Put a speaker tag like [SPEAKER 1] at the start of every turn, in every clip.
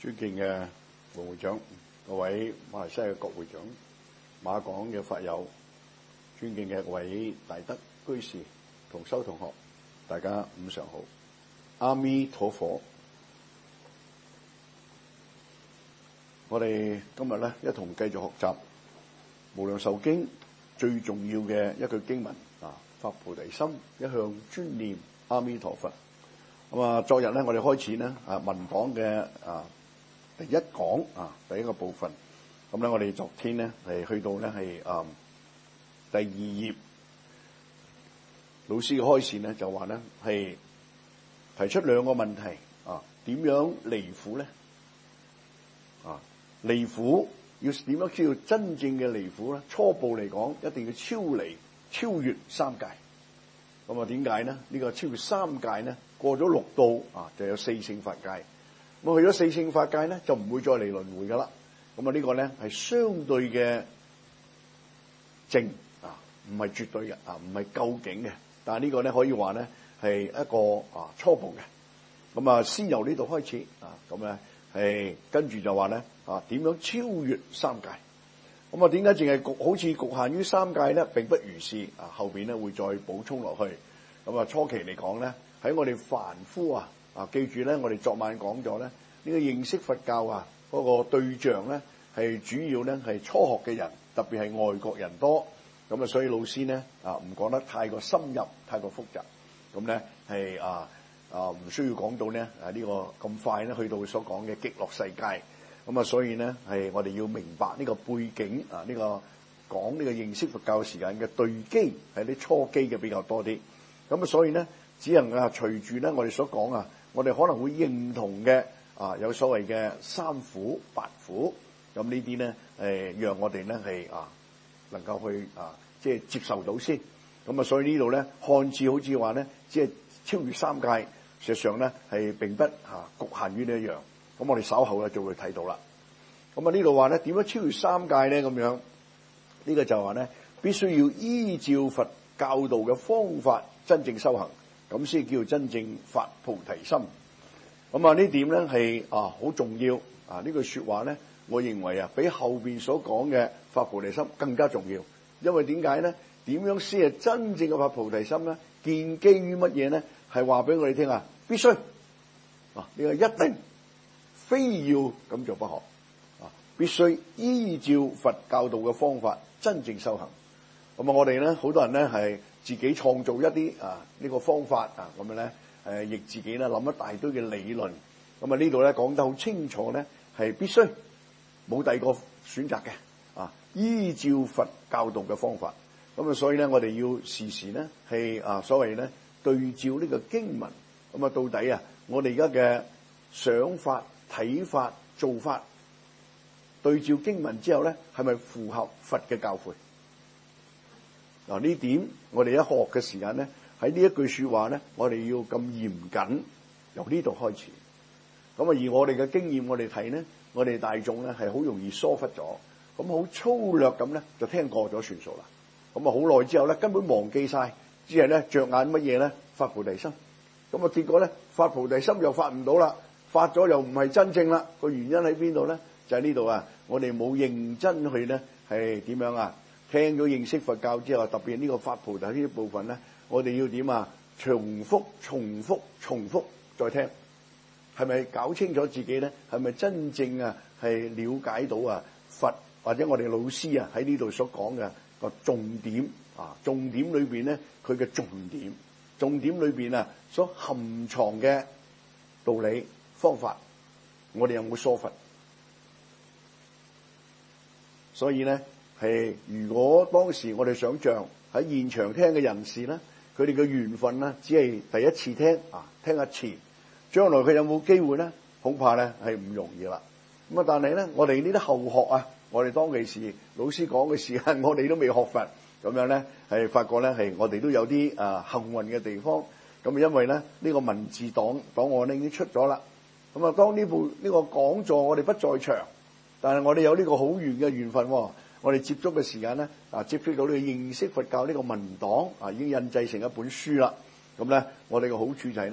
[SPEAKER 1] 尊敬嘅副會長，各位馬來西亞嘅國會長，馬港嘅法友，尊敬嘅各位大德居士同修同學，大家午上好。阿彌陀佛。我哋今日咧一同繼續學習《無量壽經》最重要嘅一句經文發菩提心，一向專念阿彌陀佛。咁啊，昨日咧我哋開始咧文檔嘅第一講第一個部分。咁咧我哋昨天咧係去到咧係第二頁，老師嘅開示咧就話咧係提出兩個問題點樣離苦咧？離苦要點樣叫真正嘅離苦咧？初步嚟講，一定要超越三界。咁點解呢？呢個超越三界呢，過咗六道就有四聖法界。咁去咗四聖法界呢，就唔會再嚟輪迴噶啦。咁呢個呢係相對嘅正唔係絕對嘅唔係究竟嘅。但係呢個呢可以話呢係一個初步嘅。咁先由呢度開始咁咧係跟住就話呢點樣超越三界？咁點解淨係好似局限於三界呢？並不如是。後邊呢會再補充落去。咁初期嚟講呢，喺我哋凡夫記住呢，我哋昨晚講咗呢，呢個認識佛教嗰個對象呢係主要呢係初學嘅人，特別係外國人多。咁所以老師呢唔講得太過深入、太過複雜。咁呢係唔需要講到呢呢個咁快呢去到所講嘅極樂世界。咁所以呢係我哋要明白呢個背景呢個講呢個認識佛教時間嘅對機係啲初機嘅比較多啲。咁所以呢只能隨住呢我哋所講我哋可能會認同嘅有所謂嘅三苦八苦。咁呢啲呢讓我哋呢係能夠去即係接受到先。咁所以呢度呢看似好似話呢只係超越三界，實際上呢係並不局限於呢一樣。咁我哋稍後咧就會睇到啦。咁呢度話咧點樣超越三界咧？咁樣呢個就話咧必須要依照佛教導嘅方法真正修行，咁先叫真正發菩提心。咁呢點咧係好重要。呢句說話咧，我認為比後邊所講嘅發菩提心更加重要。因為點解咧？點樣先係真正嘅發菩提心咧？建基於乜嘢咧？係話俾我哋聽必須呢個一定。非要咁做不可，必須依照佛教導嘅方法真正修行。咁我哋咧好多人咧係自己創造一啲呢個方法咁樣咧亦自己咧諗一大堆嘅理論。咁呢度咧講得好清楚咧，係必須冇第二個選擇嘅依照佛教導嘅方法。咁所以咧我哋要時時咧係所謂咧對照呢個經文。咁到底我哋而家嘅想法、睇法、做法，對照經文之後咧，係咪符合佛嘅教該？呢點我哋一學嘅時間咧，喺呢一句說話咧，我哋要咁嚴謹，由呢度開始。咁而我哋嘅經驗，我哋睇咧，我哋大眾咧係好容易疏忽咗，咁好粗略咁咧就聽過咗算數啦。咁好耐之後咧，根本忘記晒，只係咧着眼乜嘢咧？發菩提心。咁結果咧，發菩提心又發唔到啦。發咗又唔係真正啦，個原因喺邊度咧？就喺呢度我哋冇認真去咧係點樣聽咗認識佛教之後，特別呢個發菩提呢一部分咧，我哋要點重複再聽，係咪搞清楚自己咧？係咪真正係了解到佛或者我哋老師喺呢度所講嘅個重點重點裏邊咧，佢嘅重點裏邊所含藏嘅道理方法，我哋有冇疏忽？所以咧係如果當時我哋想象喺現場聽嘅人士咧，佢哋嘅緣分咧只係第一次聽一次，將來佢有冇機會咧？恐怕咧係唔容易啦。咁但係咧，我哋呢啲後學我哋當其時老師講嘅時間，我哋都未學佛，咁樣咧係發覺咧係我哋都有啲幸運嘅地方。咁因為咧呢個文字檔案咧已經出咗啦。咁當呢個講座我哋不在場，但係我哋有呢個好緣嘅緣分。我哋接觸嘅時間咧接觸到呢個認識佛教呢個文檔已經印製成一本書啦。咁咧我哋嘅好處就係咧，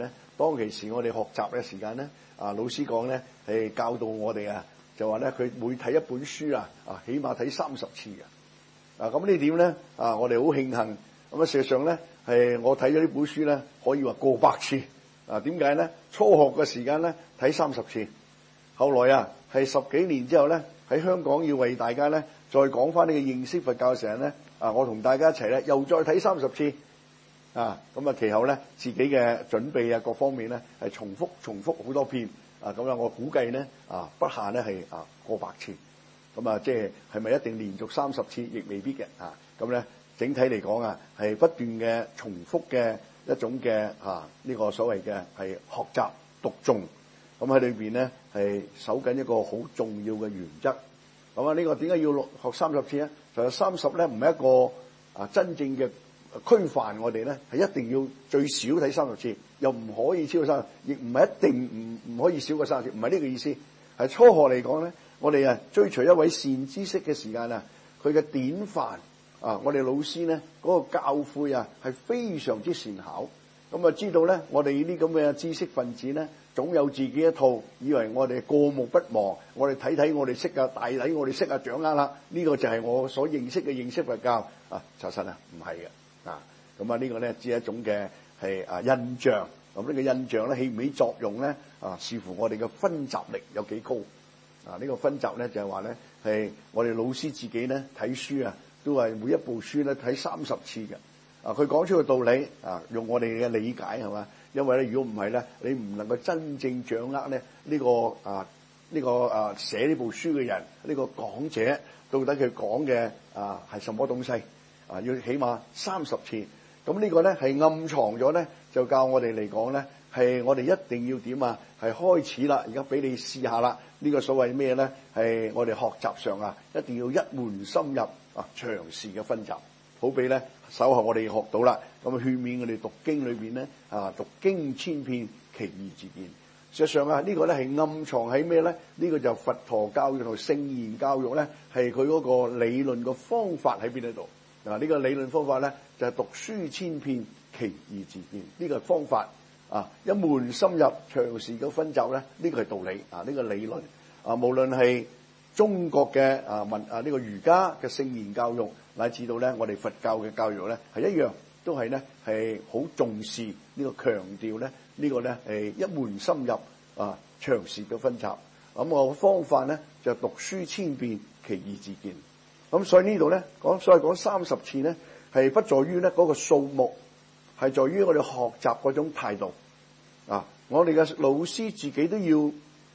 [SPEAKER 1] 當其時我哋學習嘅時間咧，老師講咧係教導我哋啊，就話咧佢每睇一本書啊，起碼睇30次嘅。咁呢點咧我哋好慶幸。咁事實上咧係我睇咗呢本書咧，可以話過百次。點解咧？初學嘅時間咧睇30次，後來係10幾年之後咧，喺香港要為大家咧再講翻呢個認識佛教嘅時候咧，我同大家一齊咧又再睇30次。咁其後咧自己嘅準備各方面咧係重複好多遍。咁樣我估計咧不下咧係過百次。咁即係咪一定連續30次？亦未必嘅。咁咧整體嚟講係不斷嘅重複嘅一種嘅呢個所謂嘅係學習讀誦。咁喺裏邊咧係守緊一個好重要嘅原則。咁呢個點解要學30次咧？就係30咧唔係一個真正嘅規範，我哋咧係一定要最少睇30次，又唔可以超過30次，亦唔係一定唔可以少過30次，唔係呢個意思。係初學嚟講咧，我哋追隨一位善知識嘅時間佢嘅典範我哋老師咧嗰個教誨係非常之善巧。咁知道咧，我哋呢啲咁嘅知識分子咧，總有自己一套，以為我哋過目不忘，我哋睇我哋識大體我哋識掌握啦。呢個就係我所認識嘅認識佛教查實唔係嘅。咁呢個咧只係一種嘅係印象。咁呢個印象咧起唔起作用咧視乎我哋嘅分集力有幾高。呢個分集咧就係話咧係我哋老師自己咧睇書都係每一部書咧睇30次嘅。佢講出個道理用我哋嘅理解係嘛？因為咧如果唔係咧，你唔能夠真正掌握咧呢個寫呢部書嘅人呢個講者到底佢講嘅係什麼東西要起碼30次。咁呢個咧係暗藏咗咧，就教我哋嚟講咧係我哋一定要點係開始啦。而家俾你試下啦。呢個所謂咩咧？係我哋學習上一定要一門深入長時嘅分集。好比咧稍後我哋學到啦，咁勸勉我哋讀經裏邊咧讀經千遍，其義自見。事實上呢個咧係暗藏喺咩咧？呢個就佛陀教育同聖言教育咧係佢嗰個理論嘅方法喺邊度？呢個理論方法咧就係讀書千遍，其義自見。呢個方法一門深入長時嘅分集咧，呢個係道理呢個理論無論係中國嘅呢個儒家嘅聖言教育，乃至到咧我哋佛教嘅教育咧係一樣，都係咧係好重視呢個強調咧呢個咧係一門深入長時嘅分集。咁我嘅方法咧就讀書千遍，其義自見。咁所以呢度咧講30次咧係不在於咧嗰個數目，係在於我哋學習嗰種態度。我哋嘅老師自己都要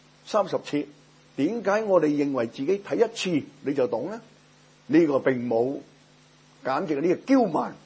[SPEAKER 1] 30次。點解我哋認為自己睇一次你就懂咧？呢個並冇，簡直係呢個驕慢。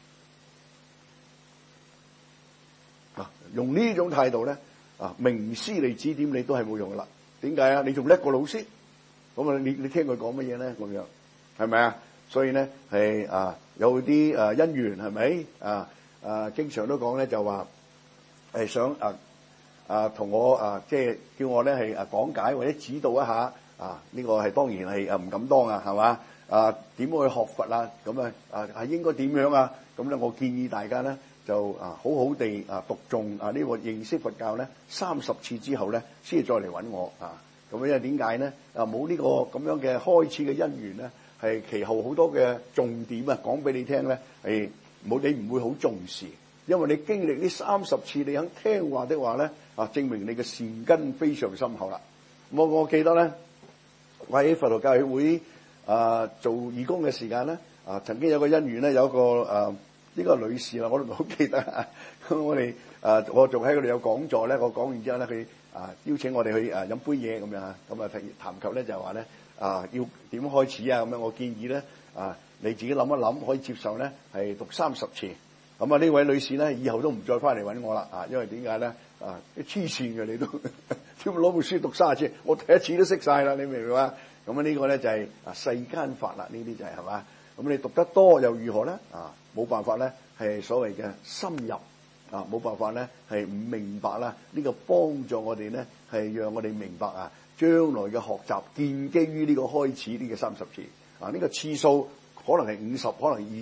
[SPEAKER 1] 用呢種態度咧名師嚟指點你都係冇用噶啦。點解你仲叻過老師？咁你聽佢講乜嘢咧？咁樣係咪啊？所以咧係有啲因緣係咪經常都講咧就話係想同我即係叫我咧係講解或者指導一下呢個係當然係唔敢當係嘛？點去學佛咁係應該點樣咁咧？我建議大家咧就好好地讀誦呢個認識佛教咧30次之後咧，先至再嚟揾我咁因為點解咧？冇呢個咁樣嘅開始嘅因緣咧，係其後好多嘅重點講俾你聽咧，係你唔會好重視。因為你經歷呢30次，你肯聽話的話咧，證明你嘅善根非常深厚啦。我記得咧，我喺佛陀教協會做義工嘅時間咧，曾經有個因緣咧，有一個呢個女士啦，我都唔係好記得。咁我哋我仲喺嗰度有講座咧，我講完之後咧，佢邀請我哋去飲杯嘢咁樣咁談及咧就話咧要點開始咁樣，我建議咧你自己諗一諗，可以接受咧係讀30次。咁呢位女士咧，以後都唔再翻嚟揾我啦，因為點解咧？黐線嘅你都點攞部書讀30次？我第一次都識晒啦，你明唔明啊？咁呢個咧就係世間法啦，呢啲就係嘛？咁你讀得多又如何咧？冇辦法咧，係所謂嘅深入冇辦法咧係唔明白啦。呢個幫助我哋咧係讓我哋明白將來嘅學習建基於呢個開始呢個30次呢個次數可能係50，可能係20。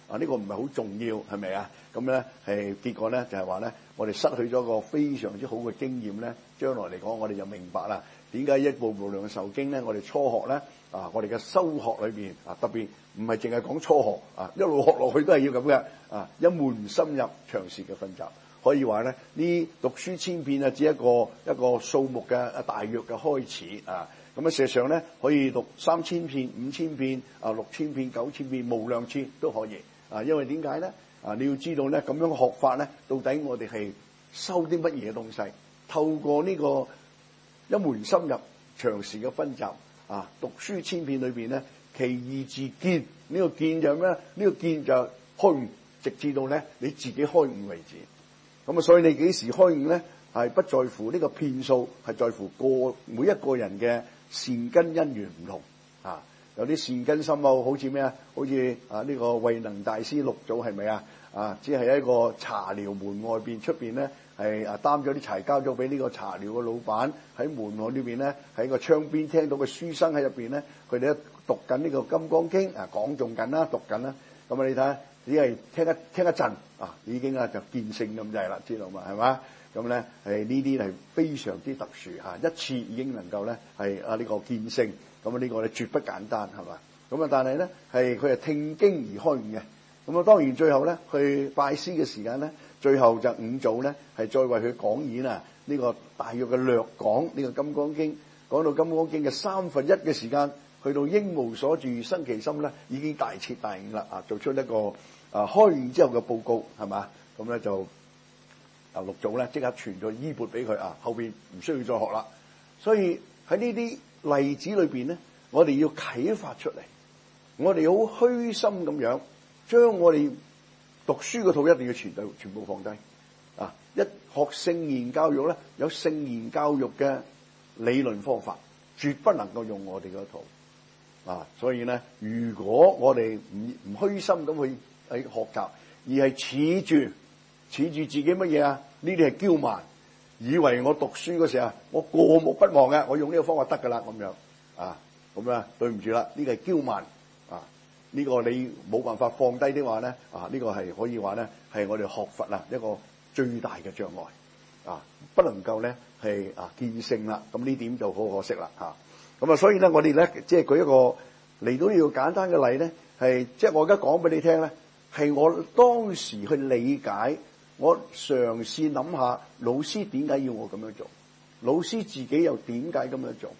[SPEAKER 1] 呢個唔係好重要，係咪啊？咁咧係結果咧就係話咧，我哋失去咗個非常之好嘅經驗咧。將來嚟講，我哋就明白啦，點解一步步量受經咧？我哋初學咧我哋嘅修學裏邊特別唔係淨係講初學一路學落去都係要咁嘅一門深入，長時嘅訓習。可以話咧，呢讀書千遍只係一個數目嘅大約嘅開始咁事實上咧，可以讀3000遍、5000遍、6000遍、9000遍，無量次都可以因為點解咧？你要知道咧，咁樣嘅學法咧，到底我哋係修啲乜嘢東西？透過呢個一門深入、長時嘅分集讀書千遍裏邊咧，其義自見。呢個見就係咩？呢個見就開悟，直至到咧你自己開悟為止。咁所以你幾時開悟咧？係不在乎呢個遍數，係在乎每一個人嘅善根因緣唔同有啲善根深奧，好似咩啊？好似呢個慧能大師六祖係咪只係一個茶寮門外邊出邊咧，係擔咗啲柴交咗俾呢個茶寮嘅老闆，喺門外呢邊咧，喺個窗邊聽到個書生喺入邊咧，佢哋讀緊呢個《金剛經》講誦緊啦，讀緊啦。咁你睇下，只係聽一陣已經就見性咁滯啦，知道嘛？係嘛？咁咧係呢啲係非常之特殊一次已經能夠咧係呢個見性，咁呢個咧絕不簡單，係嘛？咁但係咧佢係聽經而開悟嘅。咁當然最後咧去拜師嘅時間咧，最後就五祖咧係再為佢講演呢個大約嘅略講呢個《金剛經》，講到《金剛經》嘅1/3嘅時間，去到應無所住生其心咧，已經大徹大悟啦做出一個開悟之後嘅報告，係嘛？咁咧就六祖咧即刻傳咗衣缽俾佢後邊唔需要再學啦。所以喺呢啲例子裏邊咧，我哋要啟發出嚟，我哋好虛心咁樣將我哋讀書嗰套一定要全部放低一學聖言教育咧，有聖言教育嘅理論方法，絕不能夠用我哋嗰套所以咧，如果我哋唔虛心咁去學習，而係恃住自己乜嘢呢啲係驕慢，以為我讀書嗰時我過目不忘嘅，我用呢個方法得噶啦咁樣咁對唔住啦，呢個係驕慢呢個你冇辦法放低的話咧呢個係可以話咧係我哋學佛一個最大嘅障礙不能夠咧係見性啦。咁呢點就好可惜啦咁所以咧我哋咧即係舉一個嚟到呢個簡單嘅例咧，係即係我而家講俾你聽咧，係我當時去理解，我嘗試諗下老師點解要我咁樣做，老師自己又點解咁樣做，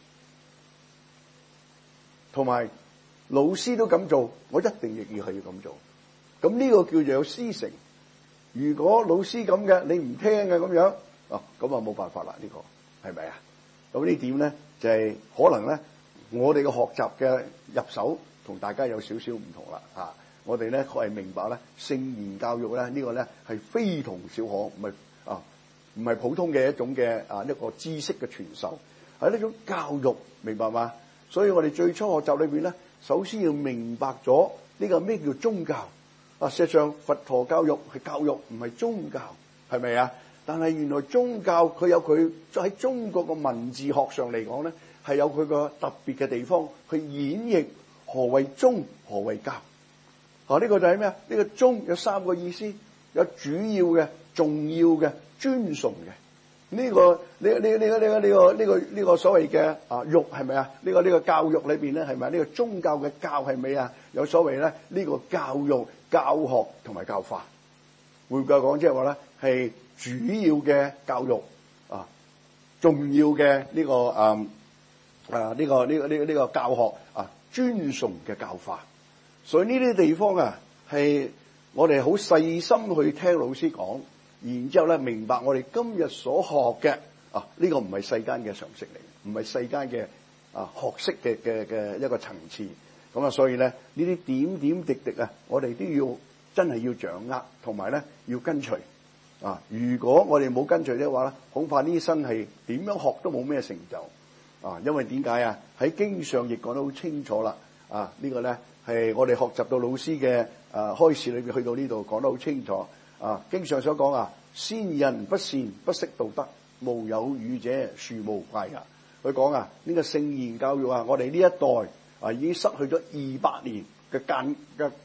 [SPEAKER 1] 同埋老師都咁做，我一定亦要係要咁做。咁呢個叫做有師承。如果老師咁嘅，你唔聽嘅咁樣咁冇辦法啦。呢個係咪咁呢點咧就係可能咧，我哋嘅學習嘅入手同大家有少少唔同啦我哋咧確係明白咧，聖言教育咧呢個咧係非同小可，唔係普通嘅一種嘅一個知識嘅傳授，係呢種教育，明白嘛？所以我哋最初學習裏邊咧，首先要明白咗呢個咩叫宗教事實上佛陀教育係教育，唔係宗教，係咪啊？但係原來宗教佢有佢喺中國嘅文字學上嚟講咧，係有佢個特別嘅地方去演繹何謂宗，何謂教呢個就係咩啊？呢個宗有3個意思，有主要嘅、重要嘅、尊崇嘅。呢個所謂嘅育係咪啊？呢個教育裏邊咧係咪？呢個宗教嘅教係咪啊？有所謂咧呢個教育、教學同埋教化。換句講，即係話咧係主要嘅教育重要嘅呢個教學尊崇嘅教化。所以呢啲地方係我哋好細心去聽老師講，然之後咧明白我哋今日所學嘅呢個唔係世間嘅常識嚟，唔係世間嘅學識嘅一個層次。咁所以咧呢啲點點滴滴我哋都要真係要掌握，同埋咧要跟隨如果我哋冇跟隨嘅話咧，恐怕呢生係點樣學都冇咩成就因為點解喺經上亦講得好清楚啦呢個咧係我哋學習到老師嘅開示裏邊去到呢度講得好清楚經上所講先人不善不識道德，無有語者殊無怪也。佢講呢個聖言教育我哋呢一代已經失去咗200年嘅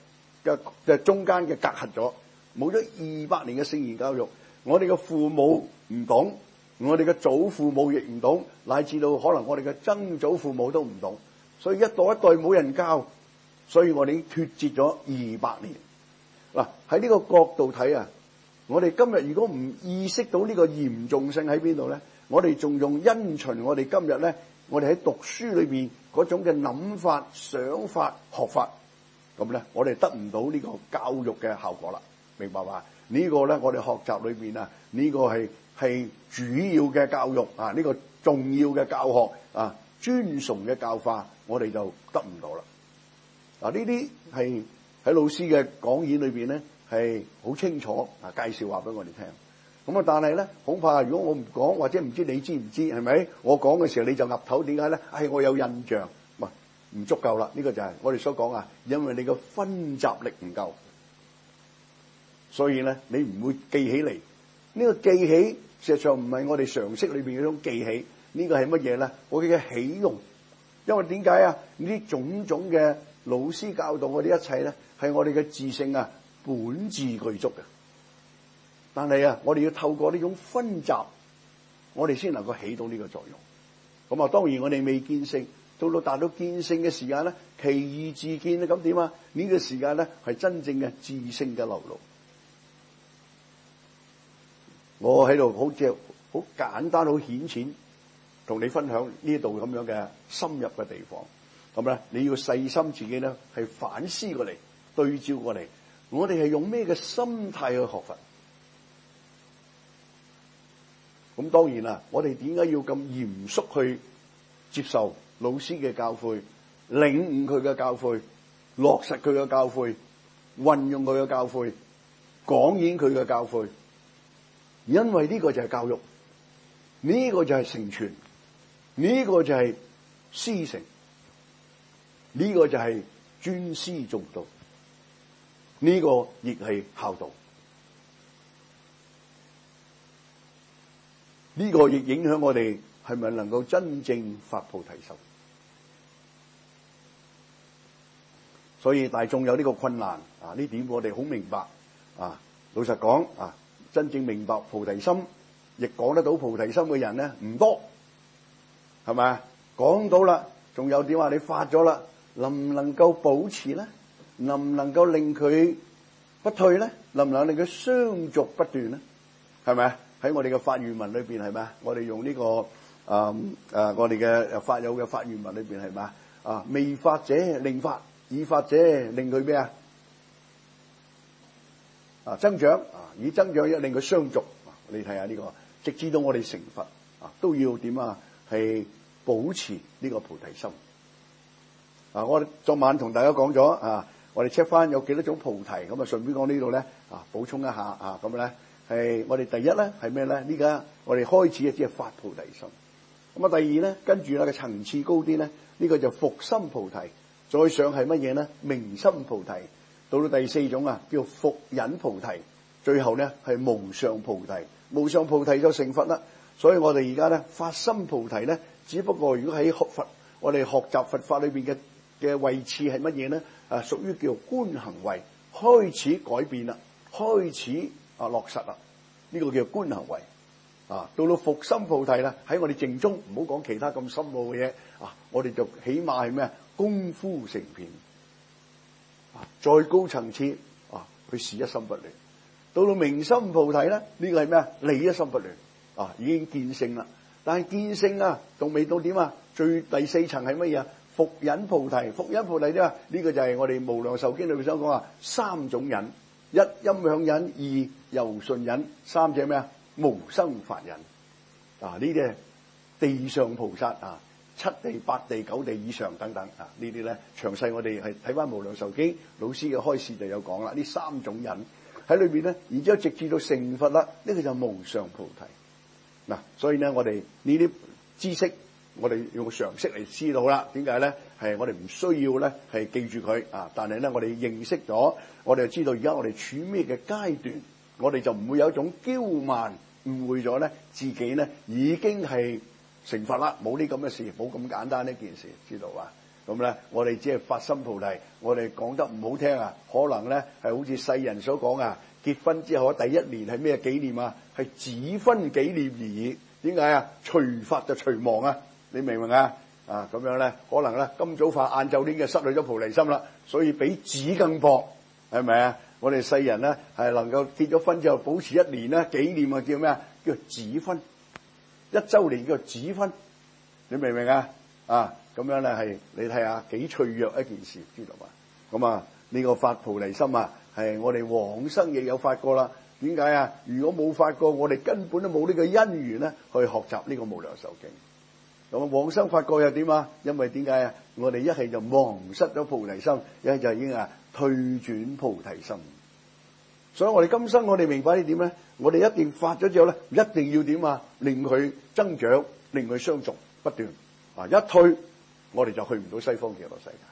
[SPEAKER 1] 嘅中間嘅隔閡咗，冇咗200年嘅聖言教育，我哋嘅父母唔懂，我哋嘅祖父母亦唔懂，乃至到可能我哋嘅曾祖父母都唔懂，所以一代一代冇人教，所以我哋已經脫節咗200年。嗱，喺呢個角度睇啊，我哋今日如果唔意識到呢個嚴重性喺邊度咧，我哋仲用因循我哋今日咧，我哋喺讀書裏邊嗰種嘅諗法、想法、學法，咁咧我哋得唔到呢個教育嘅效果啦，明白嘛？呢個咧我哋學習裏邊啊，呢個係主要嘅教育啊，呢個重要嘅教學啊，尊崇嘅教化，我哋就得唔到啦。嗱，呢啲係喺老師嘅講演裏邊咧，係好清楚啊，介紹話俾我哋聽。咁啊，但係咧，恐怕如果我唔講，或者唔知你知唔知，係咪？我講嘅時候你就岌頭，點解咧？我有印象，唔足夠啦。呢個就係我哋所講啊，因為你個分集力唔夠，所以咧你唔會記起嚟。呢個記起，事實上唔係我哋常識裏邊嗰種記起，呢個係乜嘢咧？我哋嘅喜用。因為點解啊？呢啲種種嘅老師教導我哋一切咧，係我哋嘅自性啊，本自具足嘅。但係啊，我哋要透過呢種分集，我哋先能夠起到呢個作用。咁啊，當然我哋未見性，到達到見性嘅時間咧，其義自見咧，咁點啊？呢個時間咧係真正嘅自性嘅流露。我喺度好似好簡單、好顯淺，同你分享呢度咁樣嘅深入嘅地方。咁咧，你要細心自己咧，係反思過嚟，對照過嚟，我哋係用咩嘅心態去學佛？咁當然啦，我哋點解要咁嚴肅去接受老師嘅教誨，領悟佢嘅教誨，落實佢嘅教誨，運用佢嘅教誨，講演佢嘅教誨？因為呢個就係教育，呢個就係成全，呢個就係師承，呢個就係尊師重道，呢個亦係孝道。呢個亦影響我哋係咪能夠真正發菩提心。所以大眾有呢個困難啊，呢點我哋好明白啊。老實講啊，真正明白菩提心，亦講得到菩提心嘅人咧唔多，係咪啊？講到啦，仲有點話你發咗啦，能唔能夠保持咧？能唔能夠令佢不退咧？能唔能令佢相續不斷咧？係咪啊？喺我哋嘅法願文裏邊係咪啊？我哋用呢個我哋嘅法友嘅法願文裏邊係咪啊？未發者令發，已發者令佢咩啊？增長啊，以增長一令佢相續。你睇下呢個，直至到我哋成佛啊，都要點啊？係保持呢個菩提心。我哋昨晚同大家講咗啊，我哋 check 翻有幾多種菩提，咁啊順便講呢度咧補充一下啊，咁咧。係我哋第一咧係咩咧？呢家我哋開始只係發菩提心。咁啊，第二咧跟住咧個層次高啲咧，呢個就伏心菩提。再上係乜嘢咧？明心菩提。到到第四種啊，叫伏忍菩提。最後咧係無上菩提。無上菩提就成佛啦。所以我哋而家咧發心菩提咧，只不過如果喺學佛，我哋學習佛法裏邊嘅位置係乜嘢咧？屬於叫觀行位，開始改變啦，開始落實啦，呢個叫觀行為啊。到到伏心菩提啦，喺我哋靜中，唔好講其他咁深奧嘅嘢啊。我哋就起碼係咩啊？功夫成片啊，再高層次啊，去事一心不亂。到到明心菩提咧，呢個係咩啊？理一心不亂啊，已經見性啦。但係見性啊，仲未到點啊？第四層係乜嘢啊？伏忍菩提。伏忍菩提啫嘛，呢個就係我哋無量壽經裏面所講啊，三種忍。一陰響忍，二柔順忍，三者咩啊？無生法忍。呢啲係地上菩薩啊，七地、八地、九地以上等等啊，呢啲咧詳細我哋係睇翻無量壽經老師嘅開示就有講啦。呢三種忍喺裏邊咧，然之後直至到成佛啦，呢個就無上菩提。所以咧我哋呢啲知識，我哋用常識嚟知道啦。點解咧？係我哋唔需要咧係記住佢啊，但係咧我哋認識咗，我哋就知道而家我哋處咩嘅階段，我哋就唔會有一種驕慢，誤會咗咧自己咧已經係成佛啦，冇呢咁嘅事，冇咁簡單呢件事，知道啊？ 咁咧，我哋只係發心菩提，我哋講得唔好聽啊，可能咧係好似世人所講啊，結婚之後第一年係咩紀念啊？係指婚紀念而已。點解啊？隨發就隨亡啊！你明唔明啊？啊咁樣咧，可能咧今早發晏晝呢嘅失去咗菩提心啦，所以比紙更薄，係咪啊？我哋世人咧係能夠結咗婚之後保持一年咧紀念啊，叫咩啊？叫指婚，1週年叫指婚，你明唔明啊？啊咁樣咧係你睇下幾脆弱一件事，知道嘛？咁啊呢個發菩提心啊，係我哋往生亦有發過啦。點解啊？如果冇發過，我哋根本都冇呢個因緣咧去學習呢個無量壽經。咁往生發過又點啊？因為點解啊？我哋一係就忘失咗菩提心，一係就已經退轉菩提心。所以我哋今生我哋明白呢點咧？我哋一定發咗之後咧，一定要點啊？令佢增長，令佢相續不斷。啊！一退，我哋就去唔到西方極樂世界。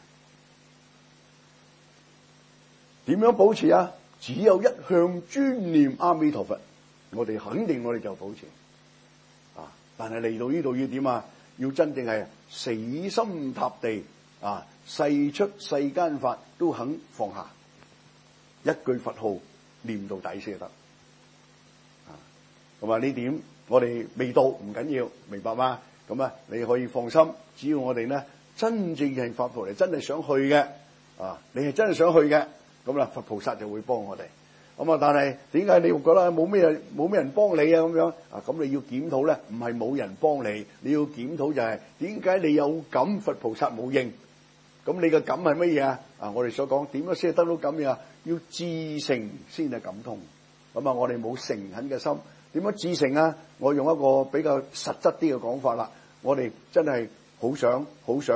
[SPEAKER 1] 點樣保持啊？只有一向專念阿彌陀佛，我哋肯定我哋就保持。啊！但係嚟到呢度要點啊？要真正係死心塌地啊！世出世間法都肯放下，一句佛號念到底先得。啊！咁啊呢點我哋未到唔緊要，明白嗎？咁啊，你可以放心，只要我哋咧真正係發菩提，真係想去嘅，啊，你係真係想去嘅，咁啦，佛菩薩就會幫我哋。咁啊，但係點解你會覺得冇咩人幫你啊？咁樣啊，咁你要檢討咧，唔係冇人幫你，你要檢討就係點解你有感，佛菩薩冇應。咁你嘅感係乜嘢啊？啊，我哋所講點樣先係得到感呀？要至誠先係感通。咁啊，我哋冇誠懇嘅心。點樣至誠啊？我用一個比較實質啲嘅講法啦。我哋真係好想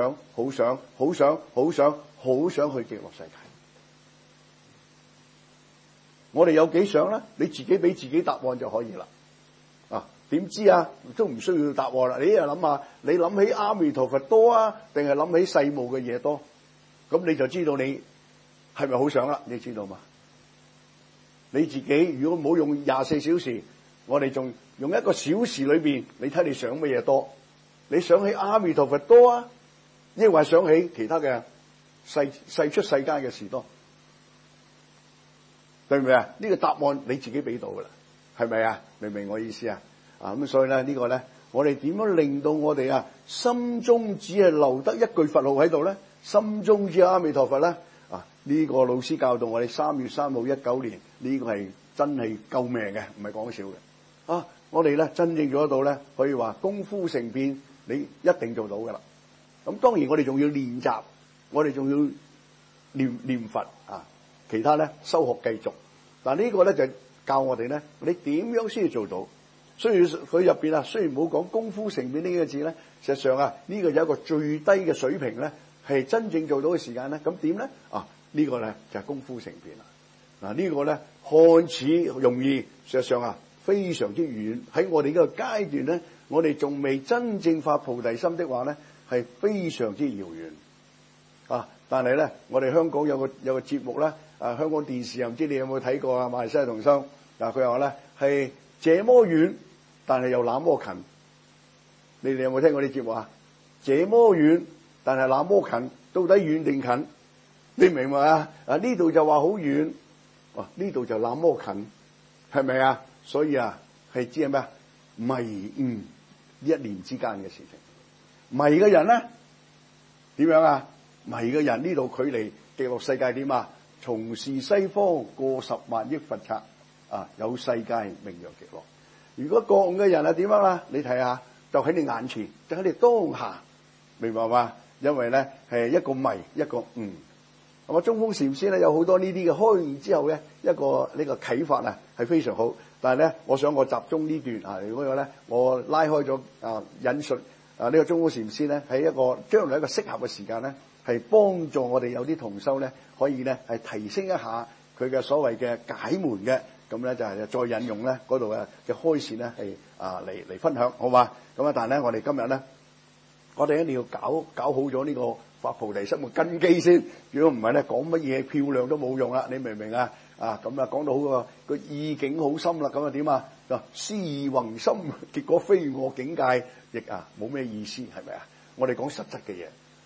[SPEAKER 1] 去極樂世界。我哋有幾想咧？你自己俾自己答案就可以啦。啊，點知啊？都唔需要答案啦。你又諗下，你諗起阿彌陀佛多啊，定係諗起世務嘅嘢多？咁你就知道你係咪好想啦？你知道嘛？你自己如果唔好用24小時。我哋仲用1個小時裏邊，你睇你想乜嘢多？你想起阿彌陀佛多啊，抑或想起其他嘅世出世間嘅事多？對唔對啊？呢個答案你自己俾到噶啦，係咪啊？明唔明我意思啊？啊咁所以咧呢個咧，我哋點樣令到我哋心中只係留得一句佛號喺度咧？心中只有阿彌陀佛咧？啊呢個老師教導我哋3月3號19年呢個係真係救命嘅，唔係講笑嘅。啊！我哋咧真正做得到咧，可以話功夫成片，你一定做到噶啦。咁當然我哋仲要練習，我哋仲要念佛啊。其他咧修學繼續。但呢個咧就教我哋咧，你點樣先至做到？所以佢入邊雖然冇講功夫成片呢個字咧，實際上呢個有一個最低嘅水平咧，係真正做到嘅時間咧。咁點咧？啊呢個咧就係功夫成片啦。嗱呢個咧看似容易，實際上非常之遠。喺我哋呢個階段咧，我哋仲未真正發菩提心的話咧，係非常之遙遠啊！但係咧，我哋香港有個節目咧，香港電視又唔知你有冇睇過啊？馬來西亞同修嗱，佢話咧係這麼遠，但係又那麼近。你哋有冇聽過啲節目啊？這麼遠，但係那麼近，到底遠定近？你明白啊？呢度就話好遠，呢度就那麼近，係咪啊？所以係知係咩啊？迷悟一念之間嘅事情。迷嘅人咧點樣啊？迷嘅人呢度距離極樂世界點啊？從是西方過10萬億佛剎有世界名曰極樂。如果覺悟嘅人點樣啊？你睇下，就喺你眼前，就喺你當下，明白嘛？因為咧係一個迷一個悟。咁中峰禪師咧有好多呢啲嘅開悟之後嘅一個呢個啟發係非常好。但係咧，我想我集中呢段如果咧我拉開咗引述呢個中峰禪師咧喺一個將來一個適合嘅時間咧，係幫助我哋有啲同修咧可以咧係提升一下佢嘅所謂嘅解門嘅，咁咧就係再引用咧嗰度嘅開示咧係嚟分享，好嘛？咁但係咧我哋今日咧，我哋一定要搞好咗呢個發菩提心嘅根基先。如果唔係咧，講乜嘢漂亮都冇用啦，你明唔明啊？咁講到好個意境好深啦，咁點啊？思意宏深，結果非我境界，亦冇咩意思，係咪啊？我哋講實質嘅嘢，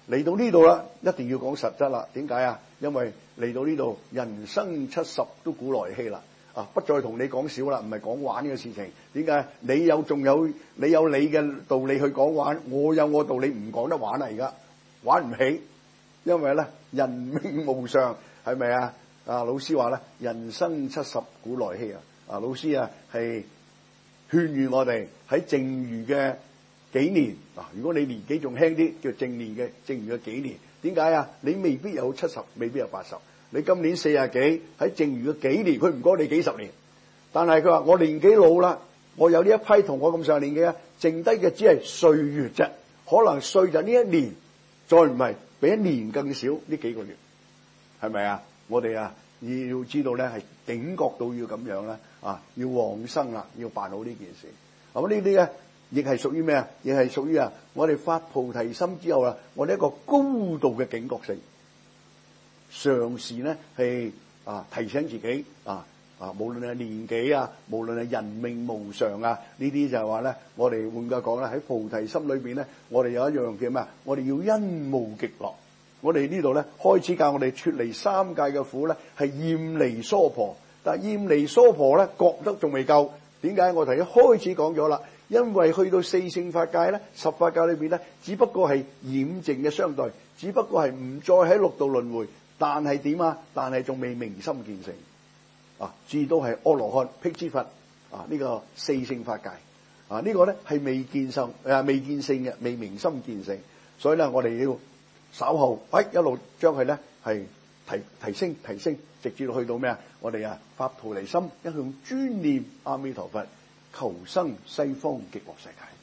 [SPEAKER 1] 嚟到呢度啦，一定要講實質啦。點解啊？因為嚟到呢度，人生70都古來稀啦。不再同你講少啦，唔係講玩嘅事情。點解？你有你嘅道理去講玩，我有我道理唔講得玩啦。而家玩唔起，因為咧人命無常，係咪啊？老師話咧，人生70古來稀啊！老師係勸喻我哋喺剩餘嘅幾年。如果你年紀仲輕啲，叫剩餘嘅幾年。點解啊？你未必有70，未必有80。你今年40幾，喺剩餘嘅幾年，佢唔過你幾十年。但係佢話我年紀老啦，我有呢一批同我咁上下年紀啊，剩低嘅只係歲月啫。可能歲就呢一年，再唔係比一年更少呢幾個月，係咪啊？我哋要知道咧，係警覺到要咁樣咧，要往生啦，要辦好呢件事。咁呢啲咧，亦係屬於咩啊？亦係屬於我哋發菩提心之後我哋一個高度嘅警覺性，嘗試咧係提醒自己無論係年紀無論係人命無常呢啲就係話咧，我哋換句講咧，喺菩提心裏邊咧，我哋有一樣叫咩？我哋要因無極樂。我哋呢度咧開始教我哋脫離三界嘅苦咧，係厭離娑婆。但係厭離娑婆咧，覺得仲未夠。點解？我哋一開始講咗啦，因為去到四聖法界咧，十法界裏邊咧，只不過係染淨嘅相對，只不過係唔再喺六道輪迴。但係點啊？但係仲未明心見性至都係阿羅漢、辟支佛呢個四聖法界呢個咧係未見性未見性嘅，未明心見性。所以咧，我哋要稍後一路將佢咧係提升，直至到去到咩啊？我哋發菩提心，一向專念阿彌陀佛，求生西方極樂世界。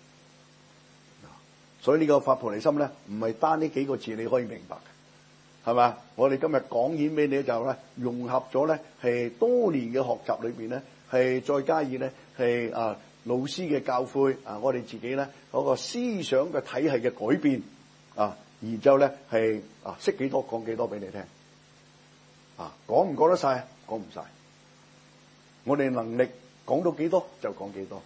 [SPEAKER 1] 所以呢個發菩提心咧，唔係單呢幾個字你可以明白嘅，係嘛？我哋今日講演俾你就咧，融合咗咧係多年嘅學習裏邊咧，係再加以咧係老師嘅教誨我哋自己咧嗰個思想嘅體系嘅改變然之後咧係識幾多講幾多俾你聽講唔講得晒？講唔晒。我哋能力講到幾多就講幾多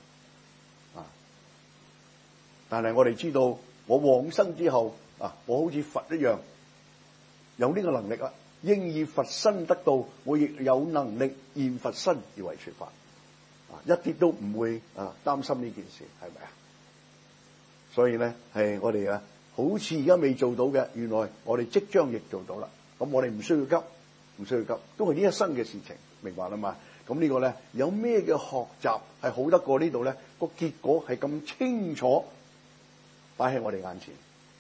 [SPEAKER 1] 但係我哋知道，我往生之後我好似佛一樣有呢個能力啦，應以佛身得道，我亦有能力現佛身而為說法一啲都唔會擔心呢件事，係咪啊？所以咧係我哋好似而家未做到嘅，原來我哋即將亦做到啦。咁我哋唔需要急，都係呢一生嘅事情，明白啦嘛？咁呢個咧有咩嘅學習係好得過呢度咧？個結果係咁清楚擺喺我哋眼前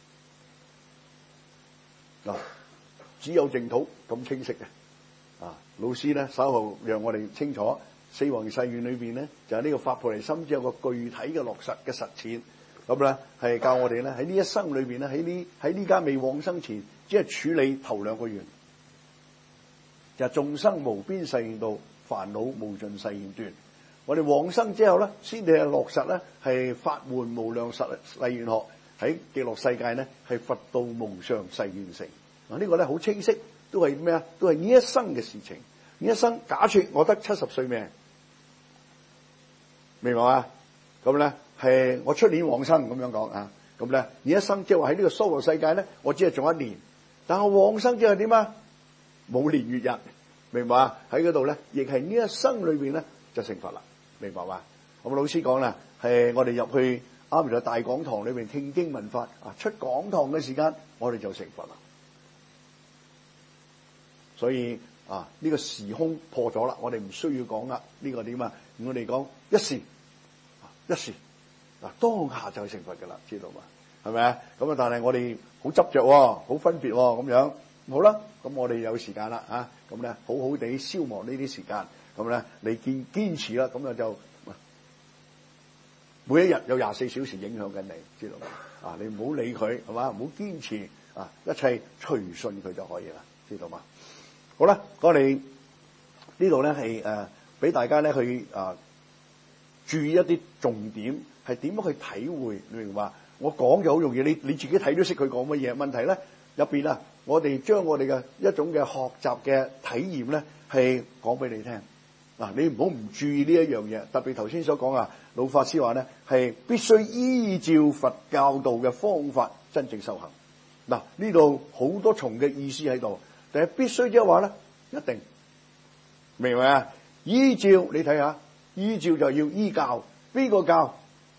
[SPEAKER 1] 只有淨土咁清晰嘅老師咧稍後讓我哋清楚四弘誓願裏邊咧就係呢個發菩提心之後個具體嘅落實嘅實踐。咁咧係教我哋咧喺呢一生裏邊咧喺呢家未往生前，只係處理頭兩個願，就係眾生無邊誓願度，煩惱無盡誓願斷。我哋往生之後咧，先至係落實咧係法門無量誓願學，喺極樂世界咧係佛道無上誓願成。呢個咧好清晰，都係咩啊？都係呢一生嘅事情。呢一生假設我得70歲命，明白嘛？咁咧係我出年往生咁樣講咁咧呢一生即係話喺呢個娑婆世界咧，我只係做1年，但係往生之後點啊？冇年月日，明白啊？喺嗰度咧，亦係呢一生裏邊咧就成佛啦，明白嘛？咁老師講啦，係我哋入去啱啱大講堂裏邊聽經聞法出講堂嘅時間，我哋就成佛啦。所以呢個時空破咗啦，我哋唔需要講啦。呢個點啊？我哋講一時當下就係成佛噶啦，知道嘛？係咪啊？咁但係我哋好執着好分別咁樣，好啦，咁我哋有時間啦咁咧好好地消磨呢啲時間，咁咧你堅持啦，咁就每一日有24小時影響緊你，知道嘛？你唔好理佢，係嘛？唔好堅持一切隨順佢就可以啦，知道嘛？好啦，我哋呢度咧係俾大家咧去注意一啲重點，係點樣去體會？你明白？我講就好容易，你自己睇都識佢講乜嘢。問題咧入邊我哋將我哋嘅一種嘅學習嘅體驗咧係講俾你聽。你唔好唔注意呢一樣嘢，特別頭先所講老法師話咧係必須依照佛教導嘅方法真正修行。 嗱，呢度好多重嘅意思喺度，但係必須即係話咧，一定明唔明啊？依照你睇下，依照就要依教，邊個教？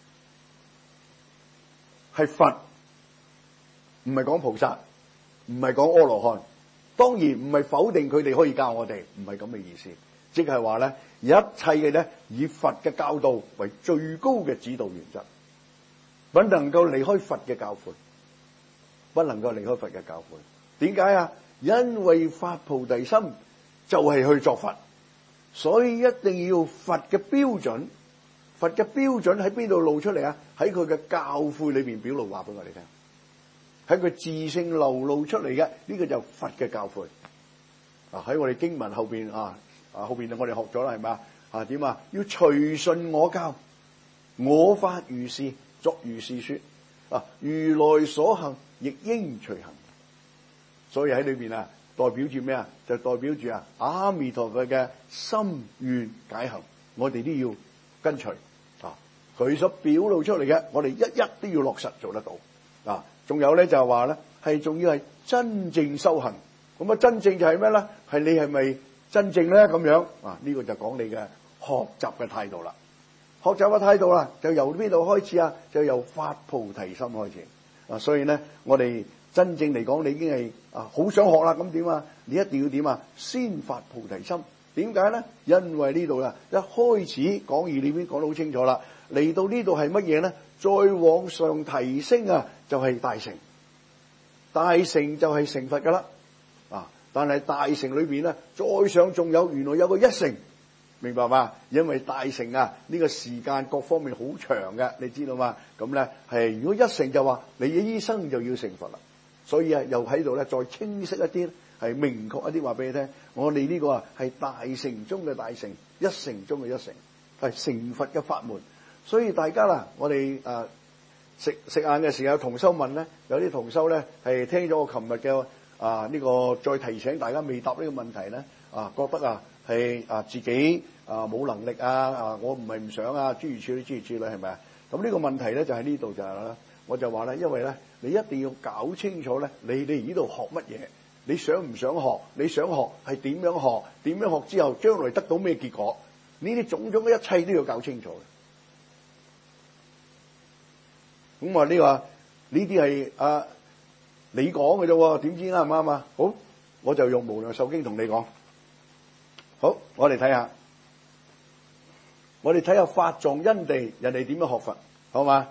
[SPEAKER 1] 係佛，唔係講菩薩，唔係講阿羅漢。當然唔係否定佢哋可以教我哋，唔係咁嘅意思，即係話咧，一切嘅咧以佛嘅教導為最高嘅指導原則，不能夠離開佛嘅教誨，不能夠離開佛嘅教誨。點解啊？因為發菩提心就係去作佛，所以一定要佛嘅標準。佛嘅標準喺邊度露出嚟啊？喺佢嘅教誨裏邊表露，話俾我哋聽。喺佢自性流露出嚟嘅呢個就佛嘅教誨。喺我哋經文後邊後邊我哋學咗啦，係咪啊？點啊？要隨順我教，我法如是，作如是說。如來所行，亦應隨行。所以喺裏邊代表住咩啊？就代表住阿彌陀佛嘅心願解行，我哋都要跟隨。佢所表露出嚟嘅，我哋一一都要落實做得到。仲有咧就係話咧，係仲要係真正修行。咁真正就係咩咧？係你係咪真正咧咁樣？呢個就講你嘅學習嘅態度啦。學習嘅態度啦，就由邊度開始啊？就由發菩提心開始。所以咧，我哋真正嚟講，你已經係好想學啦。咁點啊？你一定要點啊？先發菩提心。點解咧？因為呢度一開始講義裏邊講得好清楚啦。嚟到呢度係乜嘢咧？再往上提升就係大乘。大乘就係成佛噶啦。但係大乘裏邊咧，再上仲有原來有個一乘，明白嘛？因為大乘呢個時間各方面好長嘅，你知道嘛？咁咧係如果一乘就話你嘅醫生就要成佛啦。所以又喺度咧再清晰一啲，係明確一啲話俾你聽。我哋呢個係大乘中嘅大乘，一乘中嘅一乘，係成佛嘅法門。所以大家啦，我哋食晏嘅時候，同修問咧，有啲同修咧係聽咗我琴日嘅呢個再提醒大家未答呢個問題咧，覺得係自己冇能力我唔係唔想諸如此類諸如此類，係咪啊？咁呢個問題咧就喺呢度就係啦，我就話咧，因為咧你一定要搞清楚咧，你哋呢度學乜嘢，你想唔想學，你想學係點樣學，點樣學之後將來得到咩結果，呢啲種種嘅一切都要搞清楚嘅。咁話呢啲係你講嘅啫，點知啱唔啱啊？好，我就用無量壽經同你講。好，我哋睇下法藏因地人哋點樣學佛，好嘛？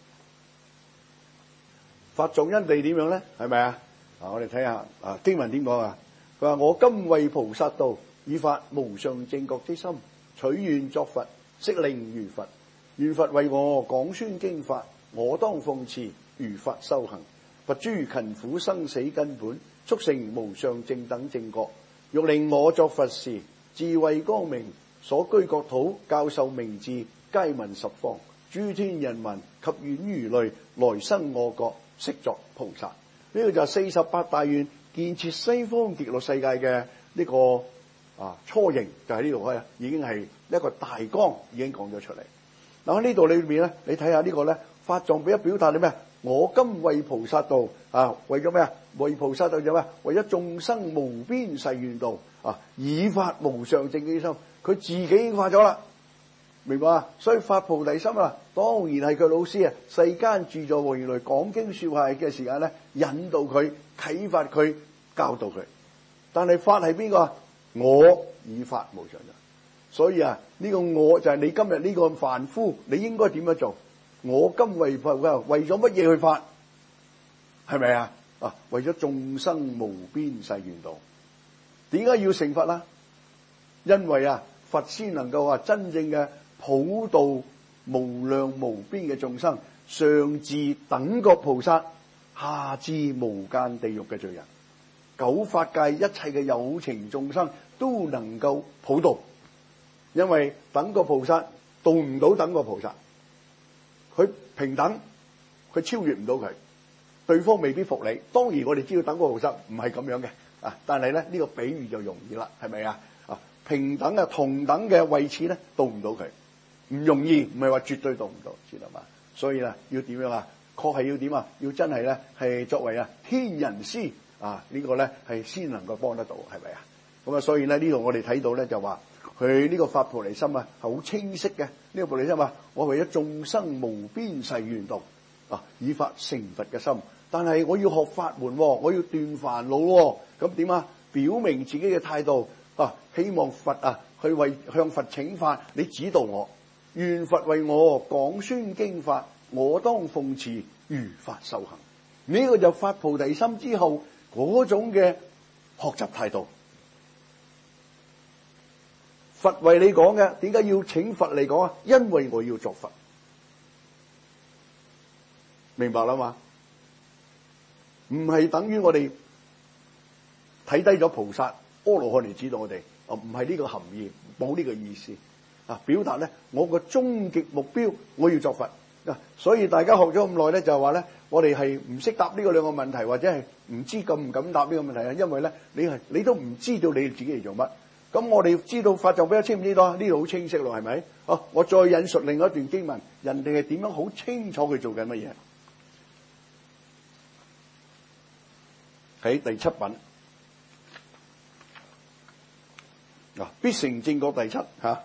[SPEAKER 1] 法藏因地點樣咧？係咪啊？我哋睇下經文點講啊？佢話我今為菩薩道，以發無上正覺之心，取願作佛，悉令如佛。願佛為我講宣經法，我當奉持如法修行。佛諸勤苦生死根本，速成無上正等正覺。欲令我作佛時，智慧光明，所居國土，教授名字，皆聞十方。諸天人民及遠如類，來生我國，悉作菩薩。呢個就係48大願建設西方極樂世界嘅呢個雛形，就喺呢度開，已經係一個大綱，已經講咗出嚟。嗱喺呢度裏面咧，你睇下呢個咧，法藏俾一表達你咩？我今為菩薩道為咗咩啊？為菩薩道就咩？為咗眾生無邊誓願度以發無上正覺心。佢自己已經發咗啦，明白啊？所以發菩提心當然係佢老師世間著作和如來講經說話嘅時間咧，引導佢、啟發佢、教導佢。但係法係邊個啊？我以發無上正。所以呢個我就係你今日呢個凡夫，你應該點樣做？我今為佛，為咗乜嘢去發？係咪啊？為咗眾生無邊誓願度。點解要成佛啦？因為佛先能夠真正嘅普度無量無邊嘅眾生，上至等覺菩薩，下至無間地獄嘅罪人，九法界一切嘅有情眾生都能夠普度。因為等覺菩薩度唔到等覺菩薩，佢平等，佢超越唔到佢，對方未必服你。當然我哋知道等覺菩薩唔係咁樣嘅但係咧呢個比喻就容易啦，係咪啊？平等同等嘅位置咧，度唔到佢，唔容易，唔係話絕對度唔到，知道嘛？所以要點樣確係要點啊？要真係咧係作為天人師呢個咧係先能夠幫得到，係咪啊？咁所以咧呢度我哋睇到咧就話佢呢個發菩提心係好清晰嘅。呢個菩提心我為咗眾生無邊誓願度以發成佛嘅心。但係我要學法門，我要斷煩惱，咁點啊？表明自己嘅態度希望佛去向佛請法，你指導我，願佛為我講宣經法，我當奉持如法受行。呢個就發菩提心之後嗰種嘅學習態度。佛為你講嘅，點解要請佛嚟講啊？因為我要作佛，明白啦嘛？唔係等於我哋睇低咗菩薩阿羅漢嚟指導我哋，唔係呢個含義，冇呢個意思表達咧我個終極目標我要作佛。所以大家學咗咁耐咧，就係話咧我哋係唔識答呢個兩個問題，或者係唔知敢唔敢答呢個問題啊？因為咧你都唔知道你自己嚟做乜。咁我哋知道法就比較清唔知道，呢度好清晰咯，係咪？我再引述另外一段經文，人哋係點樣好清楚佢做緊乜嘢？喺第七品必成正覺第七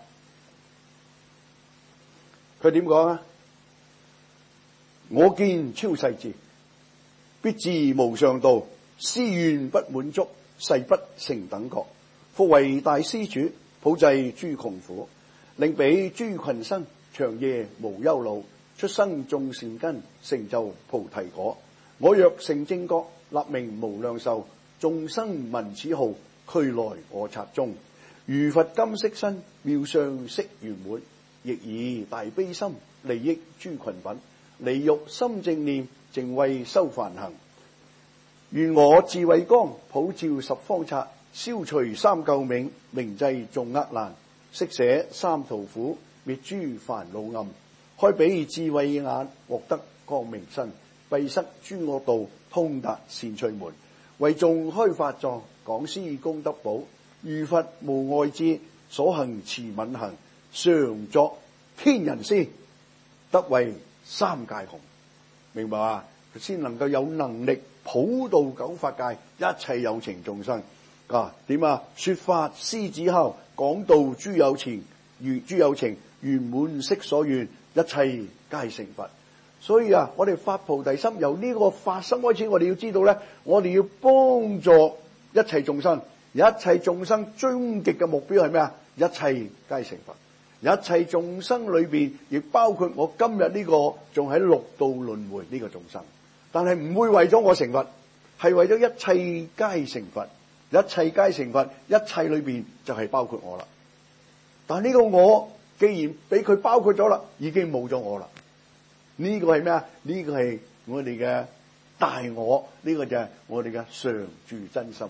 [SPEAKER 1] 佢點講啊？我見超世智，必至無上道，思願不滿足，誓不成等覺。復為大施主，普濟諸窮苦，令彼諸群生長夜無憂惱，出生種善根，成就菩提果。我若成正覺，立名無量壽，眾生聞此號，俱來我剎中。如佛金色身，妙相色圓滿，亦以大悲心利益諸群品，離欲心正念，淨慧修梵行。願我智慧光，普照十方剎，消除三垢冥，明濟眾厄難，息捨三途苦，滅諸煩惱暗。開彼智慧眼，獲得光明身，閉塞諸惡道，通達善趣門。為眾開法座，講師功德寶，如佛無外智，所行持敏行，常作天人師，得為三界雄。明白啊？先能夠有能力普渡九法界一切有情眾生。點啊？說法獅子哮，講道諸有情，圓滿悉所願，一切皆成佛。所以我哋發菩提心，由呢個發心開始，我哋要知道咧，我哋要幫助一切眾生，一切眾生終極嘅目標係咩啊？一切皆成佛。一切眾生裏邊，亦包括我今日呢個仲喺六道輪迴呢個眾生，但係唔會為咗我成佛，係為咗一切皆成佛。一切皆成佛，一切裏邊就係包括我啦。但係呢個我既然俾佢包括咗啦，已經冇咗我啦。呢個係咩啊？呢個係我哋嘅大我，呢個就係我哋嘅常住真心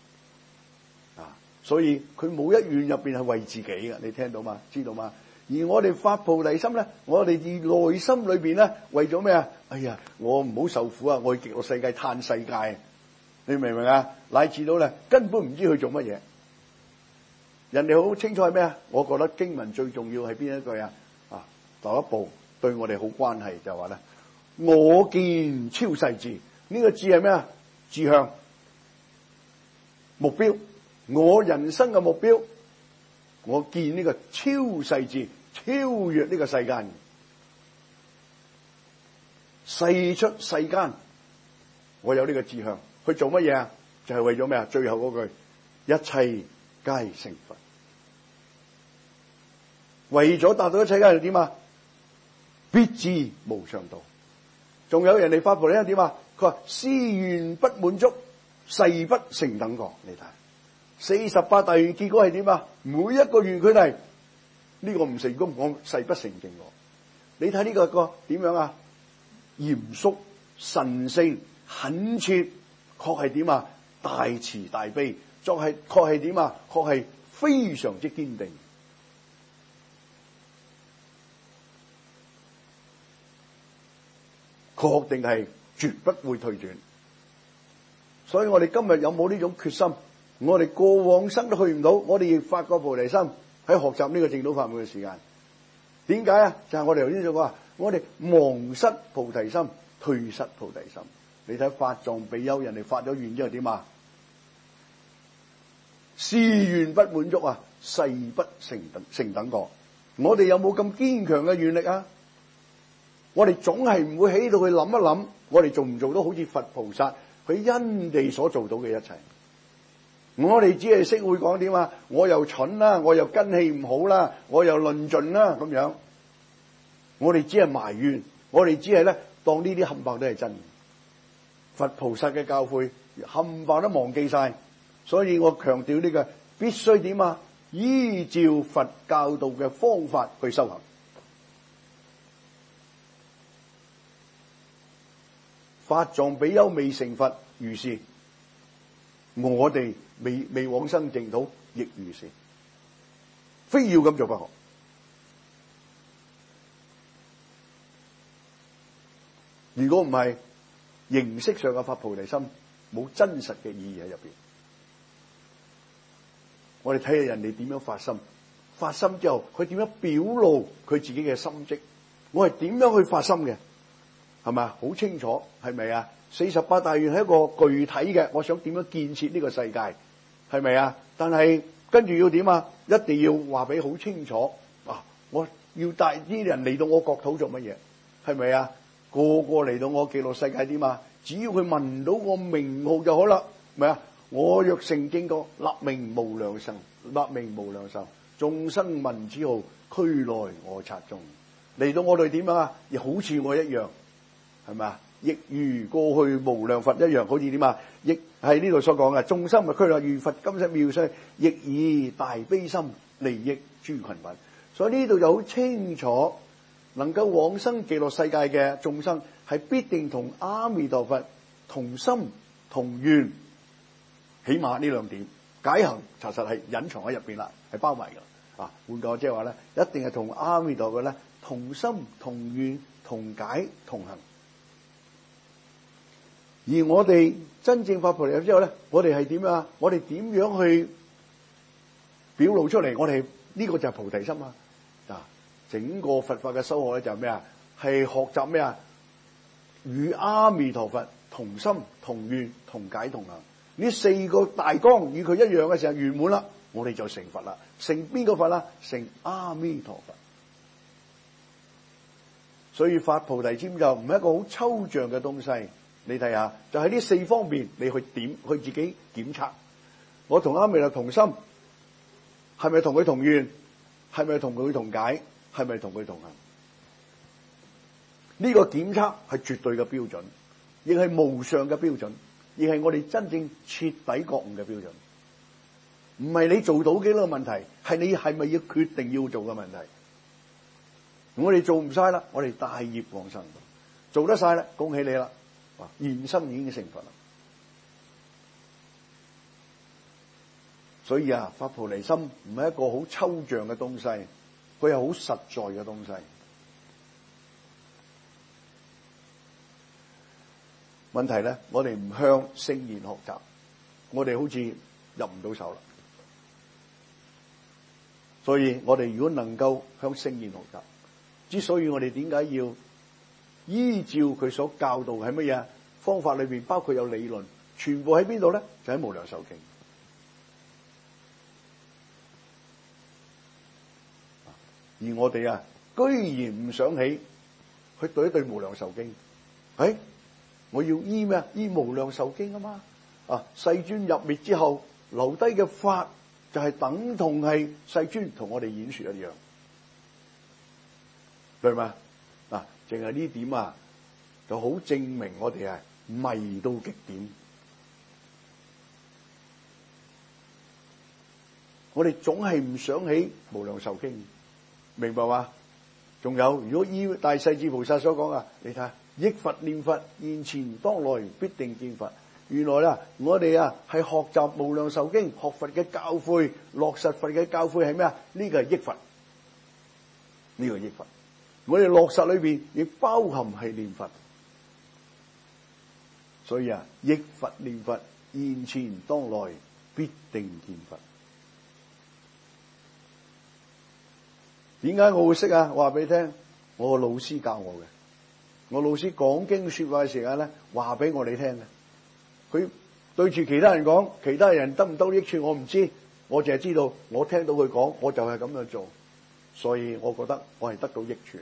[SPEAKER 1] 所以佢冇一願入邊係為自己嘅，你聽到嘛？知道嘛？而我哋發菩提心咧，我哋內心裏邊咧，為咗咩啊？哎呀，我唔好受苦啊！我去極樂世界嘆世界。你明唔明啊？乃至到咧，根本唔知佢做乜嘢。人哋好清楚係咩啊？我覺得經文最重要係邊一句啊？第一步對我哋好關係就話咧，我見超世智。呢個智係咩啊？志向、目標，我人生嘅目標。我見呢個超世智，超越呢個世間，世出世間，我有呢個志向。去做乜嘢啊？就係為咗咩啊？最後嗰句，一切皆成佛。為咗達到一切皆係點啊？必至無上道。仲有人哋發菩提心點啊？佢話思願不滿足，誓不成等覺。你睇48大願結果係點啊？每一個願佢哋呢個唔成功，我誓不成正覺。你睇呢個點樣啊？嚴肅、神聖、懇切。確係點啊？大慈大悲，確係點啊？確係非常之堅定，確定係絕不會退轉。所以我哋今日有冇呢種決心？我哋過往生都去唔到，我哋要發個菩提心喺學習呢個正道法門嘅時間。點解啊？就係我哋頭先所講，我哋忘失菩提心， 退失菩提心。你睇法藏比丘，人哋發咗願之後點啊？誓願不滿足啊，誓不成等覺。我哋有冇咁堅強嘅願力啊？我哋總係唔會喺度去諗一諗，我哋做唔做到好似佛菩薩佢因地所做到嘅一切？我哋只係識會講點啊？我又蠢啦，我又根氣唔好啦，我又論盡啦咁樣。我哋只係埋怨，我哋只係咧當呢啲冚唪唥都係真。佛菩薩嘅教誨冚唪唥都忘記晒，所以我強調呢個必須點啊？依照佛教導嘅方法去修行。法藏比丘未成佛如是，我哋未往生淨土亦如是，非要咁做不可。如果唔係，形式上嘅發菩提心冇真實嘅意義喺入邊。我哋睇下人哋點樣發心，發心之後佢點樣表露佢自己嘅心跡，我係點樣去發心嘅，係咪啊？好清楚，係咪啊？48大願係一個具體嘅，我想點樣建設呢個世界，係咪啊？但係跟住要點啊？一定要話俾好清楚啊！我要帶啲人嚟到我國土做乜嘢？係咪啊？個個嚟到我極樂世界點啊？只要佢聞到我名號就好啦，係咪啊？我若成經過，立名無量壽，立名無量壽，眾生聞此號，俱來我剎中。嚟到我哋點啊？亦好似我一樣，係咪啊？亦如過去無量佛一樣，好似點啊？亦係呢度所講嘅眾生咪俱來如佛今世妙相，亦以大悲心利益諸群品。所以呢度就好清楚，能夠往生極樂世界嘅眾生係必定同阿彌陀佛同心同願。起碼呢兩點解行查實係隱藏喺入邊啦，係包埋噶。換句話即係話咧，一定係同阿彌陀佛咧同心同願同解同行。而我哋真正發菩提心之後咧，我哋係點啊？我哋點樣去表露出嚟？我哋呢個就係菩提心啊！整個佛法嘅修學咧就係咩啊？係學習咩啊？與阿彌陀佛同心同願同解同行。呢四個大綱與佢一樣嘅時候圓滿啦，我哋就成佛啦。成邊個佛啦？成阿彌陀佛。所以發菩提心就唔係一個好抽象嘅東西。你睇下，就喺呢四方面，你去自己檢測。我同阿彌陀同心，係咪同佢同願？係咪同佢同解？係咪同佢同行？呢個檢測係絕對嘅標準，亦係無上嘅標準。而係我哋真正徹底覺悟嘅標準，唔係你做到幾多個問題，係你係咪要決定要做嘅問題。我哋做唔晒啦，我哋大業往生；做得晒啦，恭喜你啦，現生已經成佛啦。所以啊，發菩提心唔係一個好抽象嘅東西，佢係好實在嘅東西。問題咧，我哋唔向聖賢學習，我哋好似入唔到手啦。所以我哋如果能夠向聖賢學習，之所以我哋點解要依照佢所教導係乜嘢方法裏邊，包括有理論，全部喺邊度咧？就喺無量壽經。而我哋啊，居然唔想起去對一對無量壽經，我要依咩啊？依無量壽經啊嘛！世尊入滅之後留低嘅法，就係等同係世尊同我哋演說一樣，對嘛？淨係呢點啊，就好證明我哋係迷到極點。我哋總係唔想起無量壽經，明白嘛？仲有，如果依大勢至菩薩所講啊，你睇下。憶佛念佛，現前當來必定見佛。原來啦，我哋啊係學習無量壽經，學佛嘅教誨，落實佛嘅教誨係咩啊？呢個係憶佛，呢個憶佛。我哋落實裏邊亦包含係念佛。所以啊，憶佛念佛，現前當來必定見佛。點解我會識啊？我話俾你聽，我個老師教我嘅。 我老師講經說話嘅時間咧，話俾我哋聽嘅。佢對住其他人講，其他人得唔得益處我唔知，我淨係知道我聽到佢講，我就係咁樣做，所以我覺得我係得到益處。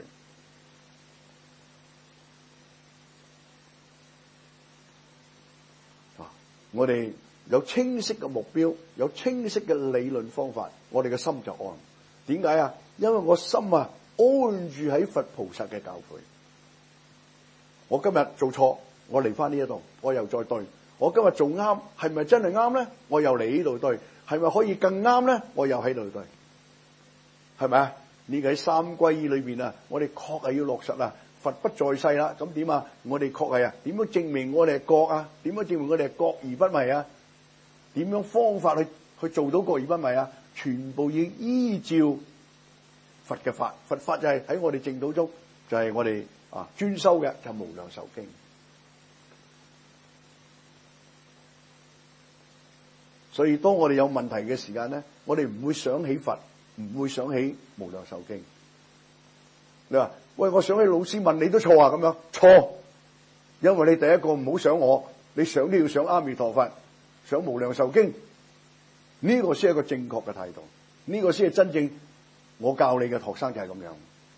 [SPEAKER 1] 我哋有清晰嘅目標，有清晰嘅理論方法，我哋嘅心就安。點解啊？因為我心啊安住喺佛菩薩嘅教誨。我今日做錯，我嚟翻呢一度，我又再對。我今日做啱，係咪真係啱咧？我又嚟呢度對，係咪可以更啱咧？我又喺度對，係咪啊？呢個喺三歸依裏邊啊，我哋確係要落實啊。佛不在世啦，咁點啊？我哋確係啊？點樣證明我哋係覺啊？點樣證明我哋係覺而不迷啊？點樣方法去做到覺而不迷啊？全部要依照佛嘅法，佛法就係喺我哋正道中，就係我哋專修嘅就無量壽經。所以當我哋有問題嘅時間咧，我哋唔會想起佛，唔會想起無量壽經。你話喂，我想起老師問你都錯啊？咁樣錯，因為你第一個唔好想我，你想都要想阿彌陀佛，想無量壽經，呢個先係一個正確嘅態度，呢個先係真正我教你嘅學生就係咁樣。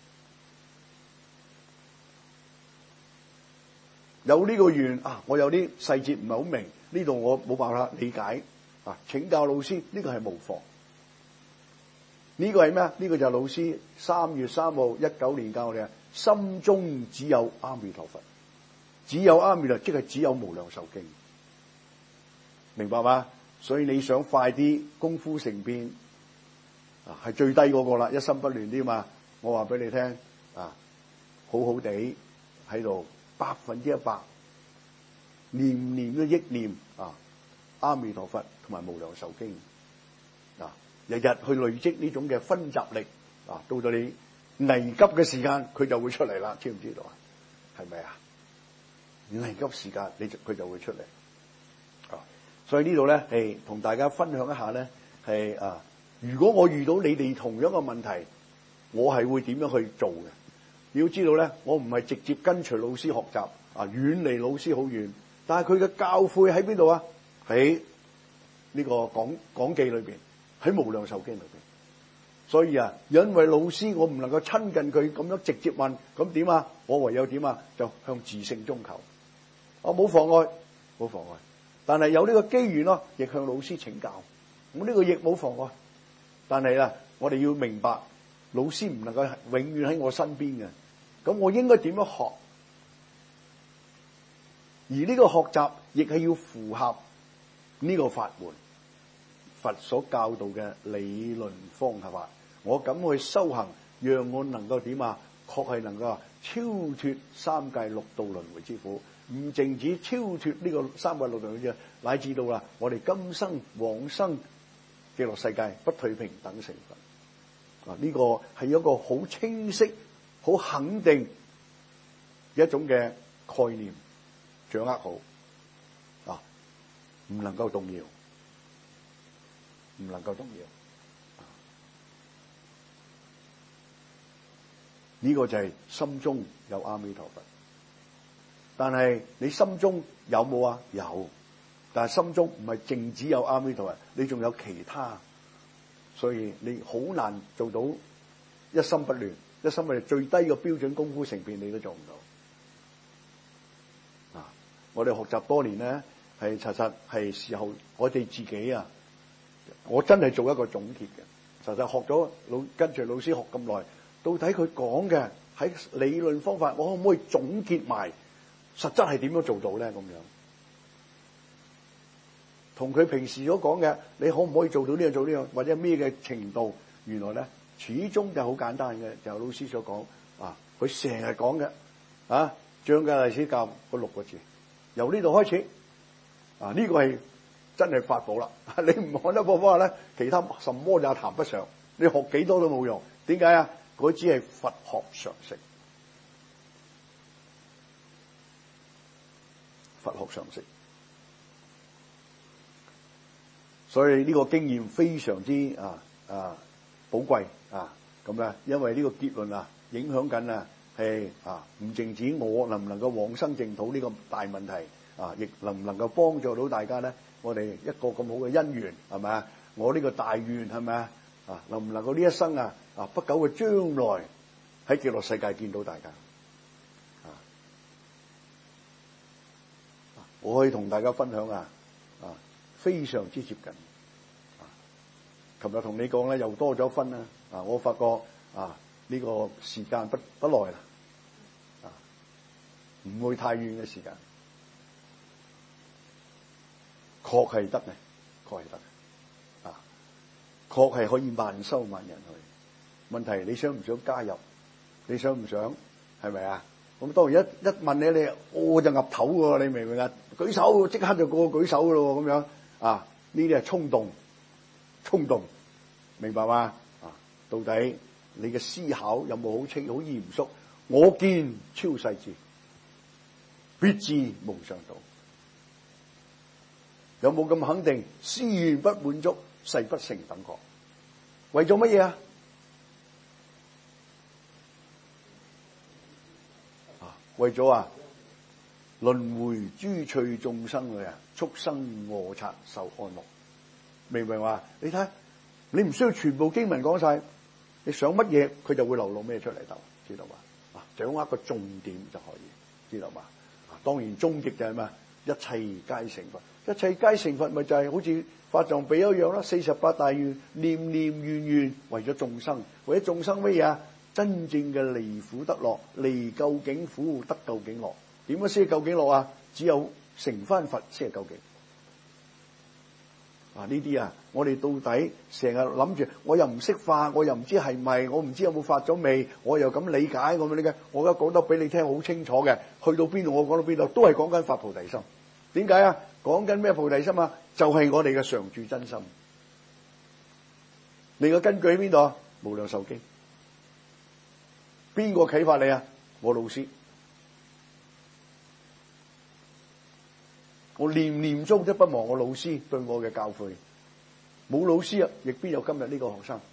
[SPEAKER 1] 有呢個緣我有啲細節唔係好明，呢度我冇辦法理解請教老師，呢個係無妨。呢個係咩？呢個就係老師3月3號19年教我哋心中只有阿彌陀佛，只有阿彌陀，即係只有無量壽經，明白嗎？所以你想快啲功夫成變係最低嗰個啦，一心不亂啲嘛。我話俾你聽好好地喺度100%念念都憶念阿彌陀佛同埋無量壽經日日去累積呢種嘅分集力到到你危急嘅時間佢就會出嚟啦，知唔知道啊？係咪啊？危急時間佢就會出嚟所以呢度咧係同大家分享一下咧係如果我遇到你哋同樣嘅問題，我係會點樣去做嘅？你要知道咧，我唔係直接跟隨老師學習遠離老師好遠，但係佢嘅教誨喺邊度啊？喺呢個講記裏邊，喺無量壽經裏邊。所以因為老師我唔能夠親近佢咁樣直接問，咁點啊？我唯有點啊？就向自性中求。我冇妨礙，冇妨礙。但係有呢個機緣咯，亦向老師請教。咁呢個亦冇妨礙。但係我哋要明白，老師唔能夠永遠喺我身邊嘅。咁我應該點樣學？而呢個學習亦係要符合呢個法門，佛所教導嘅理論方法。我咁去修行，讓我能夠點啊？確係能夠超脫三界六道輪迴之苦，唔淨止超脫呢個三界六道輪迴，乃至到我哋今生往生極樂世界不退平等成佛。呢個係一個好清晰、好肯定一種嘅概念，掌握好唔能夠動搖，唔能夠動搖。呢個就係心中有阿彌陀佛。但係你心中有冇啊？有，但係心中唔係淨只有阿彌陀佛，你仲有其他，所以你好難做到一心不亂。一心不亂最低嘅標準功夫成片你都做唔到。我哋學習多年咧，係實實係時候我哋自己我真係做一個總結嘅。實實學咗跟住老師學咁耐，到底佢講嘅喺理論方法，我可唔可以總結埋實質係點樣做到咧？咁樣同佢平時所講嘅，你可唔可以做到呢樣做呢樣，或者咩嘅程度？原來咧始終就好簡單嘅，就老師所講佢成日講嘅張家大師教嗰6個字，由呢度開始呢個係真係法寶啦！你唔看得破法咧，其他什麼也談不上，你學幾多都冇用。點解啊？嗰只係佛學常識，佛學常識。所以呢個經驗非常之寶貴咁咧，因為呢個結論影響緊係唔淨止我能唔能夠往生淨土呢個大問題亦能唔能夠幫助到大家咧？我哋一個咁好嘅姻緣係咪啊？我呢個大願係咪啊？能唔能夠呢一生不久嘅將來喺極樂世界見到大家我可以同大家分享非常之接近。琴日同你講咧，又多咗分啦。我發覺呢個時間不耐啦，唔會太遠嘅時間，確係得嘅，確係得嘅，確係可以萬修萬人去。問題你想唔想加入？你想唔想？係咪啊？咁當然一問你我就岌頭喎，你明唔明啊？舉手即刻就個個舉手噶咯，咁樣呢啲係衝動，明白嗎？到底你嘅思考有冇好清好嚴肅？我見超世智，必至無上道。有冇咁肯定？思願不滿足，誓不成等覺。為咗乜嘢啊？為咗輪迴諸趣眾生嘅畜生餓賊受安樂，明唔明話？你睇，你唔需要全部經文講晒，你想乜嘢佢就會流露咩出嚟，知道嘛？掌握個重點就可以，知道嘛？當然終極就係咩？一切皆成佛，一切皆成佛咪就係好似法藏比丘一樣啦。48大願，念念願願，為咗眾生，為咗眾生乜嘢啊？真正嘅離苦得樂，離究竟苦得究竟樂。點樣先係究竟樂啊？只有成翻佛先係究竟。呢啲我哋到底成日諗住，我又唔識化，我又唔知係咪，我唔知有冇發咗未，我又咁理解咁樣嘅。我而家講得俾你聽好清楚嘅，去到邊度我講到邊度，都係講緊發菩提心。點解啊？講緊咩菩提心啊？就係我哋嘅常住真心。你嘅根據喺邊度啊？無量壽經。邊個啟發你啊？我老師。我念念中都不忘我老師對我嘅教誨。冇老師亦邊有今日呢個學生？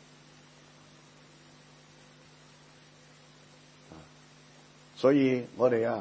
[SPEAKER 1] 所以我哋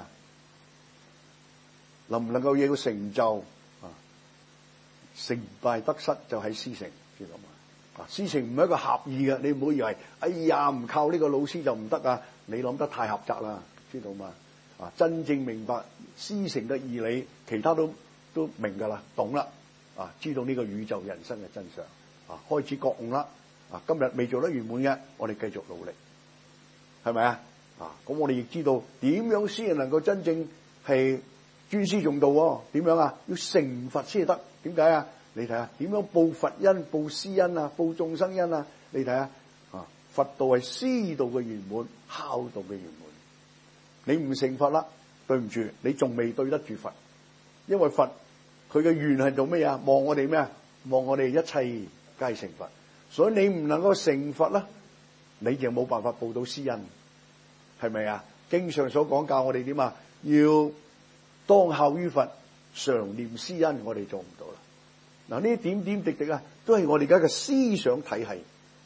[SPEAKER 1] 能唔能夠要成就成敗得失就喺師承，知道嘛？師承唔係一個狹義嘅，你唔好以為哎呀唔靠呢個老師就唔得啊！你諗得太狹窄啦，知道嘛？真正明白師承嘅義理，其他都明噶啦，懂啦，知道呢個宇宙人生嘅真相，開始覺悟啦。今日未做得圓滿嘅，我哋繼續努力，係咪啊？咁我哋亦知道點樣先能夠真正係尊師重道？點樣啊？要成佛先得。點解啊？你睇下點樣報佛恩、報師恩報眾生恩啊？你睇下佛道係師道嘅圓滿，孝道嘅圓滿。你唔成佛啦，對唔住，你仲未對得住佛。因為佛佢嘅願係做咩啊？望我哋咩啊？望我哋一切皆成佛。所以你唔能夠成佛啦，你就冇辦法報到師恩，係咪啊？經上所講教我哋點啊？要當效於佛，常念師恩，我哋做唔到啦。嗱，呢啲點點滴滴都係我哋而家嘅思想體系。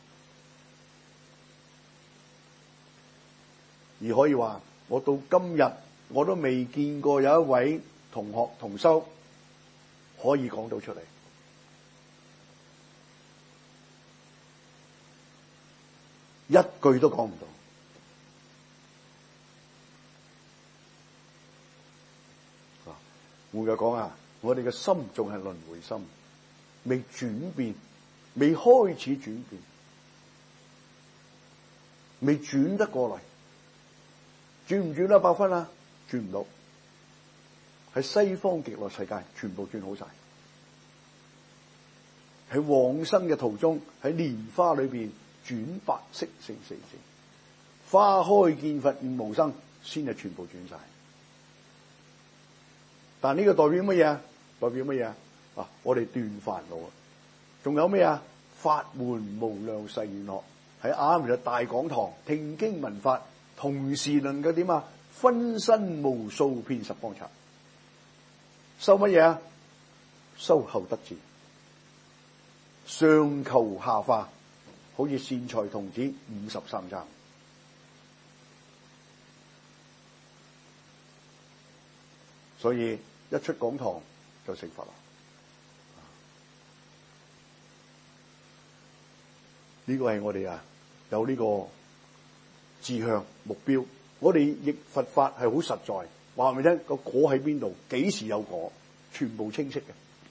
[SPEAKER 1] 而可以話，我到今日我都未見過有一位同學同修可以講到出嚟，一句都講唔到。換句講我哋嘅心仲係輪迴心，未轉變，未開始轉變，未轉得過嚟。轉唔轉得100分啊？轉唔到。喺西方極樂世界全部轉好晒。喺往生嘅途中，喺蓮花裏邊轉白色成四正，花開見佛悟無生，先係全部轉晒。但呢個代表乜嘢？代表乜嘢？我哋斷煩惱。仲有咩？法門無量誓願學，喺阿彌陀大講堂聽經聞法，同時能夠點分身無數遍十方剎。修乜嘢？修後得智，上求下化，好似善財童子53章。 所以一出講堂就成佛啦。呢個係我哋有呢個志向目標。我哋亦佛法係好實在，話俾你聽個果喺邊度，幾時有果，全部清晰嘅。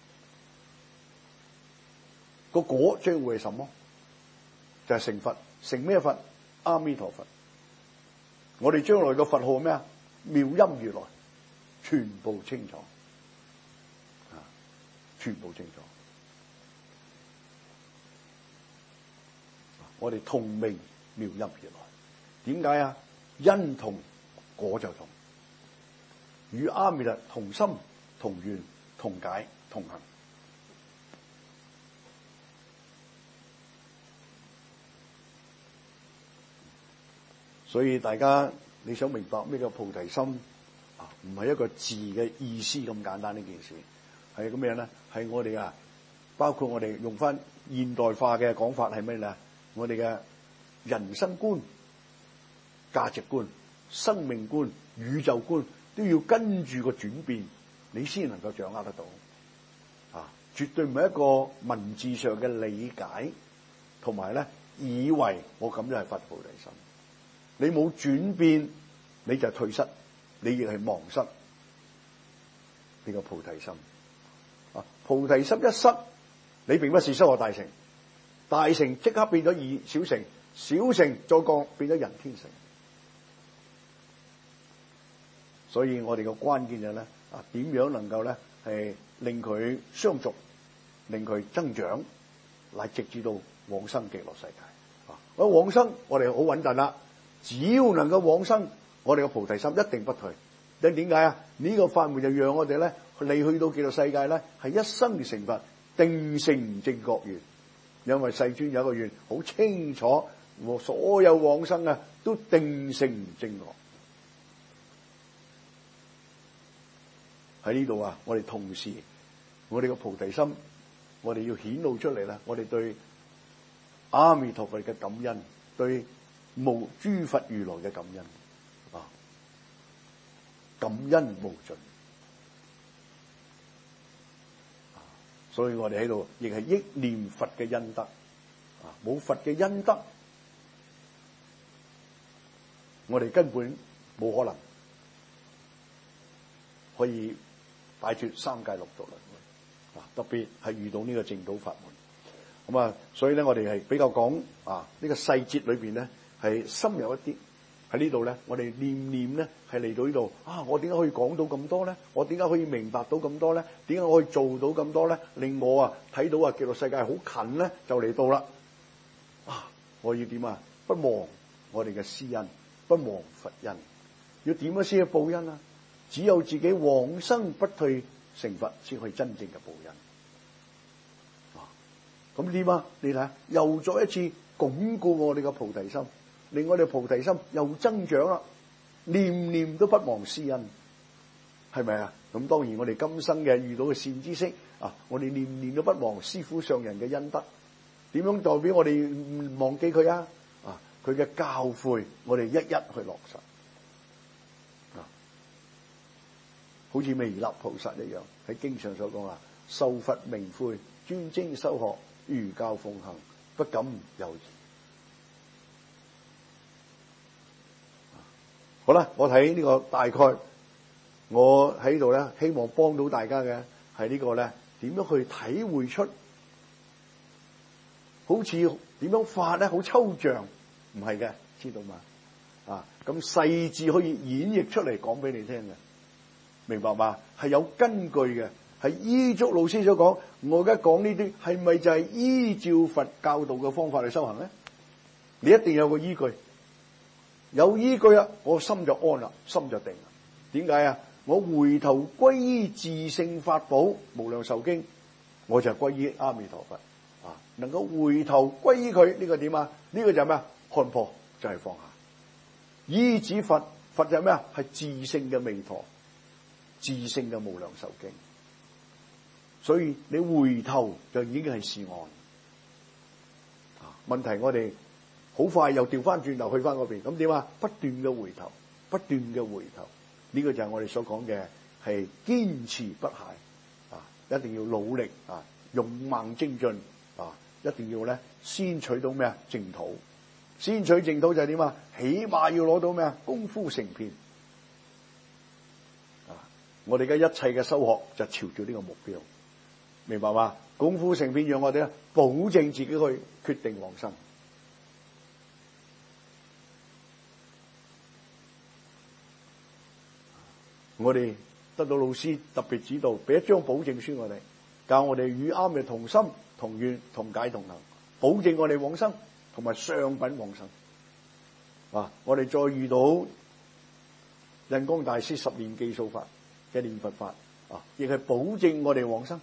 [SPEAKER 1] 個果將會係什麼？就係成佛。成咩佛？阿彌陀佛。我哋將來嘅佛號係咩啊？妙音如來，全部清楚，全部清楚。我哋同名妙音如來，點解啊？因同果就同，與阿彌陀同心同願同解同行。所以大家你想明白咩叫菩提心啊？唔係一個字嘅意思咁簡單，呢件事係咁樣咧，係我哋包括我哋用翻現代化嘅講法係咩咧？我哋嘅人生觀、價值觀、生命觀、宇宙觀都要跟住個轉變，你先能夠掌握得到。絕對唔係一個文字上嘅理解，同埋咧以為我咁樣係發菩提心。你冇轉變，你就退失，你亦係忘失呢個菩提心。菩提心一失，你並不是修學大成，大成即刻變咗小成，小成再降變咗人天成。所以我哋嘅關鍵就係咧，點樣能夠咧係令佢相續，令佢增長，乃直至到往生極樂世界。往生我哋好穩陣啦。只要能夠往生，我哋嘅菩提心一定不退。因點解啊？呢個法門就讓我哋咧，你去到極樂世界咧，係一生成佛，定成正覺願。因為世尊有一個願好清楚，所有往生都定成正覺。喺呢度我哋同時，我哋嘅菩提心，我哋要顯露出嚟啦。我哋對阿彌陀佛嘅感恩，對無諸佛如來嘅感恩，感恩無盡。所以我哋喺度亦係憶念佛嘅恩德。冇佛嘅恩德，我哋根本冇可能可以擺脫三界六道輪迴。特別係遇到呢個正道法門。所以咧，我哋係比較講呢個細節裏邊咧，係深入一啲。喺呢度咧，我哋念咧係嚟到呢度我點解可以講到咁多咧？我點解可以明白到咁多咧？點解我可以做到咁多咧？令我睇到極樂世界好近咧，就嚟到啦。我要點不忘我哋嘅師恩，不忘佛恩。要點樣先去報恩啊？只有自己往生不退成佛，先可以真正嘅報恩。咁點你睇下，又再一次鞏固我哋嘅菩提心，令我哋菩提心又增長啦，念念都不忘師恩，係咪啊？咁當然我哋今生嘅遇到嘅善知識我哋念念都不忘師父上人嘅恩德。點樣代表我哋唔忘記佢啊？佢嘅教誨，我哋一一去落實。好似彌勒菩薩一樣，喺經上所講受佛明悔，專精修學，如教奉行，不敢有疑。好啦，我睇呢個大概，我喺度咧，希望幫到大家嘅係呢個咧，點樣去體會出，好似點樣發咧，好抽象，唔係嘅，知道嘛？咁細緻可以演繹出嚟講俾你聽嘅。明白嘛？係有根據嘅，係依足老師所講。我而家講呢啲係咪就係依照佛教導嘅方法去修行咧？你一定有個依據，有依據我心就安啦，心就定啦。點解我回頭歸依自性法寶無量壽經，我就歸依阿彌陀佛。能夠回頭歸依佢呢個點呢個就係咩看破就係放下。依止佛，佛就係咩係自性嘅彌陀。自性嘅無量壽經，所以你回頭就已經係是岸。問題我哋好快又調翻轉頭去翻嗰邊，咁點不斷嘅回頭，不斷嘅回頭，呢個就係我哋所講嘅係堅持不懈啊，一定要努力啊，勇猛精進啊，一定要咧先取到咩啊淨土，先取淨土就係點啊？起碼要攞到咩啊？功夫成片啊！我哋而家一切嘅修學就朝住呢個目標，明白嘛？功夫成片讓我哋咧保證自己去決定往生。我哋得到老師特別指導，俾一張保證書我哋，教我哋與啱嘅同心同願同解同行，保證我哋往生同埋上品往生。啊！我哋再遇到印光大師10念記數法嘅念佛法啊，亦係保證我哋往生。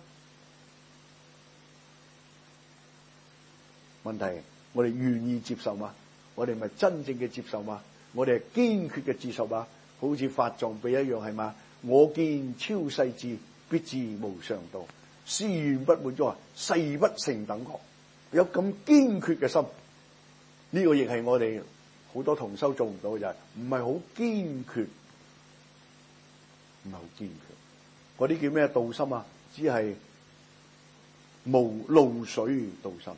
[SPEAKER 1] 問題我哋願意接受嘛？我哋咪真正嘅接受嘛？我哋係堅決嘅接受嘛？好似法藏比一樣係嘛？我見超世智，必至無上道。誓願不滿足啊，誓不成等覺。有咁堅決嘅心，呢個亦係我哋好多同修做唔到嘅，就係唔係好堅決，唔係好堅決。嗰啲叫咩道心啊？只係無露水道心。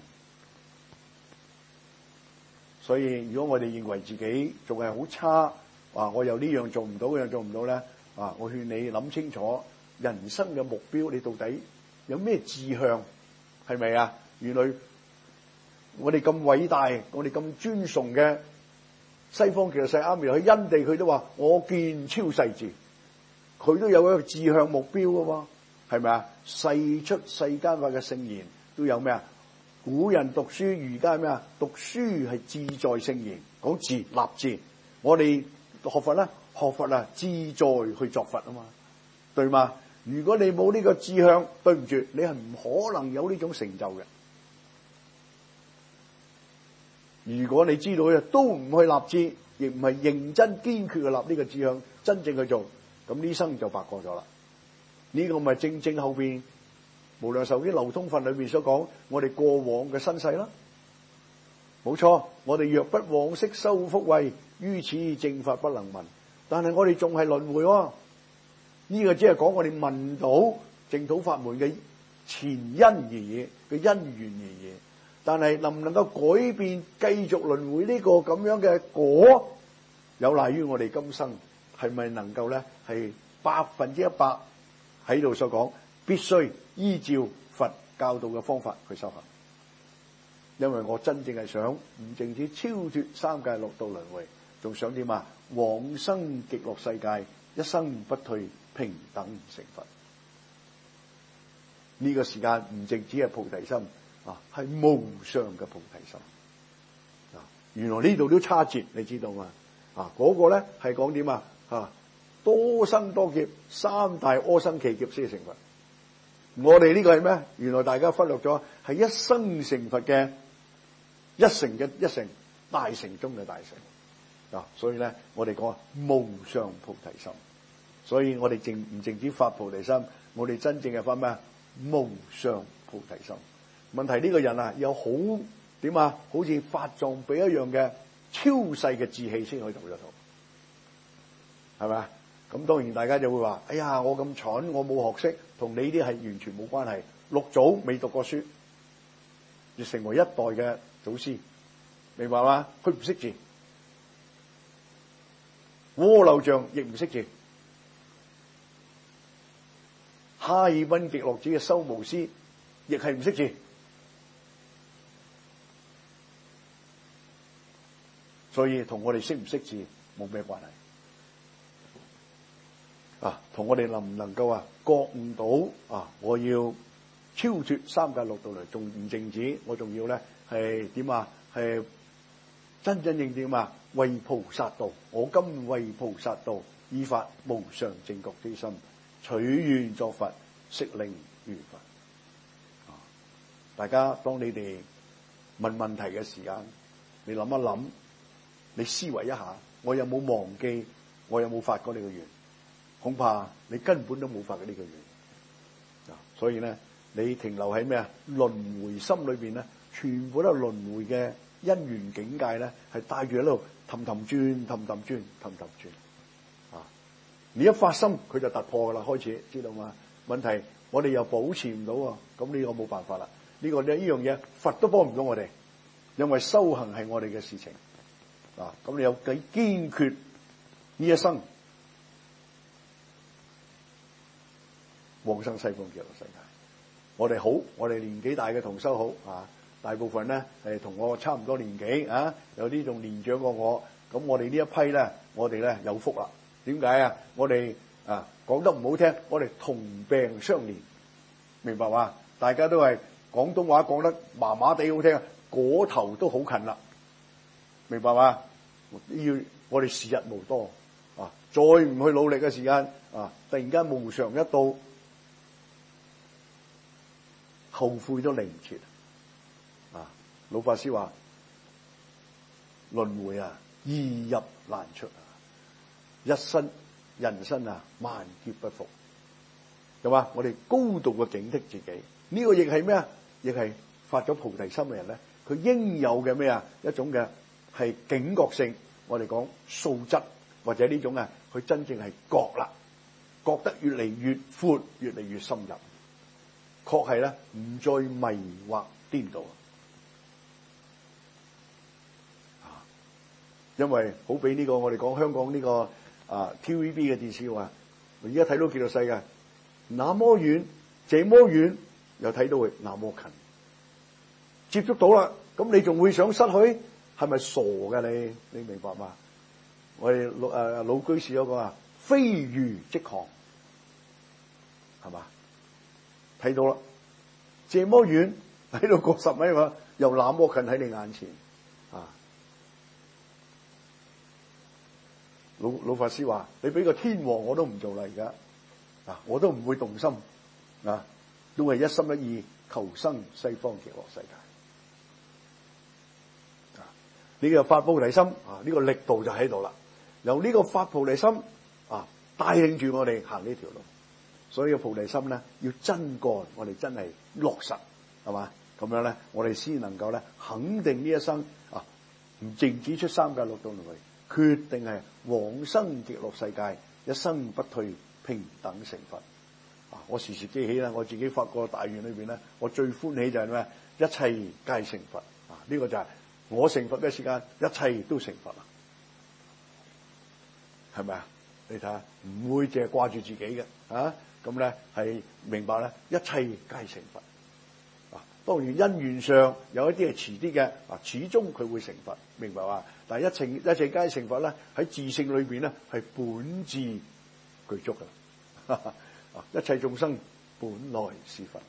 [SPEAKER 1] 所以如果我哋認為自己仲係好差，我又呢樣做唔到，嗰樣做唔到咧，我勸你諗清楚人生嘅目標，你到底有咩志向？係咪啊？原來我哋咁偉大，我哋咁尊崇嘅西方極樂世阿彌，去因地佢都話我見超世智，佢都有一個志向目標噶嘛，係咪啊？世出世間法嘅聖言都有咩啊？古人讀書，儒家係咩啊？讀書係志在聖言，講志立志。我哋學佛咧，學佛啊，志在去作佛啊嘛，對嘛？如果你冇呢個志向，對唔住，你係唔可能有呢種成就嘅。如果你知道嘅都唔去立志，亦唔係認真堅決去立呢個志向，真正去做，咁呢生就白過咗啦。呢個咪正正後邊無量壽經流通分裏邊所講，我哋過往嘅身世啦，冇錯。我哋若不往昔修福慧，於此正法不能聞。但係我哋仲係輪迴喎，呢個只係講我哋聞到淨土法門嘅前因而已，嘅因緣而已。但係能唔能夠改變繼續輪迴呢個咁樣嘅果，有賴於我哋今生係咪能夠咧係100%喺度所講，必須依照佛教導嘅方法去修行。因為我真正係想唔淨止超脫三界六道輪迴，仲想點啊？往生極樂世界，一生不退，平等成佛。呢個時間唔淨止係菩提心啊，係無上嘅菩提心啊！原來呢度都差節，你知道嘛？嗰個咧係講點啊？多生多劫，三大阿僧祇劫先成佛。我哋呢個係咩？原來大家忽略咗，係一生成佛嘅一成嘅一成，大成中嘅大成啊！所以咧，我哋講無上菩提心。所以我哋唔淨止發菩提心，我哋真正係發咩？無上菩提心。問題呢個人啊，有好點啊？好似法藏比一樣嘅超世嘅志氣先可以做得到，係咪啊？咁當然大家就會話：哎呀，我咁蠢，我冇學識，同你啲係完全冇關係。六祖未讀過書，要成為一代嘅祖師，明白嗎？佢唔識字，阿樓像亦唔識字，哈爾濱極樂寺嘅修無師亦係唔識字。所以同我哋識唔識字冇咩關係同我哋能唔能夠覺悟到我要超脫三界六道嚟，仲唔淨止，我仲要咧係點啊？係真真正正為菩薩道，我今為菩薩道，依法無上正覺之心，取願作佛，悉令如佛。大家當你哋問問題嘅時間，你諗一諗。你思維一下，我有冇忘記？我有冇發過呢個願？恐怕你根本都冇發過呢個願。所以咧，你停留喺咩啊？輪迴心裏邊咧，全部都係輪迴嘅因緣境界咧，係帶住喺度氹氹轉。 你一發心佢就突破噶啦，開始知道嘛？問題我哋又保持唔到喎，咁呢個冇辦法啦。呢樣嘢佛都幫唔到我哋，因為修行係我哋嘅事情啊。咁你有幾堅決呢一生往生西方極樂世界？我哋好，我哋年紀大嘅同修好啊，大部分咧係同我差唔多年紀啊，有啲仲年長過我。咁我哋呢一批咧，我哋咧有福啦。點解啊？我哋啊講得唔好聽，我哋同病相憐，明白嘛？大家都係廣東話講得麻麻地好聽，嗰頭都好近啦，明白嘛？要我哋時日無多啊，再唔去努力嘅時間啊，突然間無常一到，後悔都嚟唔切啊！老法師話輪迴啊，易入難出啊，人生啊，萬劫不復，係嘛？我哋高度嘅警惕自己，呢個亦係咩啊？亦係發咗菩提心嘅人咧，佢應有嘅咩啊？一種嘅係警覺性，我哋講素質或者呢種啊，佢真正係覺啦，覺得越嚟越闊，越嚟越深入。確係咧，唔再迷惑顛倒啊！因為好比呢個我哋講香港呢個TVB 嘅電視話，我而家睇到極樂世界，那麼遠，這麼遠，又睇到佢那麼近，接觸到啦，咁你仲會想失去？係咪傻㗎你？你明白嘛？我哋老居士嗰個啊，飛魚即航，係嘛？睇到啦，這麼遠喺度過10米嘛，又那麼近喺你眼前啊！老法師話：你俾個天王我都唔做啦，而家我都唔會動心啊，都係一心一意求生西方極樂世界啊！呢個發菩提心啊，呢個力度就喺度啦。由呢個發菩提心啊，帶領住我哋行呢條路。所以個菩提心咧要真幹，我哋真係落實，係嘛？咁樣咧，我哋先能夠咧肯定呢一生啊，唔淨止出三界六道輪迴，決定係往生極樂世界，一生不退，平等成佛。啊！我時時記起啦，我自己發過大願裏邊咧，我最歡喜就係咩？一切皆成佛啊！呢個就係我成佛嘅時間，一切都成佛啦，係咪啊？你睇下，唔會淨係掛住自己嘅啊！咁咧係明白咧，一切皆成佛啊！當然因緣上有一啲係遲啲嘅啊，始終佢會成佛，明白嘛？但係一切皆成佛咧，喺自性裏邊咧係本自具足嘅啊！一切眾生本來是佛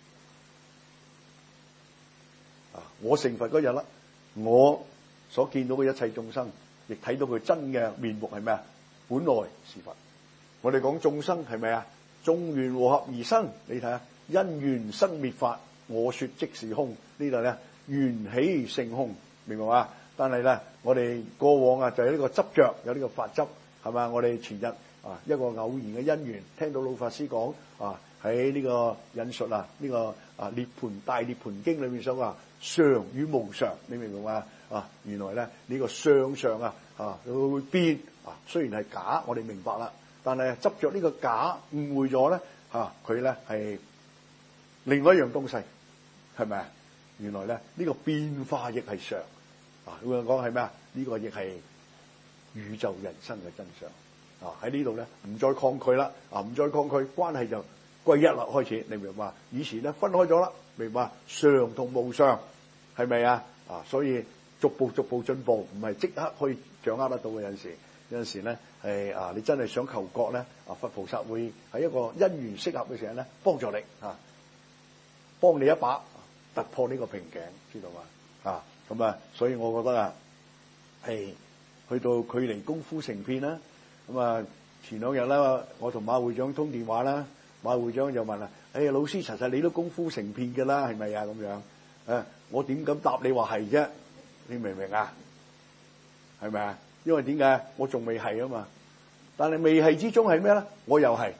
[SPEAKER 1] 啊！我成佛嗰日啦，我所見到嘅一切眾生，亦睇到佢真嘅面目係咩啊？本來是佛。我哋講眾生係咪啊？眾緣和合而生，你睇下，因緣生滅法，我說即是空。呢度咧緣起性空，明白嘛？但係咧，我哋過往啊就係呢個執着，有呢個法執，係嘛？我哋前日啊一個偶然嘅因緣，聽到老法師講啊喺呢個引述啊呢個涅槃大涅槃經裏面所話常與無常，你明唔明嘛？啊，原來咧呢個相上啊佢會變啊，雖然係假，我哋明白啦。但係執着呢個假，誤會咗咧佢咧係另外一樣東西，係咪啊？原來咧呢個變化亦係常啊！會講係咩啊？呢個亦係宇宙人生嘅真相啊！喺呢度咧唔再抗拒啦唔再抗拒，關係就歸一啦，開始你明白嘛？以前咧分開咗啦，明白常同無常係咪啊？所以逐步進步，唔係即刻可以掌握得到嘅。有陣時咧係你真係想求覺咧佛菩薩會喺一個因緣適合嘅時候咧幫助你幫你一把突破呢個瓶頸，知道嘛？咁所以我覺得係去到距離功夫成片啦。咁前2日啦，我同馬會長通電話啦，馬會長就問啦：老師，實你都功夫成片㗎啦，係咪啊？咁樣我點敢答你話係啫？你明唔明啊？係咪啊？因為點解？我仲未係啊嘛。但係未係之中係咩咧？我又係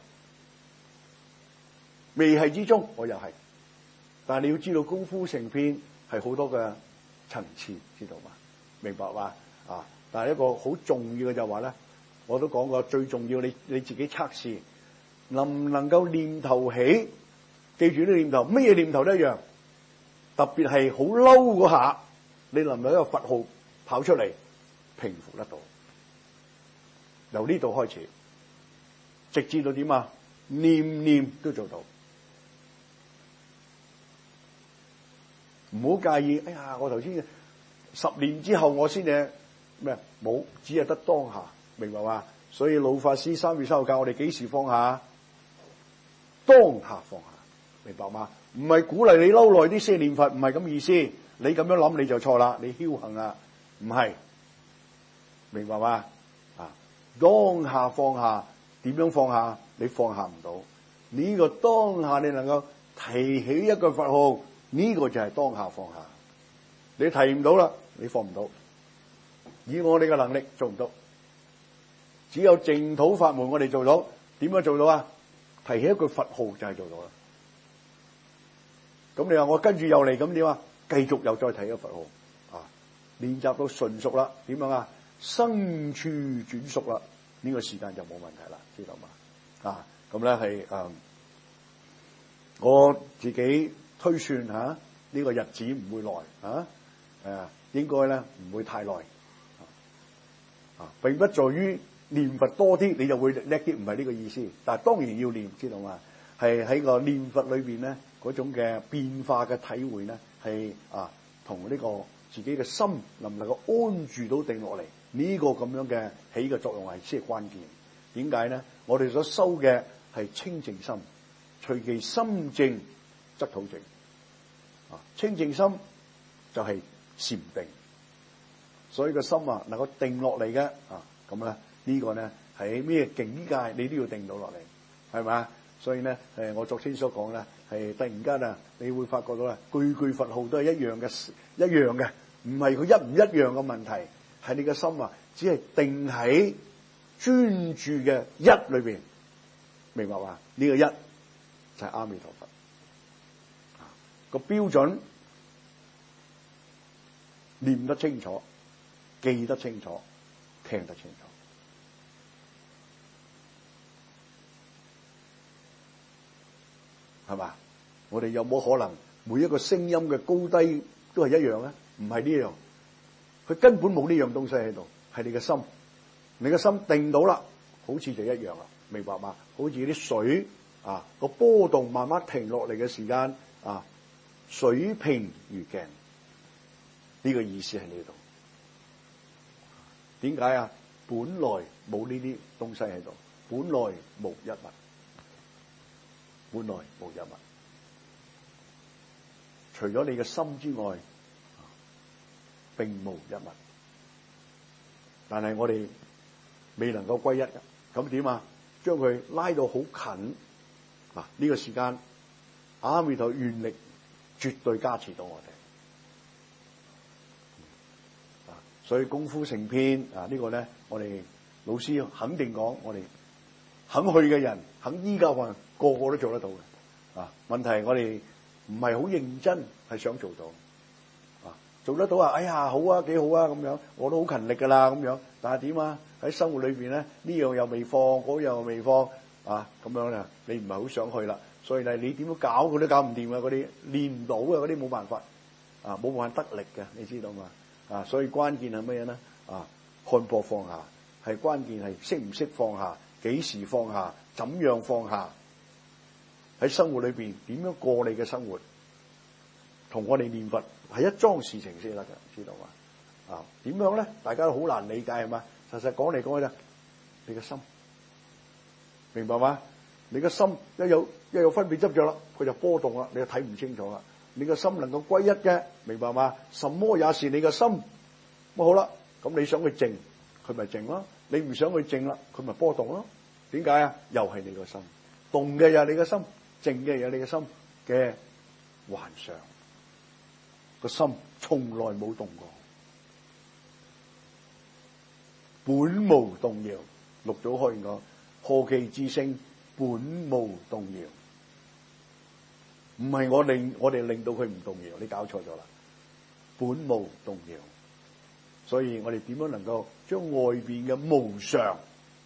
[SPEAKER 1] 未係之中，我又係。但係你要知道，功夫成片係好多嘅層次，知道嘛？明白嘛？但係一個好重要嘅就係話咧， 我都講過，最重要你自己測試，能唔能夠念頭起？記住啲念頭，乜嘢念頭都一樣，特別係好嬲嗰下，你能唔能夠一個佛號跑出嚟平復得到？由呢度開始，直至到點啊？念都做到。唔好介意，哎呀，我頭先10年之後我先至咩？冇，只係得當下，明白嘛？所以老法師3月3號教我哋幾時放下？當下放下，明白嘛？唔係鼓勵你嬲耐啲先念佛，唔係咁意思。你咁樣諗你就錯啦，你僥倖啦，唔係，明白嘛？啊，當下放下，點樣放下？你放下唔到，呢個當下你能夠提起一個佛號，呢個就係當下放下。你提唔到啦，你放唔到。以我哋嘅能力做唔到，只有淨土法門我哋做到。點樣做到啊？提起一句佛號就係做到啦。咁你話我跟住又嚟，咁點啊？繼續又再提一個佛號啊！練習到純熟啦，點樣啊？生處轉熟啦，呢個時間就冇問題啦，知道嘛？啊，咁咧係我自己推算吓，呢個日子唔會耐應該咧唔會太耐並不在於念佛多啲你就會叻啲，唔係呢個意思。但係當然要念，知道嘛？係喺個念佛裏邊咧，嗰種嘅變化嘅體會咧，係同呢個自己嘅心能唔能夠安住到定落嚟，呢個咁樣嘅起嘅作用係先係關鍵。點解咧？我哋所修嘅係清淨心，隨其心淨則土淨。清淨心就係禪定，所以個心能夠定落嚟嘅咁咧呢個咧喺咩境界你都要定到落嚟，係咪？所以咧我昨天所講咧係突然間你會發覺到啦，句句佛號都係一樣嘅，唔係佢一唔一樣嘅問題，係你嘅心只係定喺專注嘅一裏邊，明白嘛？呢個一就係阿彌陀佛個標準，念得清楚，記得清楚，聽得清楚，係嘛？我哋有冇可能每一個聲音嘅高低都係一樣咧？唔係呢樣，佢根本冇呢樣東西喺度，係你嘅心。你嘅心定到啦，好似就一樣啦，明白嘛？好似啲水個波動慢慢停落嚟嘅時間水平如鏡，呢個意思喺呢度。點解啊？本來冇呢啲東西喺度，本來無一物，本來無一物。除咗你嘅心之外，並無一物。但係我哋未能夠歸一嘅，咁點啊？將佢拉到好近呢個時間，阿彌陀願力絕對加持到我哋。所以功夫成片呢個咧，我哋老師肯定講，我哋肯去嘅人，肯依家嘅人，個個都做得到嘅。問題我哋唔係好認真，係想做到。做得到哎呀好啊，幾好啊咁樣，我都好勤力噶啦咁樣。但係點啊？喺生活裏邊咧，呢樣又未放，嗰樣又未放咁樣咧，你唔係好想去啦。所以咧，你點樣搞佢都搞唔掂啊！嗰啲練唔到啊，嗰啲冇辦法冇辦法得力嘅，你知道嘛？所以關鍵係乜嘢咧？看破放下係關鍵，係識唔識放下，幾時放下，怎樣放下？喺生活裏邊點樣過你嘅生活？同我哋念佛係一樁事情先得嘅，知道嘛？點樣咧？大家都好難理解係嘛？實講嚟講去，你嘅心明白嘛？你嘅心一有分別執着啦，佢就波動啦，你就睇唔清楚啦。你嘅心能夠歸一嘅，明白嘛？什麼也是你嘅心。咁好啦，咁你想去靜，佢咪靜咯；你唔想去靜啦，佢咪波動咯。點解啊？又係你個心動嘅，又係你嘅心靜嘅，又係你嘅心嘅幻想。個心從來冇動過，本無動搖。六祖開言講：何其自性本無動搖。唔係我哋令到佢唔動搖，你搞錯咗啦。本無動搖，所以我哋點樣能夠將外邊嘅無常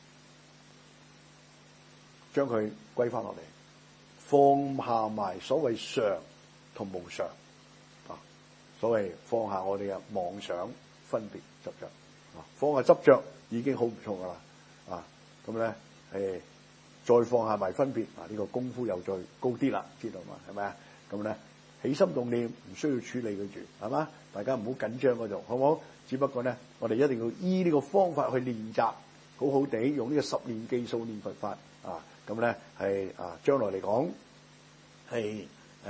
[SPEAKER 1] 將佢歸翻落嚟，放下埋所謂常同無常啊，所謂放下我哋嘅妄想、分別、執着啊，放下執着已經好唔錯噶啦啊，咁咧再放下埋分別啊，呢個功夫又再高啲啦，知道嘛？係咪啊？咁咧起心動念唔需要處理佢住，係嘛？大家唔好緊張嗰度，好唔好？只不過咧，我哋一定要依呢個方法去練習，好好地用呢個十念記數念佛法啊。咁咧係啊，將來嚟講係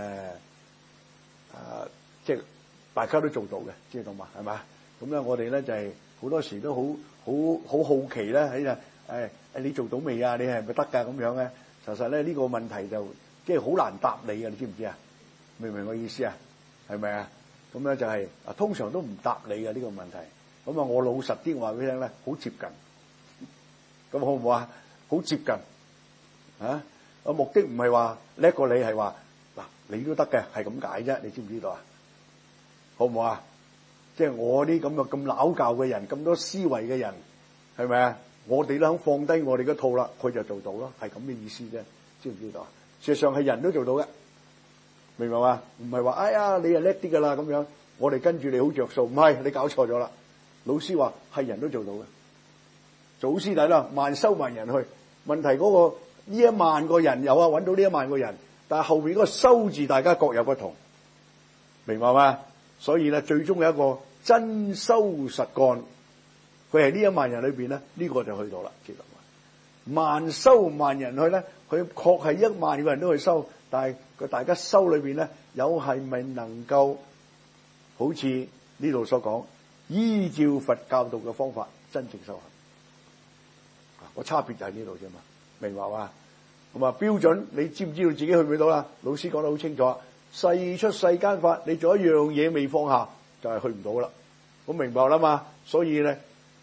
[SPEAKER 1] 即係大家都做到嘅，知道嘛？係嘛？咁咧我哋咧就係好多時都好好奇咧喺度你做到未啊？你係咪得㗎？咁樣咧，其實咧呢個問題就即係好難答你嘅，你知唔知啊？明唔明我意思啊？係咪啊？咁咧就係通常都唔答你嘅呢個問題。咁啊，我老實啲話俾你聽咧，好接近。咁好唔好啊？好接近啊！我目的唔係話叻過你，係話嗱你都得嘅，係咁解啫。你知唔知道啊？好唔好啊？即係我啲咁嘅咁拗教嘅人，咁多思維嘅人，係咪啊？我哋都肯放低我哋嘅套啦，佢就做到咯，係咁嘅意思啫。知唔知道啊？事實上係人都做到嘅，明白嘛？唔係話哎呀你係叻啲噶啦咁樣，我哋跟住你好着數，唔係你搞錯咗啦。老師話係人都做到嘅，祖師弟啦，萬修萬人去。問題嗰個呢1萬個人有啊，揾到呢1萬個人，但係後面嗰個修字大家各有不同，明白嘛？所以咧最終有一個真修實幹，佢係呢1萬人裏邊咧呢個就去到啦，知道嘛？萬修萬人去咧，佢確係1萬個人都去修，但係佢大家修裏邊咧有係咪能夠好似呢度所講，依照佛教導嘅方法真正修行？個差別就喺呢度啫嘛，明白嘛？咁啊標準，你知唔知道自己去唔去到啦？老師講得好清楚，世出世間法，你做一樣嘢未放下，就係去唔到啦。咁明白啦嘛？所以咧，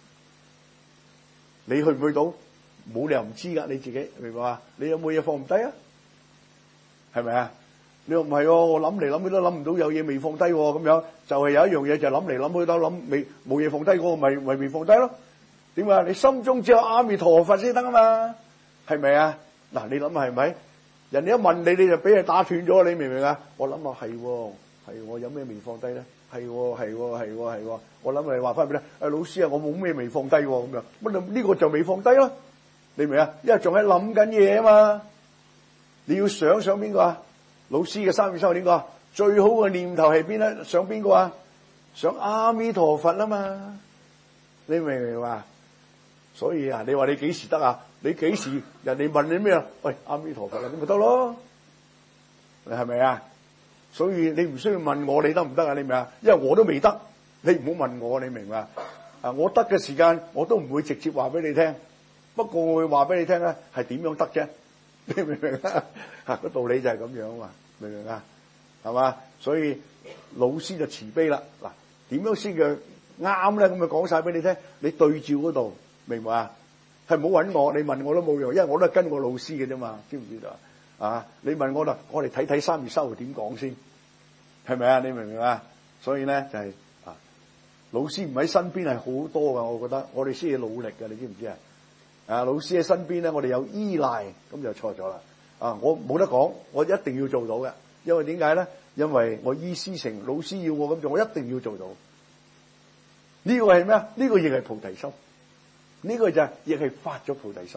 [SPEAKER 1] 你去唔去到，冇理由唔知噶，你自己明白嘛？你有冇嘢放唔低啊？係咪啊？你話唔係喎，我諗嚟諗去都諗唔到有嘢未放低喎，咁樣就係有一樣嘢就諗嚟諗去都諗未冇嘢放低嗰個，咪未放低咯？點解？你心中只有阿彌陀佛先得啊嘛？係咪啊？嗱，你諗下係咪？人哋一問你，你就俾佢打斷咗，你明唔明啊？我諗下係喎，有咩未放低咧？係喎，我諗你話翻俾你，老師啊，我冇咩未放低喎，咁樣乜呢個就未放低咯？你明啊？因為仲喺諗緊嘢啊嘛。你要想邊個啊？老師嘅3月3號點個啊？最好嘅念頭係邊咧？想邊個啊？想阿彌陀佛啊嘛。你明唔明啊？所以啊，你話你幾時得啊？你幾時人哋問你咩啊？喂，阿彌陀佛啦，咁咪得咯？你係咪啊？所以你唔需要問我你得唔得啊？你明啊？因為我都未得，你唔好問我，你明嘛？啊，我得嘅時間我都唔會直接話俾你聽，不過我會話俾你聽咧，係點樣得啫？你明唔明啊？個道理就係咁樣嘛，明唔明啊？係嘛？所以老師就慈悲啦。嗱，點樣先叫啱咧？咁就講晒俾你聽，你對照嗰度。明白啊？係唔好揾我，你問我都冇用，因為我都係跟我老師嘅啫嘛，知唔知道啊？你問我啦，我哋睇睇3月3號點講先，係咪啊？你明唔明啊？所以咧就係老師唔喺身邊係好多噶，我覺得我哋先要努力嘅，你知唔知啊？老師喺身邊咧，我哋有依賴，咁就錯咗啦。我冇得講，我一定要做到嘅，因為點解咧？因為我依師承，老師要我咁做，我一定要做到。呢個係咩啊？呢個亦係菩提心。呢個就係亦係發咗菩提心，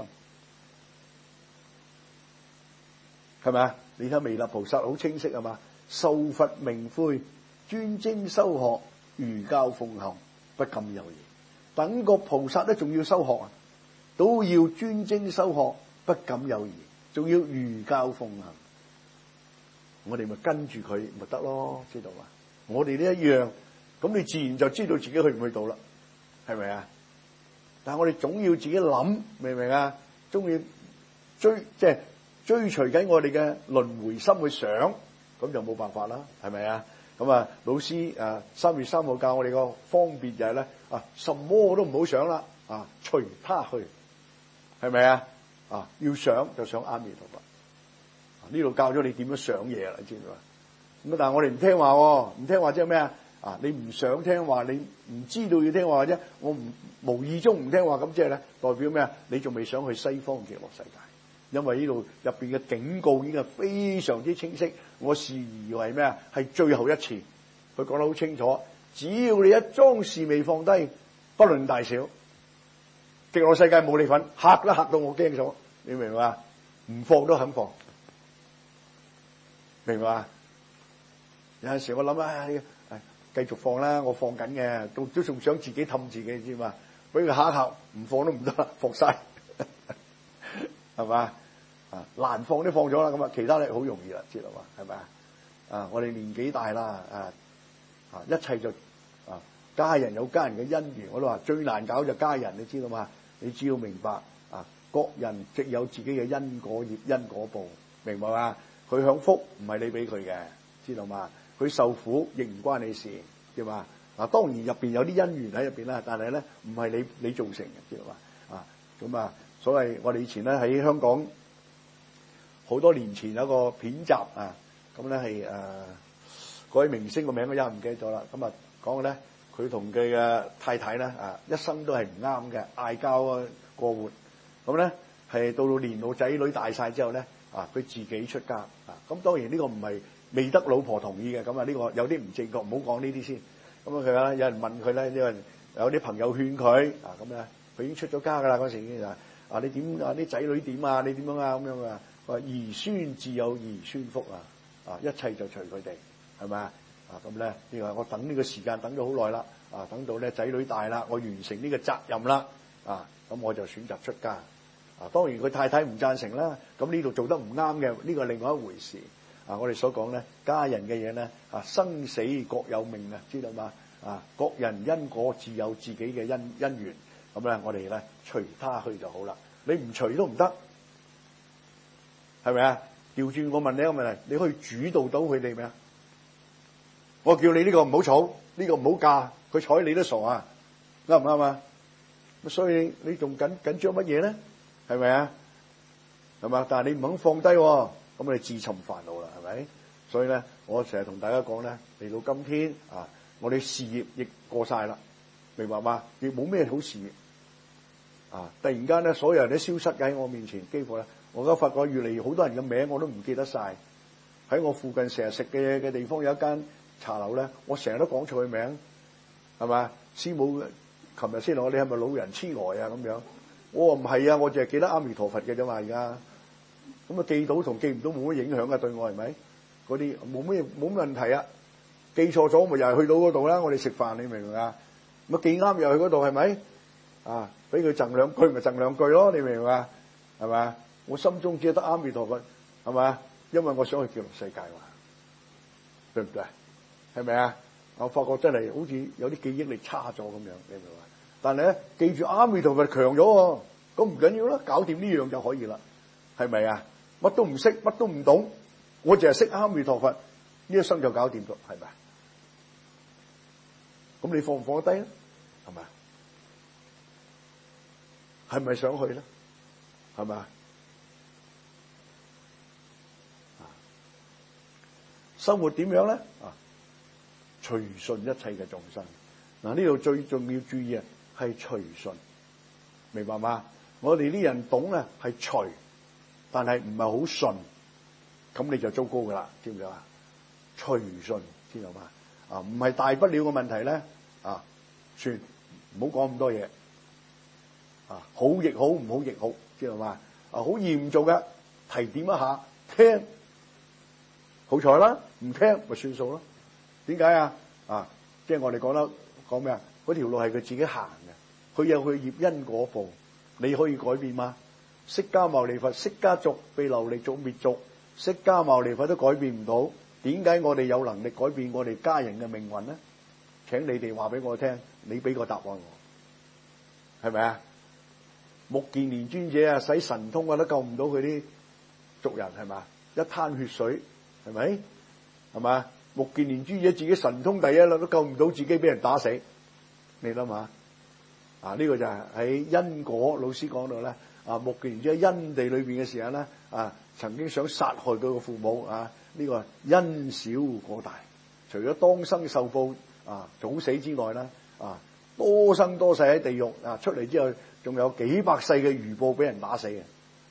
[SPEAKER 1] 係咪啊？你睇彌勒菩薩好清晰啊嘛，受佛明悔，專精修學，如教奉行，不敢有疑。等個菩薩都仲要修學啊，都要專精修學，不敢有疑，仲要如教奉行。我哋咪跟住佢咪得咯，知道嘛？我哋都一樣，咁你自然就知道自己去唔去到啦，係咪啊？但係我哋總要自己諗，明唔明啊？總要追隨緊我哋嘅輪迴心去想，咁就冇辦法啦，係咪啊？咁啊，老師3月3號教我哋個方便就係咧什麼都唔好想啦，隨他去，係咪啊？要想就想阿彌陀佛。呢度教咗你點樣想嘢啦，你知唔知啊？咁但係我哋唔聽話喎，唔聽話即係咩啊？你唔想聽話，你唔知道要聽話啫。我無意中唔聽話，咁即係咧，代表咩啊？你仲未想去西方極樂世界， 因為呢度入邊嘅警告已經係非常之清晰。我視而為咩啊？係最後一次，佢講得好清楚。只要你一樁事未放低，不論大小，極樂世界冇你份，嚇都嚇到我驚咗。你明嘛？唔放都肯放，明嘛？有陣時我諗啊，繼續放啦，我放緊嘅，都仲想自己氹自己，知嘛？俾佢嚇一嚇，唔放都唔得啦，放晒，係嘛？啊，難放都放咗啦，咁啊，其他咧好容易啦，知道嘛？係咪啊？啊，我哋年紀大啦，一切就家人有家人嘅姻緣，我都話最難搞就家人，你知道嘛？你只要明白啊，各人即有自己嘅因果業、因果報，明白嘛？佢享福唔係你俾佢嘅，知道嘛？佢受苦亦唔關你事，知嘛？嗱，當然入邊有啲因緣喺入邊啦，但係咧唔係你造成嘅，知道嘛？咁啊，所謂我哋以前咧喺香港好多年前有一個片集啊，咁咧係嗰位明星個名我又唔記得咗啦。咁啊講嘅咧，佢同佢嘅太太咧一生都係唔啱嘅，嗌交啊過活。咁咧係到年老仔女大晒之後咧佢自己出家咁當然呢個唔係未得老婆同意嘅，咁呢個有啲唔正確，唔好講呢啲先。咁佢有人問佢咧，因為有啲朋友勸佢咁咧，佢已經出咗家噶啦嗰時已經你點啲仔女點啊？你點樣啊？咁樣啊？話兒孫自有兒孫福一切就隨佢哋，係咪咁咧呢個我等呢個時間等咗好耐啦等到咧仔女大啦，我完成呢個責任啦咁我就選擇出家當然佢太太唔贊成啦。咁呢度做得唔啱嘅，呢個係另外一回事我哋所講咧，家人嘅嘢咧生死各有命知道嘛各人因果自有自己嘅因緣，咁咧我哋咧隨他去就好啦。你唔隨都唔得，係咪啊？調轉我問你一個問題，你可以主導到佢哋咩啊？我叫你呢個唔好娶，呢個唔好嫁，佢睬你都傻啊，啱唔啱啊？所以你仲緊張乜嘢咧？係咪啊？係嘛？但係你唔肯放低，咁你自尋煩惱啦，係咪？所以咧，我成日同大家講咧，嚟到今天我哋事業亦過晒啦，明白嘛？亦冇咩好事業突然間咧，所有人都消失喺我面前，幾乎咧，我而家發覺越嚟越好多人嘅名我都唔記得晒。喺我附近成日食嘅地方有一間茶樓咧，我成日都講錯佢名，係咪？師母琴日先同我，你係咪老人痴呆啊？咁樣，我話唔係啊，我淨係記得阿彌陀佛嘅啫嘛。而家咁記到同記唔到冇乜影響啊，對我係咪？嗰啲冇咩問題啊。記錯咗咪又係去到嗰度啦。我哋食飯你明唔明啊？咁記啱又去嗰度係咪？俾佢贈兩句咪贈兩句咯，你明唔明啊？係咪？我心中只係得阿彌陀佛，係咪？因為我想去極樂世界嘛，對唔對？係咪啊？我發覺真係好似有啲記憶力差咗咁樣，你明唔明啊？但係咧，記住阿彌陀佛強咗，咁唔緊要啦，搞掂呢樣就可以啦，係咪啊？乜都唔識，乜都唔懂，我淨係識阿彌陀佛，呢一生就搞掂咗，係咪？咁你放唔放得低咧？係咪？係咪想去咧？係咪？生活點樣咧？隨順一切嘅眾生。呢度最重要注意係隨順，明白嗎？我哋啲人懂係隨，但係唔係好順，咁你就糟糕噶啦，知唔知啊？隨順，知道嘛？唔係大不了嘅問題咧，算，唔好講咁多嘢。好亦好，唔好亦好，知道嘛？好嚴重嘅提點一下，聽，好彩啦，唔聽咪算數咯。點解啊？即係我哋講咩啊？嗰條路係佢自己行嘅，佢有佢業因果報，你可以改變嗎？釋迦牟尼佛，釋迦族被琉璃族滅族，釋迦牟尼佛都改變唔到，點解我哋有能力改變我哋家人嘅命運呢？請你哋話俾我聽，你俾個答案我，係咪啊？目犍連尊者使神通都救唔到佢啲族人，係咪？一灘血水，係咪？係嘛？目犍連尊者自己神通第一啦，都救唔到自己，俾人打死。你諗下呢個就係喺因果老師講到咧目犍連尊者喺因地裏邊嘅時候咧曾經想殺害佢個父母呢個因小果大，除咗當生受報早死之外啦多生多世喺地獄出嚟之後，仲有幾百世嘅餘報俾人打死嘅，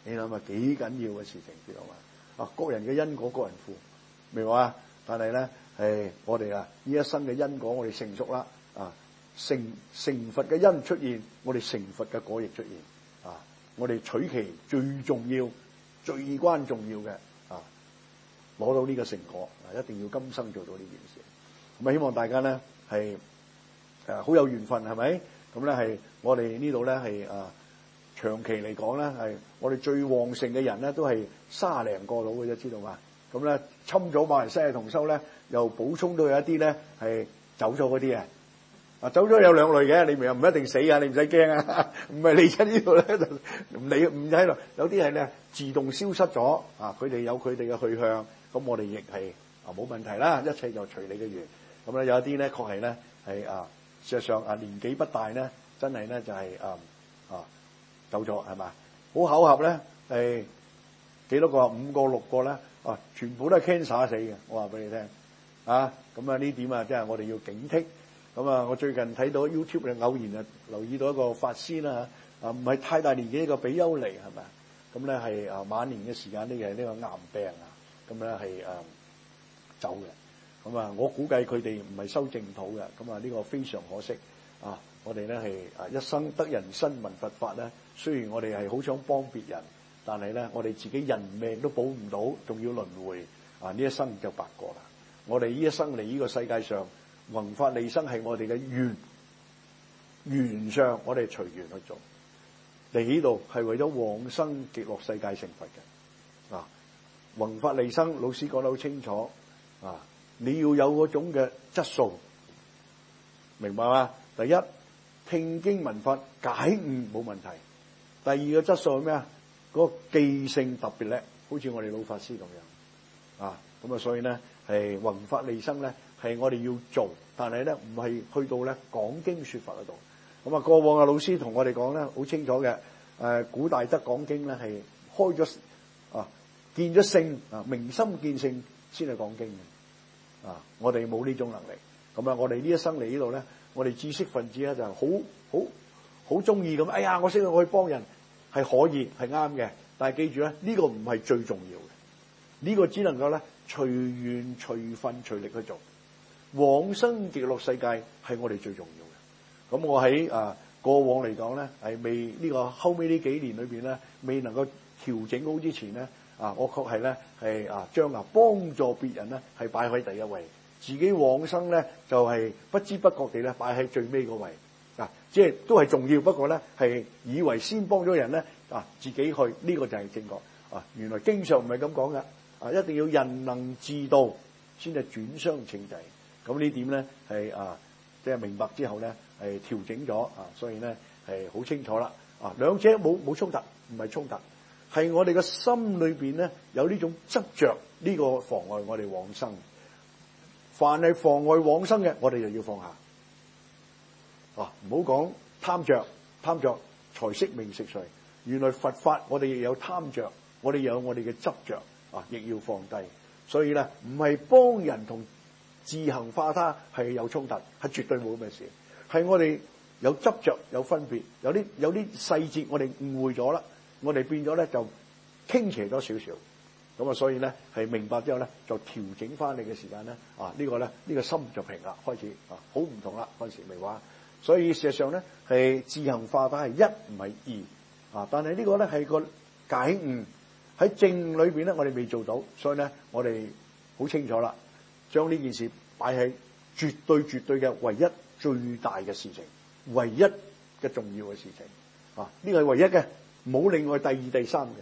[SPEAKER 1] 你諗下幾緊要嘅事情，知道嘛？啊，各人嘅因果各人負，明白嘛？但係咧係我哋呢一生嘅因果，我哋成熟啦，啊成佛嘅因出現，我哋成佛嘅果亦出現，啊我哋取其最重要、最關重要嘅啊，攞到呢個成果，一定要今生做到呢件事。咁希望大家咧係好有緣分，係咪？咁咧係我哋呢度咧係長期嚟講咧係我哋最旺盛嘅人咧都係30零個到嘅啫，知道嘛？咁咧侵咗馬來西亞同修咧，又補充到有一啲咧係走咗嗰啲啊，走咗有兩類嘅，你明唔一定死啊，你唔使驚啊，唔係你喺呢度咧就唔理唔喺度，有啲係咧自動消失咗啊，佢哋有佢哋嘅去向，咁我哋亦係冇問題啦，一切就隨你嘅緣。咁咧有一啲咧確係咧係事實上年紀不大咧，真係咧就係走咗係嘛，好巧合咧係幾多個5個6個咧全部都係 cancer 死嘅，我話俾你聽啊，咁呢點即係我哋要警惕。咁我最近睇到 YouTube 嘅偶然留意到一個法師啦唔係太大年紀一個比丘尼係咪？咁咧係晚年嘅時間呢係呢個癌病咁咧係走嘅。咁我估計佢哋唔係修淨土嘅，咁呢個非常可惜我哋咧係一生得人身聞佛法咧，雖然我哋係好想幫別人，但係咧我哋自己人命都保唔到，仲要輪迴呢一生就白過啦。我哋呢一生嚟呢個世界上弘法利生係我哋嘅緣上，我哋隨緣去做。嚟呢度係為咗往生極樂世界成佛嘅弘法利生，老師講得好清楚你要有嗰種嘅質素，明白嗎？第一，聽經聞法解悟冇問題。第二個質素係咩啊？嗰個記性特別叻，好似我哋老法師咁樣咁所以咧係弘法利生咧係我哋要做，但係咧唔係去到咧講經說法嗰度。咁過往老師同我哋講咧好清楚嘅，古大德講經咧係開咗見咗性明心見性先係講經嘅我哋冇呢種能力。咁我哋呢一生嚟呢度咧，我哋知識分子咧就好中意咁，哎呀我識我去幫人係可以係啱嘅，但係記住咧呢個唔係最重要嘅，呢個只能夠咧隨緣隨分隨力去做。往生極樂世界係我哋最重要嘅。咁我喺過往嚟講咧係未呢個後尾呢幾年裏邊咧未能夠調整好之前咧我確係咧係將幫助別人咧係擺喺第一位，自己往生咧就係不知不覺地咧擺喺最尾嗰位即係都係重要，不過咧係以為先幫咗人咧自己去呢個就係正確原來經常唔係咁講噶一定要人能自度先係轉相稱制。咁呢點咧係即係明白之後咧係調整咗所以咧係好清楚啦兩者冇衝突，唔係衝突，係我哋嘅心裏邊咧有呢種執着，呢個妨礙我哋往生。凡係妨礙往生嘅，我哋就要放下唔好講貪着財色名食睡。原來佛法我哋亦有貪着，我哋有我哋嘅執着亦要放低。所以咧唔係幫人同自行化他係有衝突，係絕對冇咁嘅事。係我哋有執着有分別，有啲細節我哋誤會咗啦，我哋變咗咧就傾斜咗少少。咁所以咧係明白之後咧就調整翻你嘅時間咧呢個心就平啦，開始好唔同啦。嗰陣時未話，所以事實上咧係自行化他係一唔係二但係呢個咧係個解悟喺正裏邊咧，我哋未做到，所以咧我哋好清楚啦，將呢件事擺喺絕對嘅唯一最大嘅事情，唯一嘅重要嘅事情呢個係唯一嘅，冇另外第二第三嘅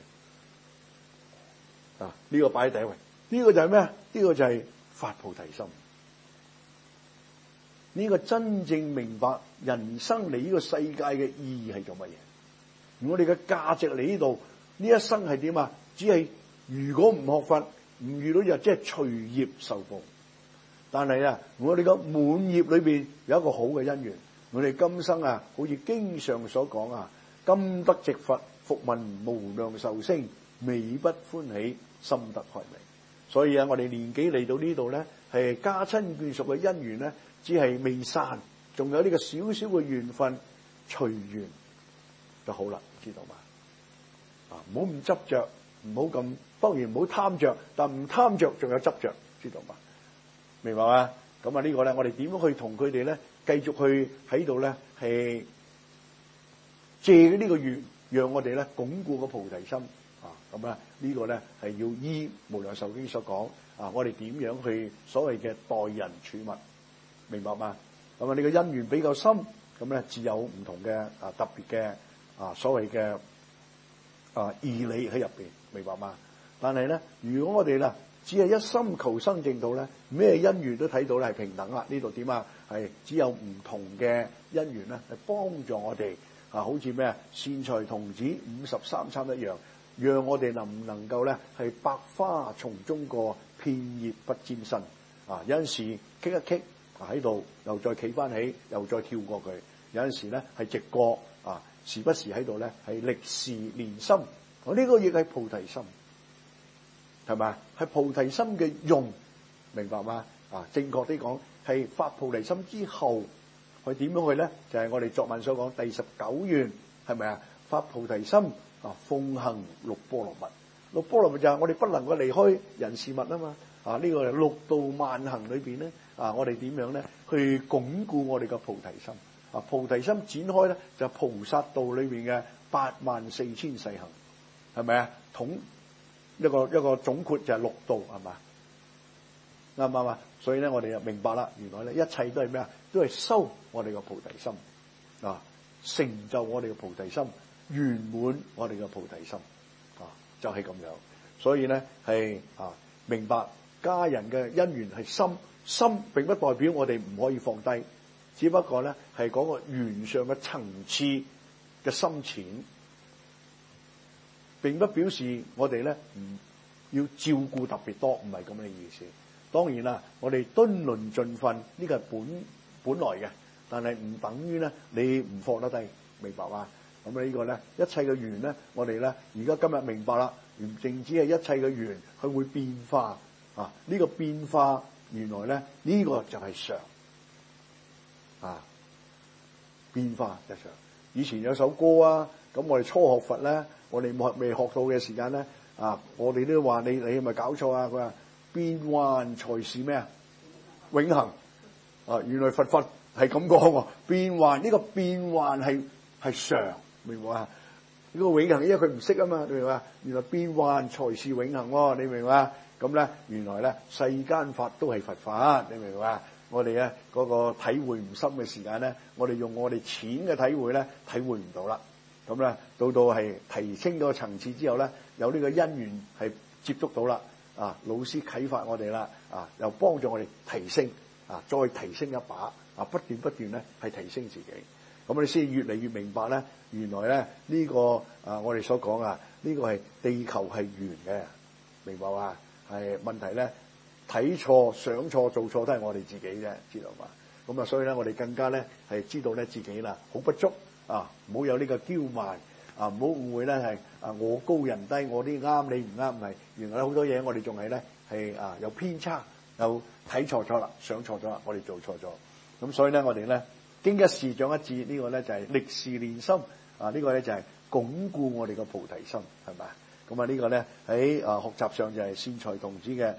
[SPEAKER 1] 呢個擺喺第一位。呢個就係咩啊？呢個就係發菩提心。呢個真正明白人生嚟呢個世界嘅意義係做乜嘢？我哋嘅價值嚟呢度呢一生係點啊？只係如果唔學佛，唔遇到就即係隨業受報。但係我哋個滿業裏邊有一個好嘅因緣，我哋今生好似經上所講今得值佛，復聞無量壽星，未不歡喜，心得開明。所以我哋年紀嚟到呢度咧，係家親眷屬嘅因緣咧，只係未散，仲有呢個少少嘅緣分，隨緣就好啦，知道嘛？ 唔好咁執着，唔好咁，當然唔好貪着，但唔貪着仲有執着，知道嘛？明白嘛？咁啊呢個咧，我哋點樣去同佢哋咧繼續去喺度咧係借呢個月，讓我哋咧鞏固個菩提心啊！咁啊呢個咧係要依無量壽經所講啊，我哋點樣去所謂嘅待人處物，明白嘛？咁啊呢個因緣比較深，咁咧自有唔同嘅特別嘅所謂嘅義理喺入邊，明白嘛？但係咧，如果我哋啦只係一心求生淨土咧，咩因緣都睇到咧係平等啦。呢度點啊？係只有唔同嘅因緣咧，係幫助我哋好似咩善財童子53參一樣，讓我哋能唔能夠咧係百花叢中過，片葉不沾身有陣時棘一棘喺度，又再企翻起，又再跳過佢。有陣時咧係直過時不時喺度咧係歷時連心。我呢個亦係菩提心。係咪？係菩提心嘅用，明白嗎？正確啲講，係發菩提心之後，佢點樣去咧？就係我哋作文所講第19願，係咪啊？發菩提心奉行六波羅蜜。六波羅蜜就係我哋不能夠離開人事物啊嘛。呢個係六道萬行裏邊咧，我哋點樣咧去鞏固我哋嘅菩提心？菩提心展開咧就係菩薩道裏邊嘅84000世行，係咪啊？一個總括就係六道，係嘛？啱唔啱啊？所以咧，我哋就明白啦。原來咧，一切都係咩啊？都係修我哋嘅菩提心成就我哋嘅菩提心，圓滿我哋嘅菩提心就係咁樣。所以咧係明白家人嘅因緣係深，深並不代表我哋唔可以放低，只不過咧係講個緣上嘅層次嘅深淺。並不表示我哋咧唔要照顧特別多，唔係咁嘅意思。當然啦，我哋敦倫盡分呢個係本來嘅，但係唔等於咧你唔放得低，明白嘛？咁呢個咧一切嘅緣咧，我哋咧而家今日明白啦，唔淨止係一切嘅緣，佢會變化呢個變化原來咧呢個就係常變化就常。以前有首歌咁我哋初學佛咧。我哋未學到嘅時間咧，我哋都話你係咪搞錯啊？佢話變幻才是咩啊？永恆原來佛係咁講喎。變幻呢個變幻係常，明白啊？呢個永恆因為佢唔識啊嘛，你明白？原來變幻才是永恆喎，你明白？咁咧原來咧世間法都係佛法，你明白？我哋咧嗰個體會唔深嘅時間咧，我哋用我哋淺嘅體會咧體會唔到啦。咁咧，到係提升到個層次之後咧，有呢個因緣係接觸到啦，老師啟發我哋啦，又幫助我哋提升，再提升一把，不斷咧係提升自己，咁你先越嚟越明白咧，原來咧呢個我哋所講呢個係地球係圓嘅，明白嘛？係問題咧睇錯、想錯、做錯都係我哋自己啫，知道嘛？咁所以咧我哋更加咧係知道咧自己啦好不足。唔好有呢個驕慢，唔好誤會咧係我高人低，我啲啱你唔啱，唔係。原來好多嘢我哋仲係咧係有偏差，又睇錯咗啦，想錯咗啦，我哋做錯咗。咁所以咧我哋咧經一事長一智，呢個咧就係歷時練心，呢個咧就係鞏固我哋嘅菩提心，係咪？咁呢個咧喺學習上就係善財童子嘅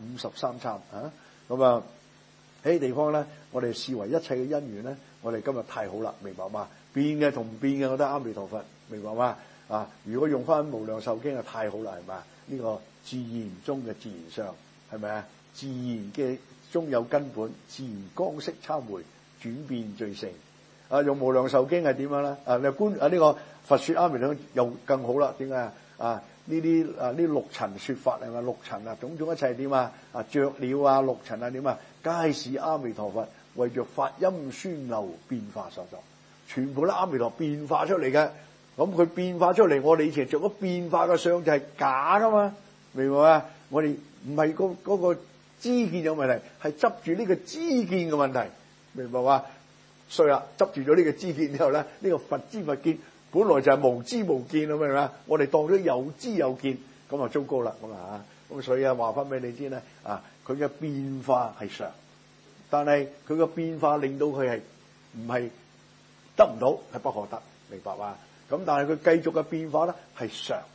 [SPEAKER 1] 53參咁喺地方咧，我哋視為一切嘅因緣咧，我哋今日太好啦，明白嘛？變嘅同唔變嘅，我覺得阿彌陀佛，明白嘛？如果用翻無量壽經太好啦，係嘛？呢個自然中嘅自然相，係咪啊？自然嘅中有根本，自然光色參會，轉變最勝。用無量壽經係點樣咧？你觀呢個佛說阿彌陀又更好啦？點解呢啲呢六塵說法係咪？六塵種種一切點雀鳥六塵點皆是阿彌陀佛為着發音宣流變化所作，全部都阿彌陀變化出嚟嘅。咁佢變化出嚟，我哋以前着咗變化嘅相就係假噶嘛，明白嘛？我哋唔係嗰個知見有問題，係執住呢個知見嘅問題，明白嘛？衰啦，執住咗呢個知見之後咧，呢個佛知佛見本來就係無知無見啊，明嘛？我哋當咗有知有見，咁啊糟糕啦，咁所以話翻俾你知咧，佢嘅變化係常，但係佢嘅變化令到佢係唔係得唔到，係不可得，明白嘛？咁但係佢繼續嘅變化咧係常，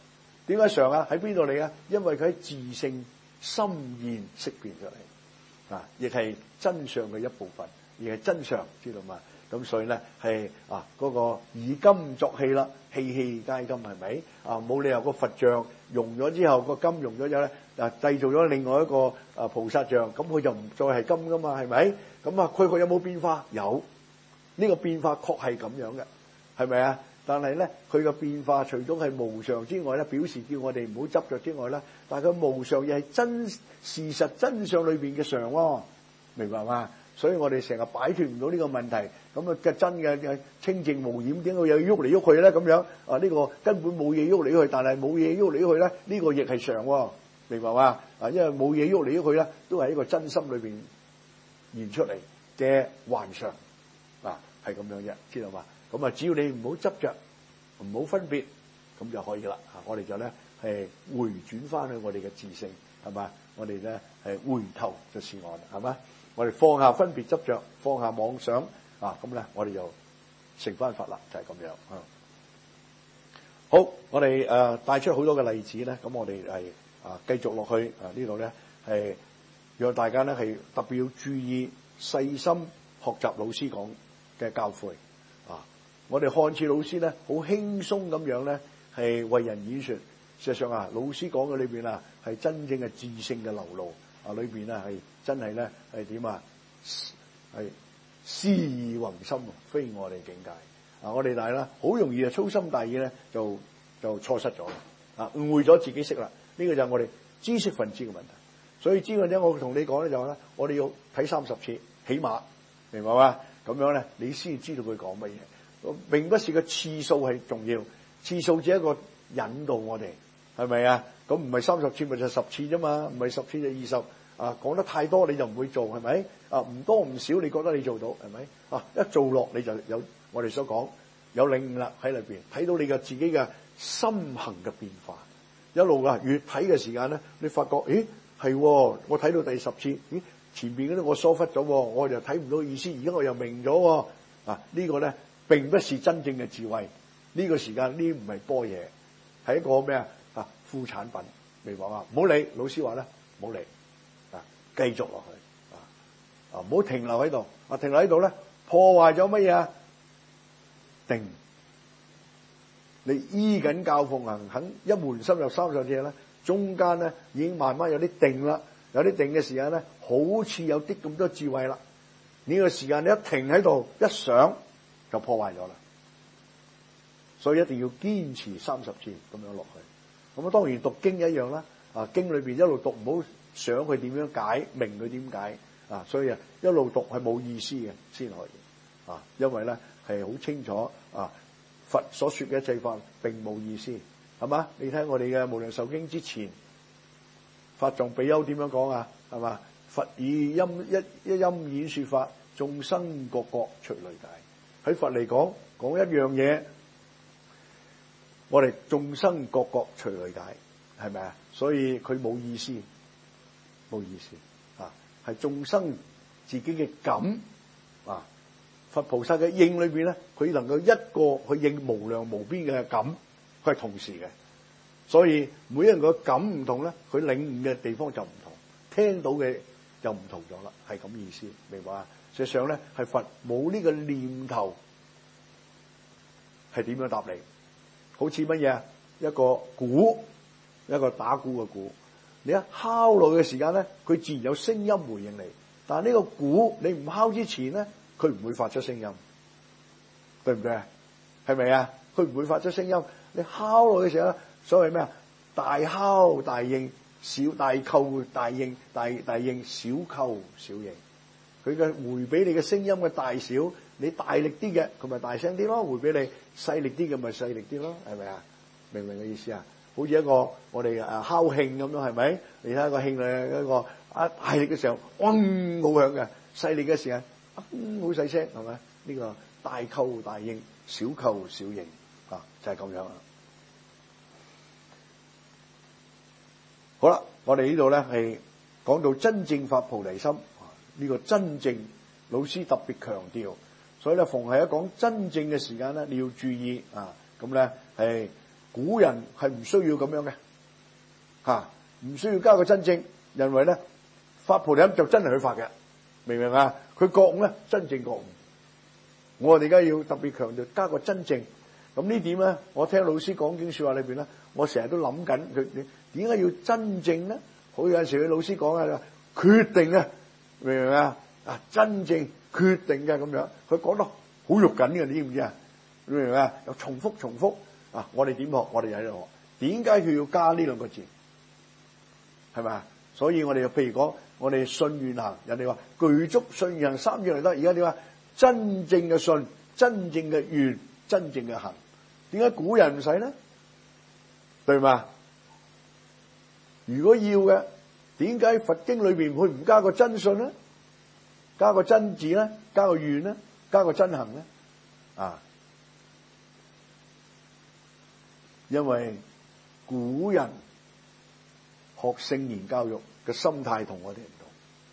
[SPEAKER 1] 點解常啊？喺邊度嚟啊？因為佢喺自性心現識別出嚟啊，亦係真相嘅一部分，亦係真相，知道嘛？咁所以咧係嗰個以金作器啦，器器皆金，係咪啊？冇理由個佛像溶咗之後，個金溶咗之後咧製造咗另外一個菩薩像，咁佢就唔再係金噶嘛，係咪？咁佢有冇變化？有，呢個變化確係咁樣嘅，係咪啊？但係咧佢嘅變化除咗係無常之外咧，表示叫我哋唔好執着之外咧，但係佢無常又係真事實真相裏邊嘅常喎，明白嘛？所以我哋成日擺脫唔到呢個問題，咁嘅真嘅清淨無染，點解有喐嚟喐去咧？咁樣呢個根本冇嘢喐嚟喐去，但係冇嘢喐嚟喐去咧，呢個亦係常喎，明白嘛？因為冇嘢喐嚟喐去咧，都係一個真心裏邊現出嚟嘅幻象，係咁樣啫，知道嘛？咁只要你唔好執着，唔好分別，咁就可以啦。我哋就咧係回轉翻去我哋嘅自性，係嘛？我哋咧係回頭就是岸，係嘛？我哋放下分別執着，放下妄想，咁咧我哋就成翻佛啦，就係咁樣。好，我哋帶出好多嘅例子咧，咁我哋係繼續落去呢度咧係讓大家咧係特別要注意細心學習老師講嘅教誨。我哋看似老師咧好輕鬆咁樣咧係為人演說，事實上老師講嘅裏邊係真正嘅智性嘅流露裏邊係真係咧係點係思意宏深，非我哋境界。我哋大啦好容易粗心大意咧就錯失咗誤會咗自己識啦。呢個就係我哋知識分子嘅問題。所以知道咧，我同你講咧就係咧，我哋要睇30次起碼，明白嘛？咁樣咧你先知道佢講乜嘢。並不是個次數係重要，次數只係一個引導我哋，係咪啊？咁唔係30次咪就10次啫嘛，唔係10次就20。講得太多你就唔會做，係咪？唔多唔少你覺得你做到，係咪？一做落你就有我哋所講有領悟啦，喺裏邊睇到你嘅自己嘅心行嘅變化，一路越睇嘅時間咧，你發覺咦係，我睇到第10次，咦前邊嗰啲我疏忽咗，我就睇唔到意思，而家我又明咗，呢個咧。並不是真正嘅智慧，呢個時間呢唔係般若，係一個咩副產品，明白嘛？唔好理，老師話咧，唔好理，繼續落去，唔好停留喺度，停留喺度咧，破壞咗乜嘢？定，你依緊教奉行，肯一門深入30次咧，中間咧已經慢慢有啲定啦，有啲定嘅時間咧，好似有啲咁多智慧啦。呢個時間你一停喺度，一想。就破壞咗啦，所以一定要堅持30次咁樣落去。咁當然讀經一樣啦，經裏邊一路讀唔好想佢點樣解，明佢點解所以一路讀係冇意思嘅先可以因為咧係好清楚佛所說嘅一切法並冇意思，係嘛？你睇我哋嘅無量壽經之前，法藏比丘點樣講係嘛？佛以一音演說法，眾生各各隨類解。喺佛嚟講一樣嘢，我哋眾生各各隨類解，係咪啊？所以佢冇意思，冇意思係眾生自己嘅感佛菩薩嘅應裏邊咧，佢能夠一個去應無量無邊嘅感，佢係同時嘅。所以每一個人嘅感唔同咧，佢領悟嘅地方就唔同，聽到嘅就唔同咗啦，係咁意思，明白啊？實際上咧，係佛冇呢個念頭，係點樣答你？好似乜嘢？一個鼓，一個打鼓嘅鼓，你一敲落嘅時間咧，佢自然有聲音回應你。但係呢個鼓，你唔敲之前咧，佢唔會發出聲音，對唔對啊？係咪啊？佢唔會發出聲音。你敲落嘅時候咧，所謂咩啊？大敲大應，小大扣大應，大應小扣小應。佢嘅回俾你嘅聲音嘅大小，你大力啲嘅，佢咪大聲啲咯；回俾你細力啲嘅，咪細力啲咯，係咪啊？明唔明嘅意思啊？好似一個我哋敲磬咁樣，係咪？你睇下個磬咧，一個大力嘅時候，嗡好響嘅；細力嘅時候，好細聲，係咪？呢個大扣大應，小扣小應就係咁樣啦。好啦，我哋呢度咧係講到真正發菩提心。呢個真正老師特別強調，所以咧逢係一講真正嘅時間咧，你要注意咁咧係古人係唔需要咁樣嘅，唔需要加個真正，因為咧發菩提心就真係去發嘅，明唔明啊？佢覺悟咧，真正覺悟。我哋而家要特別強調加個真正。咁呢點咧，我聽老師講經說話裏邊咧，我成日都諗緊佢點解要真正咧？好有陣時佢老師講啊，決定啊，明唔明啊？真正決定嘅咁樣，佢講得好肉緊嘅，你知唔知啊？明唔明啊？又重複我哋點學？我哋又喺度學。點解佢要加呢兩個字？係咪啊？所以我哋譬如講，我哋信願行，人哋話具足信願行三樣嚟得。而家點啊？真正嘅信，真正嘅願，真正嘅行。點解古人唔使咧？對嘛？如果要嘅，點解佛經裏邊佢唔加個真信咧？加個真字咧？加個願咧？加個真行咧？因為古人學聖言教育嘅心態同我哋唔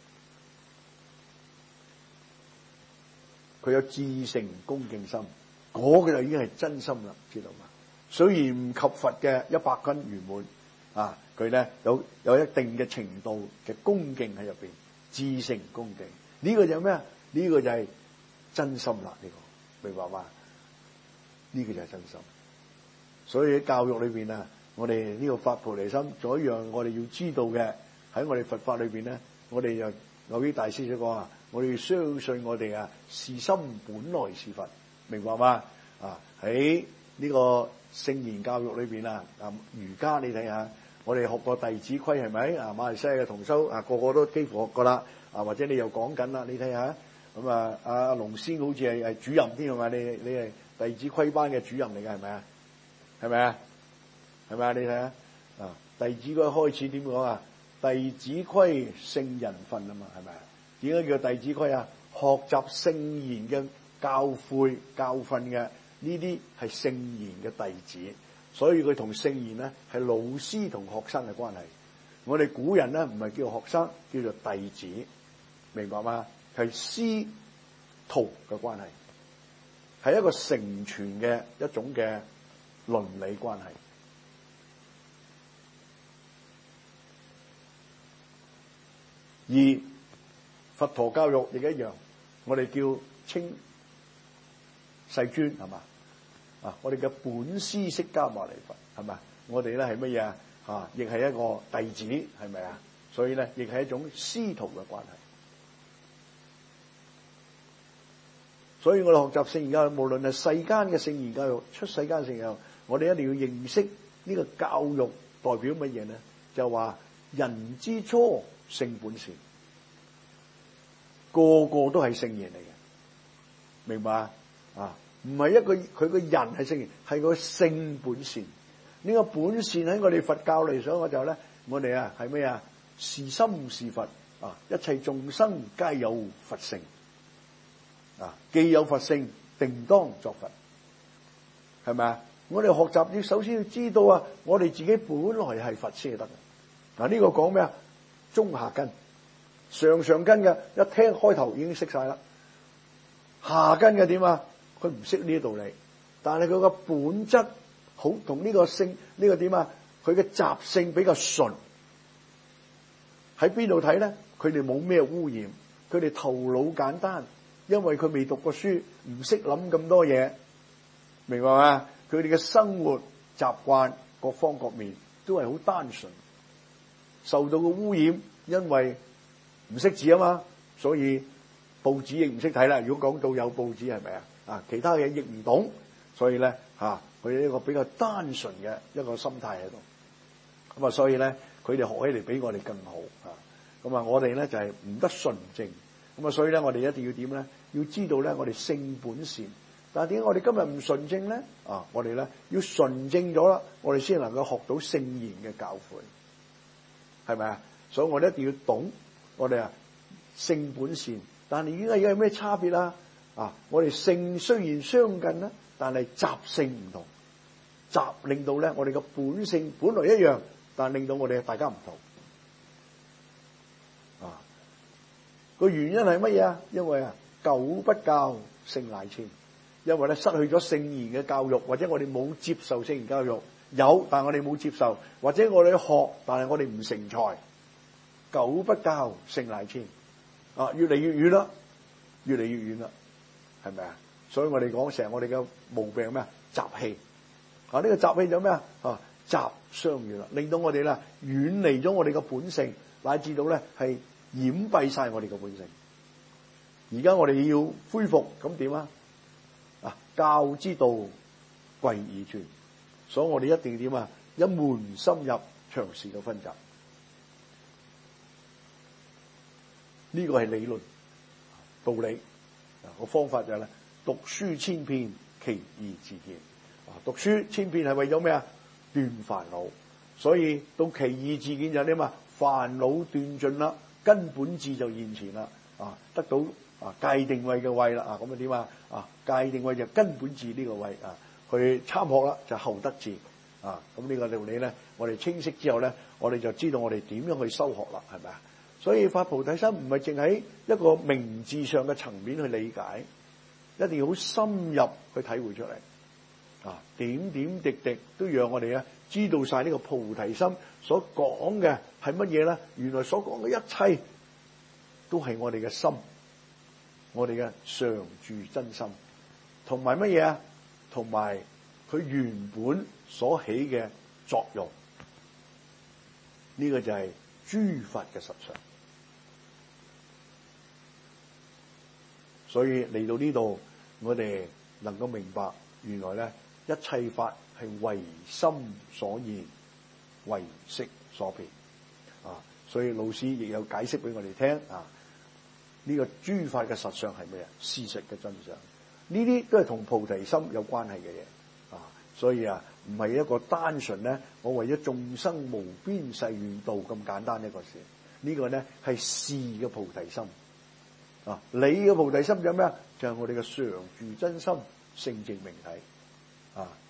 [SPEAKER 1] 同，佢有至誠恭敬心，嗰個就已經係真心啦，知道嘛？雖然唔及佛嘅100分圓滿，佢咧有一定嘅程度嘅恭敬喺入邊，至誠恭敬，呢個就係咩啊？呢個就係真心啦，呢個明白嘛？呢個就係真心。所以喺教育裏邊啊，我哋呢個發菩提心，仲有一樣我哋要知道嘅，喺我哋佛法裏邊咧，我哋就有啲大師所講啊，我哋要相信我哋是心本來是佛，明白嘛？喺呢個聖言教育裏邊儒家你睇下，我哋學過弟子規係咪？馬來西亞嘅同修個個都幾乎學過啦，或者你又講緊啦，你睇下咁阿龍先好似係主任添係嘛？你係弟子規班嘅主任嚟嘅係咪啊？係咪啊？係咪啊？你睇下弟子規開始點講啊？弟子規聖人訓啊嘛，係咪啊？點解叫弟子規啊？學習聖言嘅教誨教訓嘅呢啲係聖言嘅弟子，所以佢同聖言咧係老師同學生嘅關係。我哋古人咧唔係叫學生，叫做弟子，明白嗎？係師徒嘅關係，係一個承傳嘅一種嘅倫理關係。而佛陀教育亦一樣，我哋叫稱世尊係嘛？我哋嘅本師釋迦牟尼佛係咪？我哋咧係乜嘢亦係一個弟子係咪啊？所以咧亦係一種師徒嘅關係。所以我哋學習聖言教育，無論係世間嘅聖言教育、出世間聖言教育，我哋一定要認識呢個教育代表乜嘢呢？就話人之初性本善，個個都係聖言嚟嘅，明白啊？唔係一個佢個人係聖言，係個性本善。呢個本善喺我哋佛教嚟講嘅就咧，我哋係咩啊？是心是佛一切眾生皆有佛性既有佛性，定當作佛，係咪啊？我哋學習要首先要知道我哋自己本來係佛先得嘅。呢個講咩啊？中下根，上根嘅一聽開頭已經識晒啦。下根嘅點啊？佢唔識呢啲道理，但係佢個本質好同呢個性呢個點啊？佢嘅習性比較純。喺邊度睇咧？佢哋冇咩污染，佢哋頭腦簡單，因為佢未讀過書，唔識諗咁多嘢，明白嘛？佢哋嘅生活習慣各方各面都係好單純，受到嘅污染，因為唔識字啊嘛，所以報紙亦唔識睇啦。如果講到有報紙係咪啊？其他嘢亦唔懂，所以咧佢哋一個比較單純嘅一個心態喺度。咁所以咧佢哋學起嚟比我哋更好咁我哋咧就係唔得純正。咁所以咧我哋一定要點咧？要知道咧我哋性本善，但係點解我哋今日唔純正咧？我哋咧要純正咗啦，我哋先能夠學到聖言嘅教誨，係咪啊？所以我哋一定要懂我哋性本善，但係而家有咩差別啊？我哋性雖然相近啦，但係習性唔同，習令到咧我哋嘅本性本來一樣，但係令到我哋大家唔同。個原因係乜嘢啊？因為久不教，性乃遷。因為咧失去咗聖言嘅教育，或者我哋冇接受聖言教育， 有，但係我哋冇接受，或者我哋學，但係我哋唔成才。久不教，勝乃遷。啊，越嚟越遠啦，越嚟越遠啦，係咪啊？所以我哋講成日我哋嘅毛病咩啊？習氣。啊，呢個習氣就咩啊？啊，習相遠啦，令到我哋啦遠離咗我哋嘅本性，乃至到咧係掩蔽晒我哋嘅本性。而家我哋要恢復，咁點啊？啊，教之道貴以專，所以我哋一定點啊？一門深入，長時嘅分習。呢個係理論道理。個方法就係咧，讀書千遍，其義自見。讀書千遍係為咗咩啊？斷煩惱。所以到其義自見就係點啊？煩惱斷盡啦，根本智就現前啦。啊，得到啊界定位嘅位啦。啊，咁啊點啊？啊，界定位就根本智呢個位啊，去參學啦，就後得智。啊，咁呢個道理咧，我哋清晰之後咧，我哋就知道我哋點樣去修學啦，係咪啊？所以發菩提心唔係淨喺一個名字上嘅層面去理解，一定要好深入去體會出嚟。啊，點點滴滴都讓我哋咧知道晒呢個菩提心所講嘅係乜嘢咧？原來所講嘅一切都係我哋嘅心，我哋嘅常住真心，同埋乜嘢啊？同埋佢原本所起嘅作用，呢個就係諸法嘅實相。所以嚟到呢度，我哋能夠明白，原來咧一切法係唯心所現，唯識所變。啊，所以老師亦有解釋俾我哋聽。啊，呢個諸法嘅實相係咩啊？事實嘅真相。呢啲都係同菩提心有關係嘅嘢。啊，所以啊，唔係一個單純咧，我為咗眾生無邊誓願度咁簡單一個事。呢個咧係事嘅菩提心。啊，你嘅菩提心就係咩啊？就係我哋嘅常住真心聖淨明體。啊，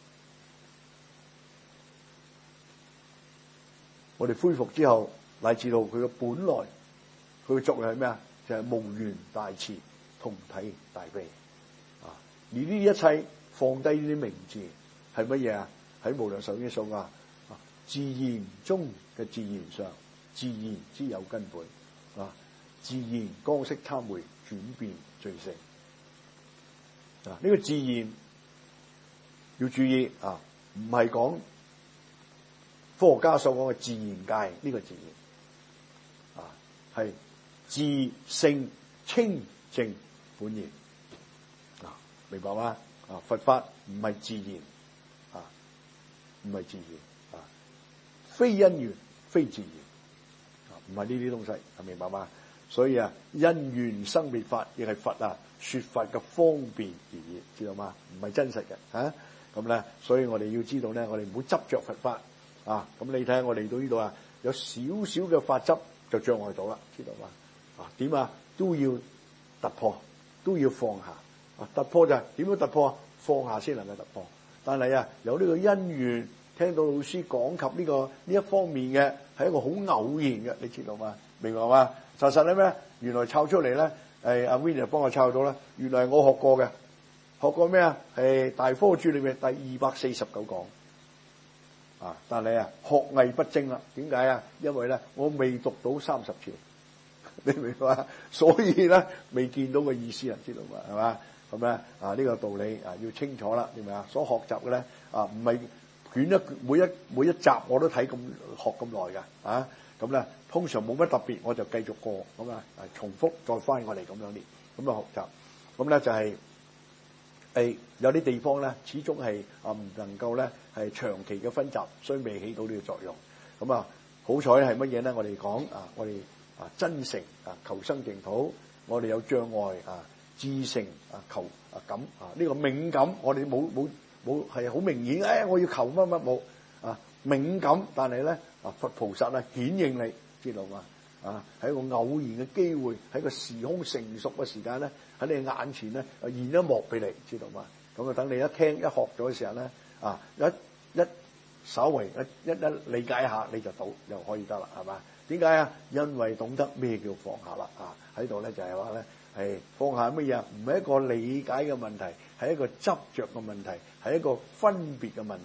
[SPEAKER 1] 我哋恢復之後，乃至到佢嘅本來，佢嘅作用係咩啊？就係無緣大慈，同體大悲。啊，而呢一切放低呢啲名字係乜嘢啊？喺無量壽經所啊，自然中嘅自然上，自然之有根本。啊，自然光色參會轉變最勝。啊，呢個自然要注意啊，唔係講科學家所講嘅自然界呢個自然。啊，係自性清淨本然。啊，明白嗎？啊，佛法唔係自然。啊，唔係自然。啊，非因緣，非自然。啊，唔係呢啲東西，明白嗎？所以啊，因緣生滅法亦係佛啊說法嘅方便而已，知道嗎？唔係真實嘅。咁咧，所以我哋要知道咧，我哋唔好執着佛法。啊，咁你睇下我嚟到呢度啊，有少少嘅法執就障礙到啦，知道嗎？啊，點啊都要突破，都要放下。啊，突破就係點樣突破啊？放下先能夠突破。但係啊，有呢個因緣，聽到老師講及呢一方面嘅，係一個好偶然嘅，你知道嗎？明白嗎？實係咩？原來抄出嚟咧，阿 Winnie 幫我抄到啦。原來我學過嘅，學過咩啊？係大科注裏面第249講。啊，但係啊，學藝不精啦。點解啊？因為咧，我未讀到30條，你明白嘛？所以咧，未見到個意思啊，知道嘛？係嘛？咁咧啊，呢個道理啊要清楚啦，明唔明啊？所學習嘅咧啊，唔係每一集我都睇咁學咁耐㗎。啊，咁咧通常冇乜特別，我就繼續過咁啊，重複再翻我嚟咁樣練，咁啊學習。咁咧就係有啲地方咧，始終係唔能夠咧係長期嘅分集，所以未起到呢個作用。咁啊，好彩係乜嘢咧？我哋講啊，我哋啊真誠啊求生淨土，我哋有障礙啊知性啊求啊感啊呢個敏感，我哋冇係好明顯。我要求乜乜冇啊敏感，但係咧啊佛菩薩啊顯應你，知道嘛？啊，喺一個偶然嘅機會，喺個時空成熟嘅時間咧，喺你眼前咧現一幕俾你，知道嘛？咁啊，等你一聽一學咗嘅時候咧，啊一稍微一理解下，你就到又可以得啦，係嘛？點解啊？因為懂得咩叫放下啦，啊喺度咧就係話咧係放下乜嘢？唔係一個理解嘅問題，係一個執着嘅問題，係一個分別嘅問題，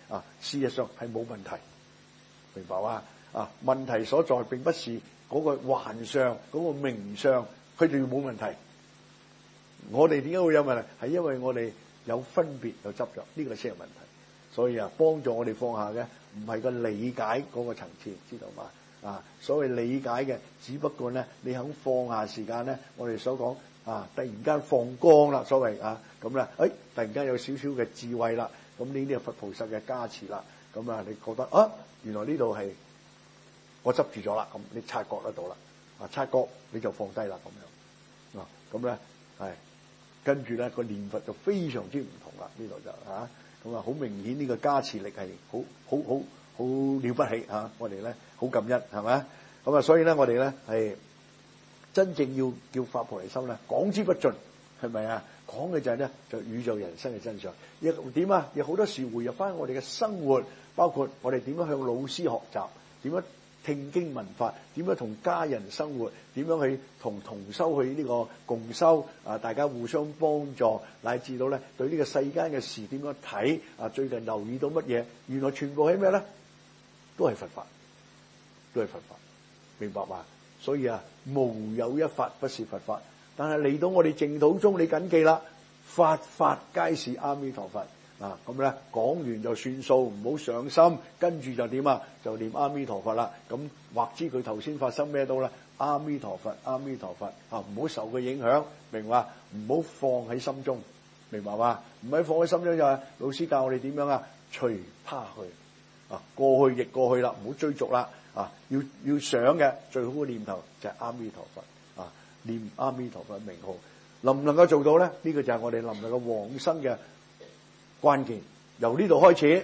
[SPEAKER 1] 事實上係冇問題，明白嗎？問題所在並不是嗰個幻相，嗰個名相，佢哋冇問題。我哋點解會有問題？係因為我哋有分別有執着，呢個先係問題。所以幫助我哋放下嘅唔係個理解嗰個層次，知道嘛？所謂理解嘅，只不過咧你肯放下時間咧，我哋所講突然間放光啦，所謂咁咧，突然間有少少嘅智慧啦，咁呢啲係佛菩薩嘅加持啦。咁你覺得原來呢度係我執住咗啦，咁你察覺得到啦，察覺你就放低啦，咁樣咁咧係跟住咧個念佛就非常之唔同啦。呢度就咁好明顯呢個加持力係好了不起我哋咧好感恩，係咪？咁所以咧我哋咧係真正要叫發菩提心咧，講之不盡，係咪啊？講嘅就係咧就宇宙人生嘅真相。亦點啊？亦好多時回入翻我哋嘅生活，包括我哋點樣向老師學習，點樣聽經聞法，點樣同家人生活，點樣去同修去呢個共修大家互相幫助，乃至到咧對呢個世間嘅事點樣睇最近留意到乜嘢？原來全部係咩咧？都係佛法，都係佛法，明白嘛？所以無有一法不是佛法。但係嚟到我哋淨土中，你謹記啦，法法皆是阿彌陀佛咁咧講完就算數，唔好上心，跟住就點就念阿彌陀佛啦。咁或知佢頭先發生咩都啦，阿彌陀佛，阿彌陀佛唔好受佢影響，明白？唔好放喺心中，明白嘛？唔係放喺心中就係老師教我哋點樣隨他去過去亦過去啦，唔好追逐啦要想嘅最好嘅念頭就係阿彌陀佛念阿彌陀佛名號，能唔能夠做到咧？呢個就係我哋能唔能夠往生嘅關鍵。由呢度開始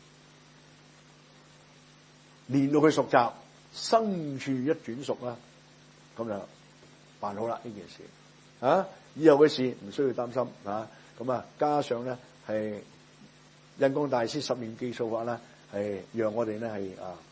[SPEAKER 1] 練到佢熟習，生處一轉熟啦，咁就辦好啦呢件事以後嘅事唔需要擔心咁加上咧係印光大師十念記數法啦，係讓我哋咧係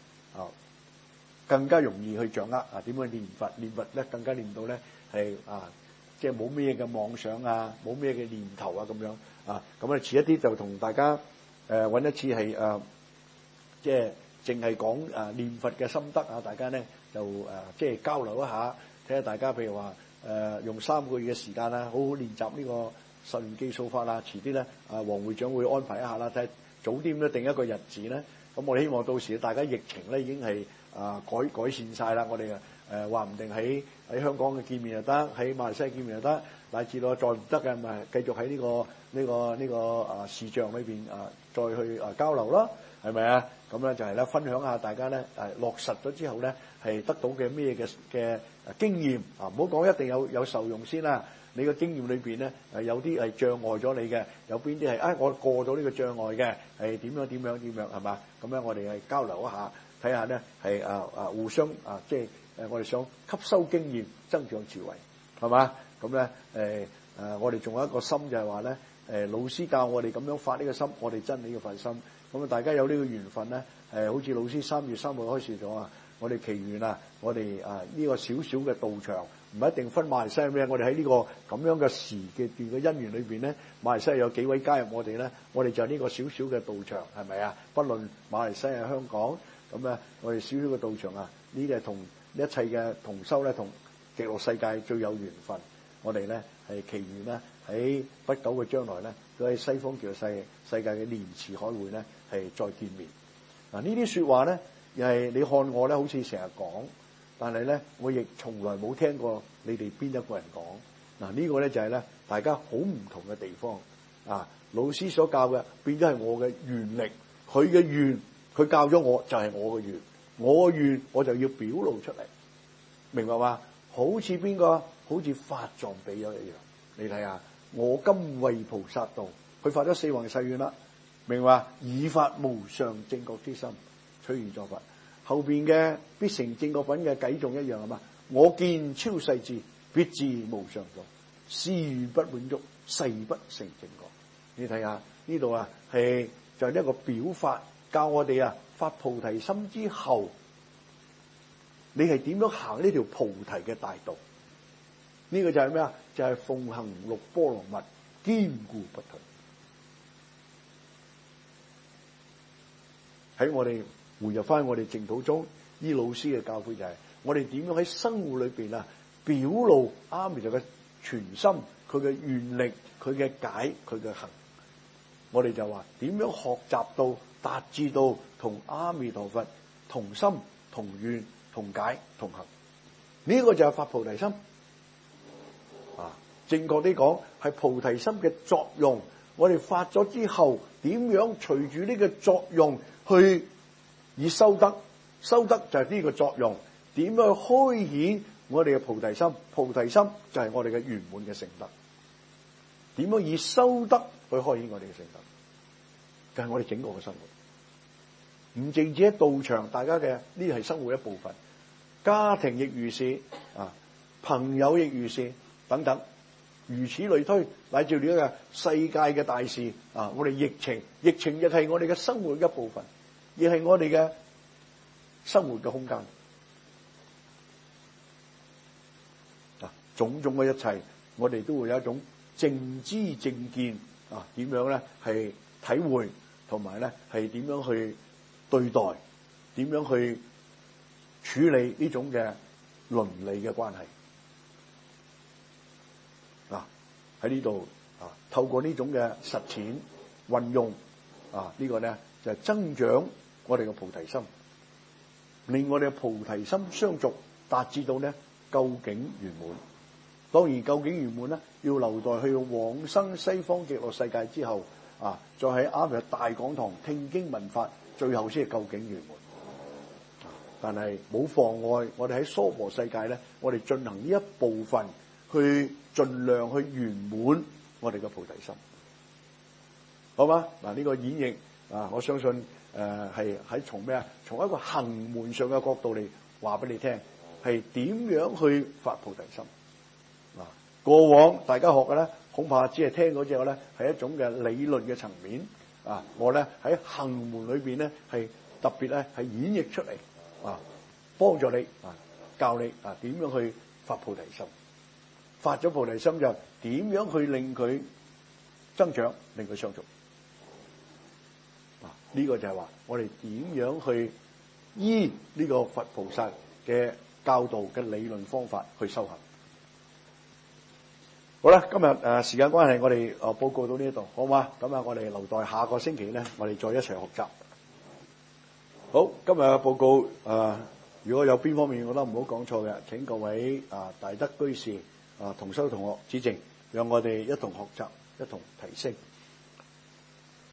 [SPEAKER 1] 更加容易去掌握點樣念佛咧，更加念到咧係即係冇咩嘅妄想冇咩嘅念頭咁樣咁遲一啲就同大家揾一次係即係淨係講念佛嘅心得大家咧就即係交流一下，睇下大家譬如話用3個月嘅時間好好練習呢個十念記數法啦。遲啲咧黃會長會安排一下啦，睇下早啲咧定一個日子咧。咁我哋希望到時大家疫情咧已經係改善晒啦，我哋話唔定喺香港嘅見面又得，喺馬來西亞見面又得，乃至到再唔得嘅咪繼續喺呢個視像裏邊再去交流啦，係咪啊？咁咧就係咧分享下大家咧落實咗之後咧係得到嘅咩嘅經驗唔好講一定有受用先啦。你嘅經驗裏邊咧有啲係障礙咗你嘅，有邊啲係我過咗呢個障礙嘅，係點樣係嘛？咁咧我哋係交流一下，睇下咧係互相即係我哋想吸收經驗，增長智慧，係嘛？咁咧我哋仲有一個心就係話咧老師教我哋咁樣發呢個心，我哋真係要發心。咁大家有呢個緣分咧好似老師3月3號開始咗我哋祈願我哋呢個少少嘅道場。唔一定分馬來西亞咩，我哋喺呢個咁樣嘅時嘅段嘅因緣裏邊咧，馬來西亞有幾位加入我哋咧，我哋就係呢個少少嘅道場，係咪啊？不論馬來西亞、香港，咁我哋少少嘅道場呢啲係同一切嘅同修咧，同極樂世界最有緣分。我哋咧係祈願咧喺不久嘅將來咧，都喺西方極樂世界嘅蓮池海會咧係再見面。呢啲說話咧，又係你看我咧，好似成日講。但係咧，我亦從來冇聽過你哋邊一個人講呢個咧就係咧大家好唔同嘅地方老師所教嘅變咗係我嘅願力，佢嘅願佢教咗我就係我嘅願，我嘅願我就要表露出嚟，明白嘛？好似邊個？好似法藏比丘一樣，你睇下我今為菩薩道，佢發咗4弘誓願啦，明白？以發無上正覺之心，隨緣作佛。後邊嘅必成正覺品嘅偈仲一樣係嘛？我見超世智，必至無上道，是不滿足，誓不成正覺。你睇下呢度係就係一個表法，教我哋發菩提心之後，你係點樣行呢條菩提嘅大道？呢個就係咩啊？就係奉行六波羅蜜，堅固不退。 喺我哋回入翻我哋淨土中，依老師嘅教誨就係我哋點樣喺生活裏邊啊表露阿彌陀嘅全心，佢嘅願力，佢嘅解，佢嘅行。我哋就話點樣學習到達至到同阿彌陀佛同心同願同解同行，呢個就係發菩提心啊！正確啲講係菩提心嘅作用。我哋發咗之後，點樣隨住呢個作用去以修德？修德就係呢個作用。點樣去開顯我哋嘅菩提心？菩提心就係我哋嘅圓滿嘅成德。點樣以修德去開顯我哋嘅成德？就係我哋整個嘅生活，唔淨止喺道場，大家嘅呢係生活一部分，家庭亦如是啊，朋友亦如是等等，如此類推，乃至呢個世界嘅大事啊，我哋疫情亦係我哋嘅生活一部分，亦係我哋嘅生活嘅空間啊，種種嘅一切，我哋都會有一種正知正見啊，點樣咧係體會。同埋咧，係點樣去對待？點樣去處理呢種嘅倫理嘅關係？喺呢度透過呢種嘅實踐運用呢個咧就係增長我哋嘅菩提心，令我哋嘅菩提心相續，達至到咧究竟圓滿。當然，究竟圓滿咧，要留待去往生西方極樂世界之後。再喺阿彌陀大講堂聽經聞法，最後先係究竟圓滿。但係冇妨礙我哋喺娑婆世界咧，我哋進行呢一部分，去盡量去圓滿我哋嘅菩提心，好嗎？呢個演繹我相信係喺從咩啊？從一個行門上嘅角度嚟話俾你聽，係點樣去發菩提心。過往大家學嘅咧，恐怕只係聽嗰隻咧係一種嘅理論嘅層面我咧喺行門裏邊咧係特別咧係演繹出嚟幫助你教你點樣去發菩提心。發咗菩提心就點樣去令佢增長，令佢相續。呢個就係話我哋點樣去依呢個佛菩薩嘅教導嘅理論方法去修行。好啦，今日時間關係，我哋報告到呢度，好嘛？咁我哋留待下個星期咧，我哋再一齊學習。好，今日嘅報告如果有邊方面我覺得唔好講錯嘅，請各位大德居士同修同學指正，讓我哋一同學習，一同提升。